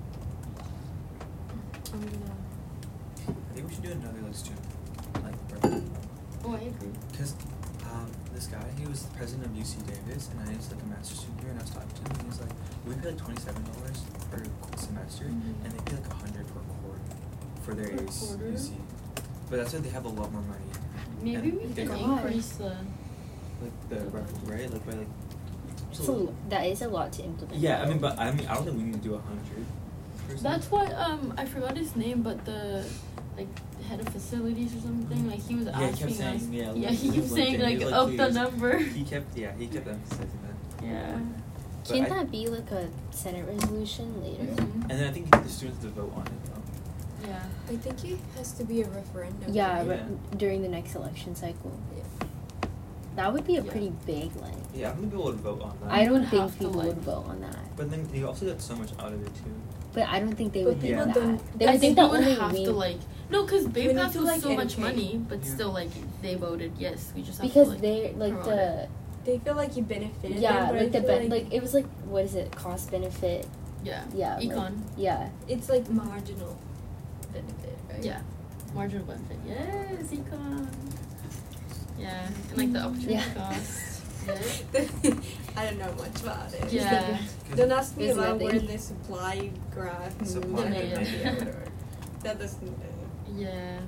I'm gonna. I think we should do another like student, like Oh, I agree. because this guy, he was the president of UC Davis, and I was like a master's student here, and I was talking to him, and he was like, we pay like $27 per semester, and they pay like $100 per quarter for their Per ACE quarter? UC. But that's why they have a lot more money. Maybe And we they can got- increase the. Like the right, like by like So that is a lot to implement. yeah, I mean, I don't think we need to do 100. That's what I forgot his name, but the like head of facilities or something, like he was Yeah, he asking kept saying, us. yeah, He kept saying like LinkedIn, up the please. number. He kept emphasizing that. Yeah. But Can't I- that be like a Senate resolution later? Mhm. And then I think the students have to vote on it though. Yeah. I think it has to be a referendum. Yeah, right? during the next election cycle. Yeah. That would be a Yeah. pretty big like. Yeah, I'm gonna be able to vote on that. I don't would think have to, people like- would vote on that. But then you also get so much out of it too. But I don't think they But would people think don't- that. They I would think think that we would only have we. to like no, because We Babe need Pass to, was like, so much educate. money, but Yeah. still like they voted yes. We just have Because to like they like promote the it. They feel like you benefited yeah them, but like the I feel like it was like what is it cost benefit Yeah. yeah like- Econ. yeah it's like marginal benefit, right? Yeah. Marginal benefit. Yes, econ. Yeah. And like the opportunity Yeah. cost. Yeah. I don't know much about it. Yeah. Don't ask me There's about where nothing. the supply graph Supply and and demand. that doesn't. Yeah.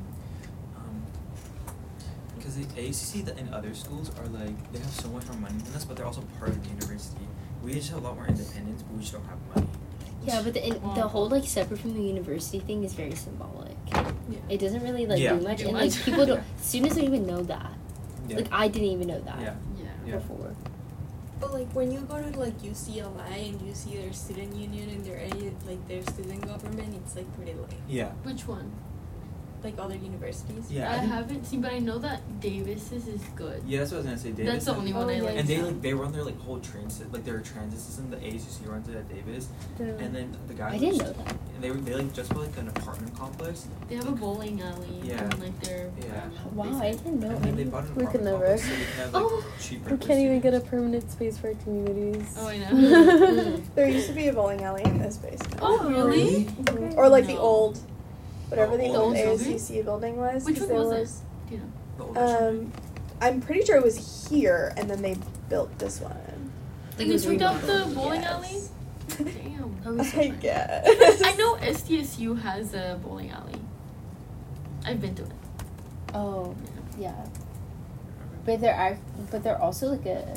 Because the ACC and other schools are like, they have so much more money than us, but they're also part of the university. We just have a lot more independence, but we just don't have money. yeah but the whole like separate from the university thing is very symbolic. Yeah. It doesn't really like Yeah. do much Do and much. like people don't students don't even know that. Yeah. Like I didn't even know that Yeah. Yeah. Yeah. before. But like when you go to like UCLA and you see their student union and their student government, it's like pretty lame. Yeah. Which one? Like other universities. Yeah. I think- haven't seen, but I know that Davis's is good. Yeah, that's what I was gonna say. Davis That's the has- only one I Oh, like. yeah. And they run their like whole transit, like their transit system. The ACC runs it at Davis, and then the guy. I who didn't just- know that. And they like just built like an apartment complex. They have a bowling alley. Yeah. And like their Yeah. Wow, I didn't know. And then they bought an We could apartment never. complex so they can have like Oh. cheaper. We for can't even get a students. permanent space for our communities. Oh, I know. There used to be a bowling alley in this basement. Oh, really? Mhm. Or like the No. old, whatever the Oh, old old building? ASCC building was. Which 'cause one there was it? Do you know? The older children. I'm pretty sure it was here, and then they built this one. Like they took out the remodeled. bowling Yes. alley? Damn. That was so I fun. guess. I know STSU has a bowling alley. I've been to it. Oh, yeah. But they're also like a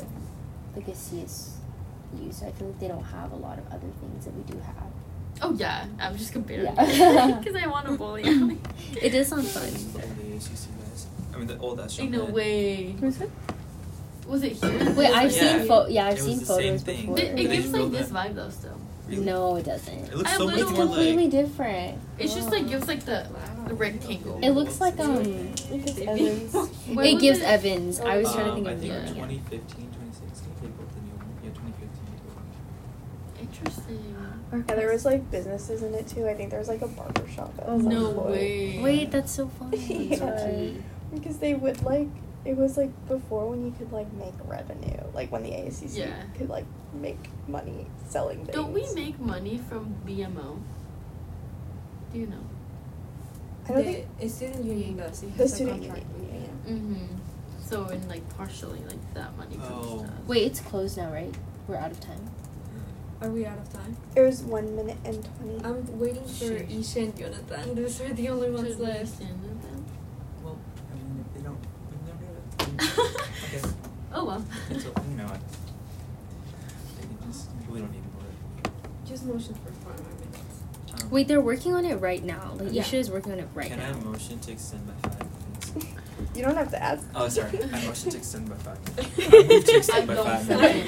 CSU, so I feel like they don't have a lot of other things that we do have. Oh yeah, I'm just comparing Yeah. because I want a bowling alley. It does sound fun. The old ACC guys. I mean the old SJ. In a way. Who's it? Was it here? Wait, I've Yeah. seen I've It was seen the same photos thing. before. It They gives just like built this that. vibe though still. Really? No, it doesn't. It looks I so much It's literally- more completely like. different. It's just like gives like the rectangle. It looks like It gives Evans. When it was gives it? Evans. I was trying to think I of think the in yeah. 2015, 2016 they built the new one. Yeah, 2015 they built one. Interesting. Yeah, there was like businesses in it too. I think there was like a barber shop. At some No point. way. Wait, that's so funny. Yeah. Because they would like, it was like before when you could like make revenue, like when the ASCC Yeah. could like make money selling things. Don't we make money from BMO? Do you know? I don't think The student union does. It The has a student contract with union, them. Mm-hmm. So in like partially like that money comes Oh. to us. Wait, it's closed now, right? We're out of time. Are we out of time? it was 1 minute and 20. I'm waiting for Sheesh. Isha and Jonathan. Those are the only ones Should we left. stand with them? Well, I mean, if they don't, we never do it. Okay. Oh well. It's a, you know what? They can just, we don't need more. Just motion for 5 more minutes. Wait, they're working on it right now. Like Yeah. Isha is working on it right Can now. I motion to extend by 5 minutes? You don't have to ask. Oh, sorry. I motion to extend by 5 minutes. I move to extend by 5 minutes.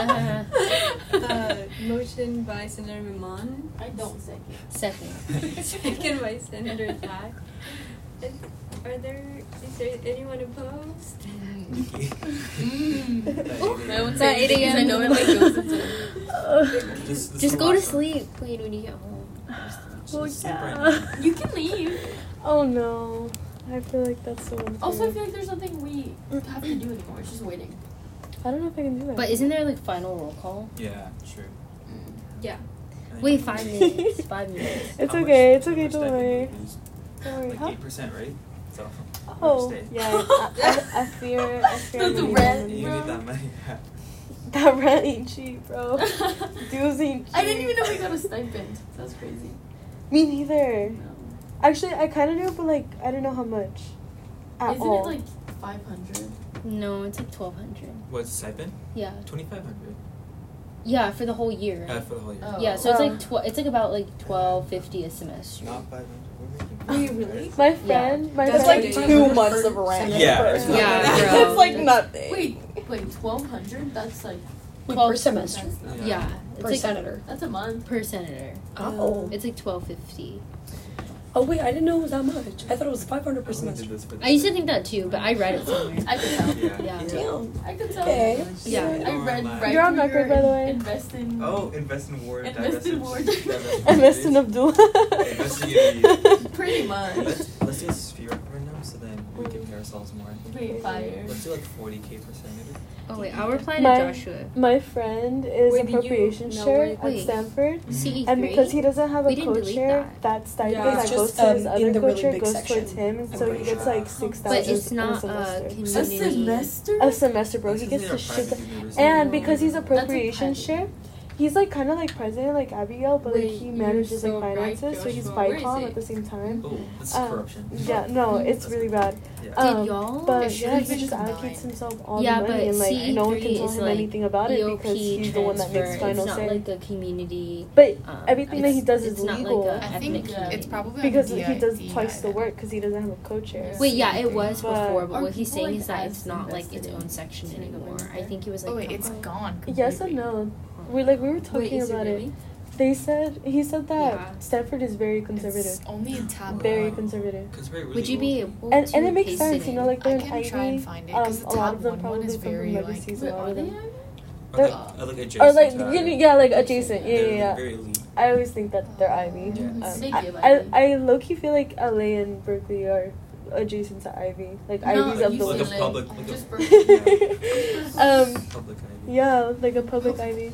Motion by Senator Mimon. I don't second. Second. Second by Senator Zach. Is there anyone opposed? Nikki. I won't That say anything 'cause I know it like goes into. Just go to sleep. Wait, when you get home. Well, Just sleep right yeah. now. You can leave. Oh no. I feel like that's so unfair. Also, I feel like there's nothing we have to do anymore. It's just waiting. I don't know if I can do that. But isn't there like final roll call? Yeah, true. Yeah. Wait, 5 minutes. 5 minutes. It's How okay, much- it's how okay, much don't stipend do worry. you lose? Don't worry. Like Huh? 8%, right? So, Oh, stay. yeah. I fear. That's I'm gonna rent, need You that need that money. That rent ain't cheap, bro. Dues ain't cheap. I didn't even know we got a stipend. That's crazy. Me neither. No. Actually, I kind of knew, but like, I don't know how much. At Isn't all. it like 500? No, it's like 1,200. What's the stipend? Yeah. 2,500. Yeah, for the whole year. For the whole year. Yeah, so it's like it's like about like $12.50 a semester. Not 500. Wait, really? My friend, That's like 2 months of rent. Yeah, That's like nothing. Wait, 1,200? That's like Per semester. Yeah, it's Per like senator. that's a month. per senator. Oh. It's like $12.50. Oh wait, I didn't know it was that much. I thought it was 500 per semester. I used to think that too, but I read it somewhere. I could tell. Yeah. Damn. I could tell. Okay. Yeah. I read right You're on through record, your by the way. Invest in. Oh, invest in Ward. Invest in Ward. Invest in Abdul. Invest in you. Pretty much. Let's do a sphere right now, so then we can pay ourselves more. Wait, fire. Let's do like 40K per senator. Oh wait, I'll reply to My- Joshua. My friend is Wait, did you appropriation know chair where- at Wait. Stanford. CE3. And because he doesn't have We a didn't delete co-chair, that. that stipend Yeah, that it's goes just, to his in other the really co-chair big goes section. towards him, and I'm so he pretty gets sure. like But 6,000 it's in a not a semester. community. A semester? A semester, bro. He gets to shit. And because he's appropriation petty. chair, he's like kind of like president like Abigail, but like Wait, he you're manages so like right, finances, so he's Joshua. Where is FICOM it? at the same time. Oh, that's Um, corruption. Yeah, no, it's That's really bad. Yeah. Did y'all? But It should yeah, have he been just combined. allocates himself all Yeah, the money, but and like no one can CE3 tell is him like anything about it EOP because he's the one that makes transfer. final It's not say. like a community. But everything that he it's- does is it's not legal. like a I ethnic think community. it's probably Because on he does DI twice the then. work because he doesn't have a co-chair. Wait, yeah, it was But- before, but Are what he's people, saying like, is that as it's not like its invested own in section Senator anymore. I Windsor? think it was like. Oh wait, it's combined. gone. Yes and no. We were talking Wait, is about it it. really? He said that Yeah. Stanford is very conservative. It's only in tab. Very Wow. conservative. Cause we're really Would you low. be able And to it makes paste sense, it you know, in? like they're I in can try Ivy. and find it, 'cause the A lot tab of them one probably is come from very, like- legacies. A Wait, lot are of they? them. Or like adjacent. Or like to you our- know, yeah, like adjacent. Yeah, they're, yeah, yeah. Very elite. I always think that they're Ivy. Yeah. They I, give I, Ivy. I low-key feel like LA and Berkeley are adjacent to Ivy. Like No, Ivy's of the UCLA. Like a list. public, like Just a Public Ivy. Yeah, like a public Ivy.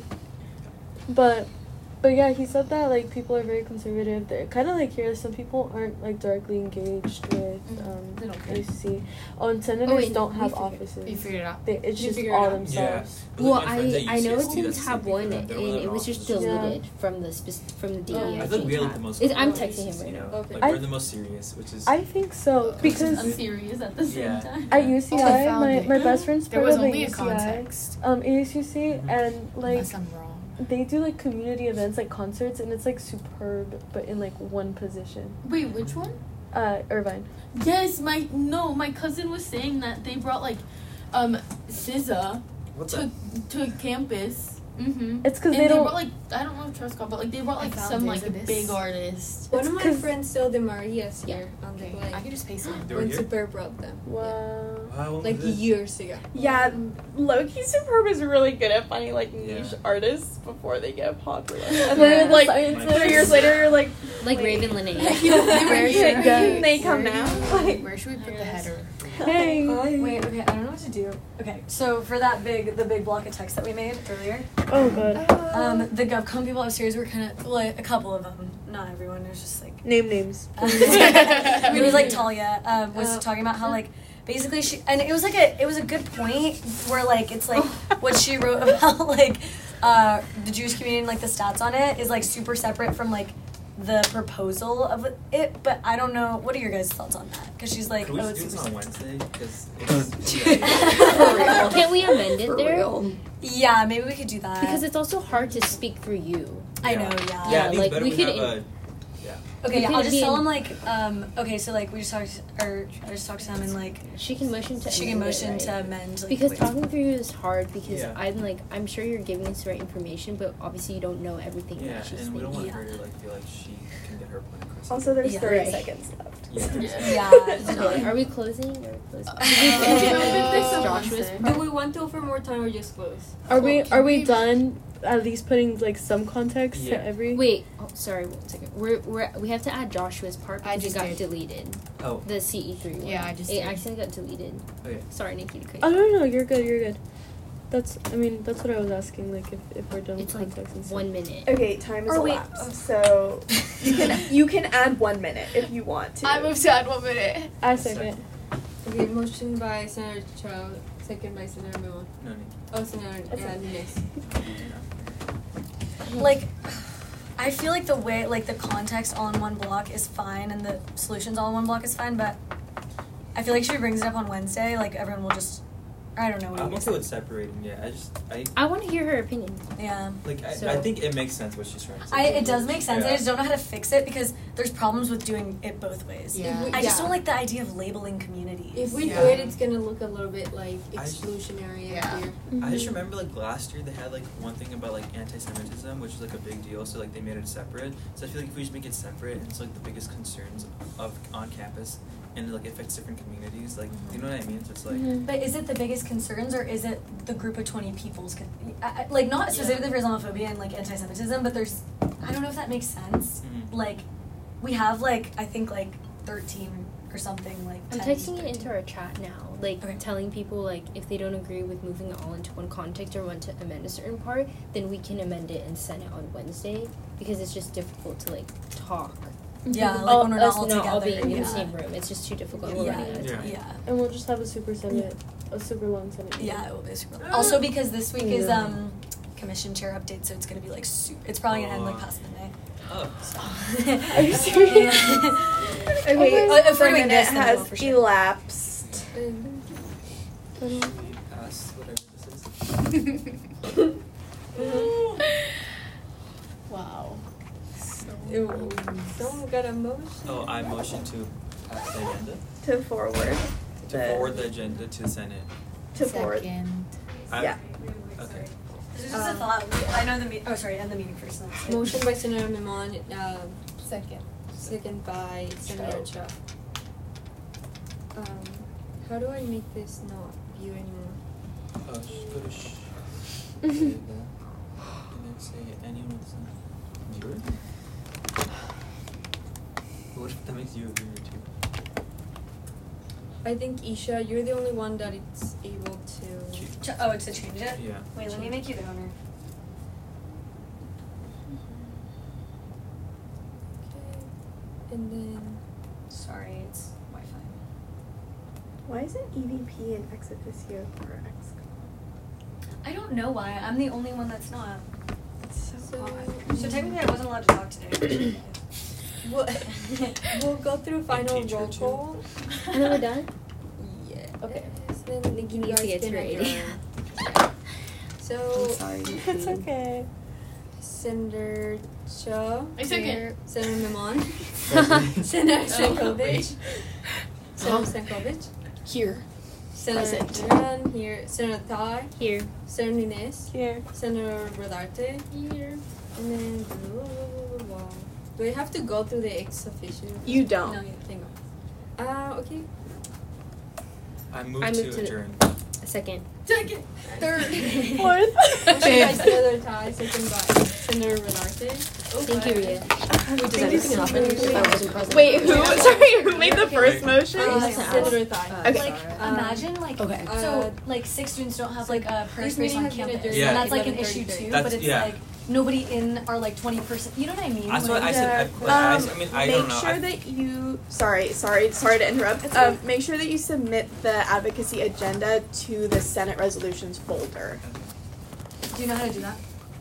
But yeah, he said that like people are very conservative. They're kind of like here. Some people aren't like directly engaged with They don't care. ACC. Oh, and senators wait, don't we have figured- offices. You figured it out. It's You just figured it all out? themselves. But, Well, like, my friends at I know UCSD, it's in that's the tab same one, thing, and they're one of it their was just offices. deleted from the from the DEI. I think we are like the tab. most. I'm corrupt texting him places, right you now. know? Okay. Like I- we're the most serious, which is. I think so because I'm serious at the same Yeah. time. at UCI, Oh, I found my, it. my best friend's There part was of the only a UCI, context. ASUC, and like Unless I'm wrong. they do like community events like concerts, and it's like superb, but in like one position. Wait, which one? Irvine. Yes, my cousin was saying that they brought like SZA What's to that? to campus. Mm-hmm. It's because And they don't. brought like I don't know if Trust called, but like they brought like found some it. like Is it this? big artists. One of my 'cause- friends still the Maria's here on the Okay, play. I can just paste it. They were When here? Super brought them. Wow. Wow, when Like was this? years ago. Yeah, low-key Superb is really good at finding like Yeah. niche artists before they get popular. And Yeah. then like Scientists. 3 years later you're like, Like wait. Raven Linnea. Where should Yeah. they come now? Like, Where should we put the header? Hey. Wait, okay, I don't know what to do. Okay, so for the big block of text that we made earlier, Oh god. the GovCon people upstairs were kind of like a couple of them, not everyone. It was just like Name names. it was like Talia was talking about how like basically she and it was a good point where like it's like what she wrote about like the Jewish community and like the stats on it is like super separate from like the proposal of it, but I don't know. What are your guys' thoughts on that? Because she's like, Can we oh, just it's do super this on separate. Wednesday? Because Can't we amend it for there? real. Yeah, maybe we could do that Because it's also hard to speak through you. I know. Yeah. Yeah, Yeah, I think like, it's better we we could have in- a. Yeah. Okay, We yeah, could I'll just be tell in- him like, okay, so like we just talked, or I just talked to him and like She can motion to she can amend it, motion right? to amend. Like, Because wait. talking through you is hard because Yeah. I'm sure you're giving us the right information, but obviously you don't know everything Yeah, that she's and we don't thinking. want her to like feel like she can get her point across. Also, there's Yeah. 30 Right. seconds left. Yeah. Yeah. Are we closing or closing? Joshua's Do we want to offer more time or just close? Are we Can we- done at least putting like some context Yeah. to every? Wait, oh, sorry, 1 second. We have to add Joshua's part I because it just got did. deleted. Oh. The CE3 one. Yeah, I just It did. accidentally got deleted. Okay. Sorry, Nikki. to cut Oh you. no, you're good. That's what I was asking. Like if we're done It's with like context and stuff. 1 minute. Okay, time is Or wait. elapsed. So you can add 1 minute if you want to. I moved to add 1 minute. I second. Okay, motion by Senator Chow, second by Senator Milon. No need. Oh, Senator Nunes. Like, I feel like the way like the context all in one block is fine and the solutions all in one block is fine, but I feel like if she brings it up on Wednesday, like everyone will just I don't know what I'm you guys okay think. with separating. Yeah, I want to hear her opinion. Yeah. I think it makes sense what she's trying to say. It does make sense. Yeah. I just don't know how to fix it because there's problems with doing it both ways. Yeah. I just don't like the idea of labeling communities. If we do it, it's gonna look a little bit like exclusionary up here. I just remember like last year they had like one thing about like anti-Semitism, which was like a big deal. So like they made it separate. So I feel like if we just make it separate, and it's like the biggest concerns on campus, and like it affects different communities. Like you know what I mean? So it's like. But is it the biggest concerns, or is it the group of 20 people's like not specifically for Islamophobia and like anti-Semitism, but there's I don't know if that makes sense. Like we have like I think like 13 or something like. I'm 10, texting it 13. into our chat now, like telling people like if they don't agree with moving it all into one context or want to amend a certain part, then we can amend it and send it on Wednesday because it's just difficult to like talk. Yeah, like when we're not us all not all together. being in the same room. It's just too difficult. We're running out of time. Yeah. And we'll just have a super Senate, a super long Senate. Yeah, it will be super long. Also because this week is commission chair update, so it's gonna be like it's probably gonna end like past midnight. Oh. Are you serious? Okay, for a minute this, then has we'll for sure. elapsed. Pass whatever this is. Wow. Someone got a motion? Oh, I motion to pass the agenda. To forward. To forward the agenda to the Senate. To forward. Yeah. Okay. This is just a thought. I know the end the meeting first. Motion by Senator Mimon. Second. Second by Senator Cho. How do I make this not view anymore? Go to and then say anyone with a viewer. What if that makes you a viewer too? I think Isha, you're the only one that it's able to. Oh, to change it? Yeah. Wait, let me make you the owner. Okay. And then. Sorry, it's Wi-Fi. Why isn't EVP and ex officio or ex? I don't know why. I'm the only one that's not. It's so odd. So technically, I wasn't allowed to talk today. We'll go through final roll call. And then we're done? Yeah. Okay. Then Nikki needs to get ready. So. I'm sorry. It's okay. Senator Cho. I second. Here. Senator Mimon. Senator Stankovic. Senator Stankovic. Here. Senator Present. Duran. Here. Senator Thai. Here. Senator Nunes. Here. Senator Rodarte. Here. And then. Wow. Do I have to go through the ex officio? You don't. No, thank God. Okay. I move to adjourn. Second. Second. Third. Fourth. Motion by Senator Tai, second by Senator Renarte. Thank you, Ria. Thank you so much. I wasn't present. Wait, who? Sorry, who made the first motion? Senator Tai. Okay. Like, imagine, like, so, like, 6 students don't have, like, a prayer This space meeting on has been campus. adjourned Yeah. And that's, like, an 11:33. issue, too, That's- but it's, yeah. like, nobody in our, like, 20%. You know what I mean? That's like, what I said. I mean, I make don't know. sure that you. Sorry to interrupt. Make sure that you submit the advocacy agenda to the Senate resolutions folder. Do you know how to do that?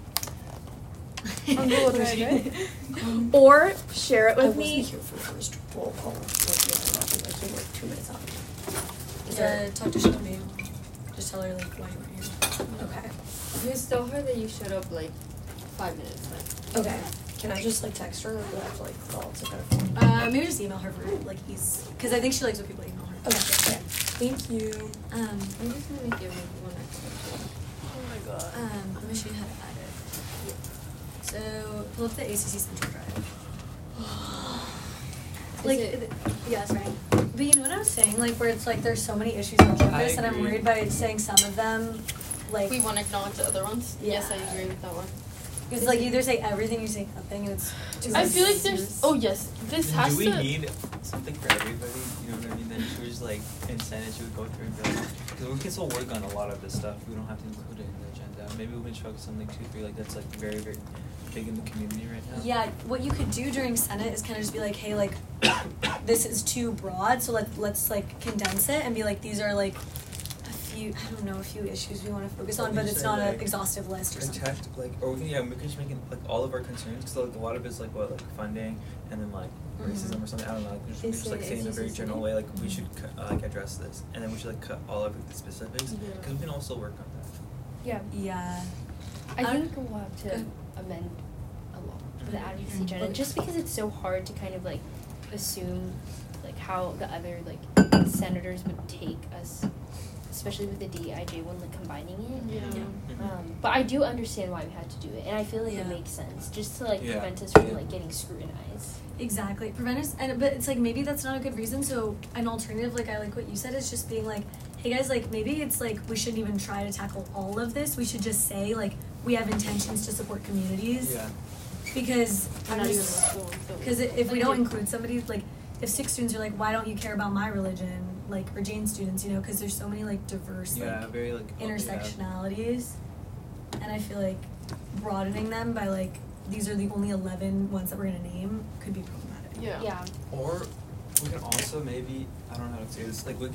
On Google Drive. Or share it with me. here for first roll call. Like 2 minutes out. Talk to Shelby. Just tell her, like, why you weren't here. Okay. Just tell her that you showed up like 5 minutes late. Okay. Can I just, like, text her, or do I have to, like, call some kind of phone? Maybe just email her for, like, ease. Because I think she likes when people email her. Okay. Thank you. I'm just gonna give it one extra. Oh my god. Let me show you how to add it. So, pull up the ACC Central Drive. Like, yeah, that's right. But you know what I was saying? Like, where it's like there's so many issues on campus, and I'm agree. worried by saying some of them, like, We want to acknowledge the other ones. Yeah. Yes, I agree with that one. it's like you either say everything, you say nothing, and it's too I feel like much. there's. Oh yes, this has Do we to. need something for everybody? You know what I mean? Then she would just like in Senate, she would go through and be like, because we can still work on a lot of this stuff. We don't have to include it in the agenda. Maybe we can show something too for like that's like very very big in the community right now. Yeah, what you could do during Senate is kind of just be like, hey, like, this is too broad, so let's like condense it and be like, these are like a a few issues we want to focus Or on, we but can it's say, not an like, exhaustive list or something. protect, like, or we can just make it, like, all of our concerns, because, like, a lot of it's, like, what, like, funding, and then, like, racism or something, I don't know, like, we should just, like, say in a very general way, like, we should, like, address this, and then we should, like, cut all of the specifics, because we can also work on that. Yeah. Yeah. I think we'll have to amend a lot the advocacy agenda, just because it's so hard to kind of like assume like how the other like senators would take us, especially with the DEIJ one, like combining it. Yeah. But I do understand why we had to do it, and I feel like it Yeah. makes sense, just to like Yeah. prevent us from like getting scrutinized. Exactly. Prevent us, but it's like maybe that's not a good reason. So an alternative, like I like what you said, is just being like, hey guys, like maybe it's like we shouldn't even try to tackle all of this. We should just say like we have intentions to support communities. Yeah. Because Not even school. because if we don't include somebody, like if 6 students are like, why don't you care about my religion, like, or Jane students, you know, because there's so many like diverse Yeah, like very, like, intersectionalities, and I feel like broadening them by like these are the only 11 ones that we're gonna name could be problematic. Yeah. Yeah. Or we can also maybe, I don't know how to say this, like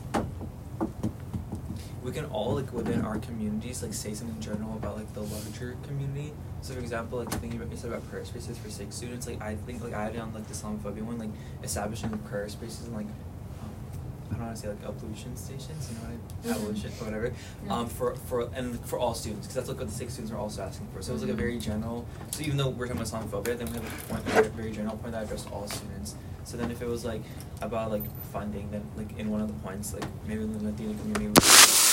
we can all like within our communities like say something general about like the larger community. So for example, like the thing you said about prayer spaces for 6 students, like I think like I had it on like the Islamophobia one, like establishing the prayer spaces and like I don't know how to say like ablution stations, you know what I ablution or whatever. For all students, because that's like what the 6 students are also asking for. So it was like a very general. So even though we're talking about Islamophobia, then we have a point, a very general point that addressed all students. So then if it was like about like funding, then like in one of the points, like maybe the Latino community would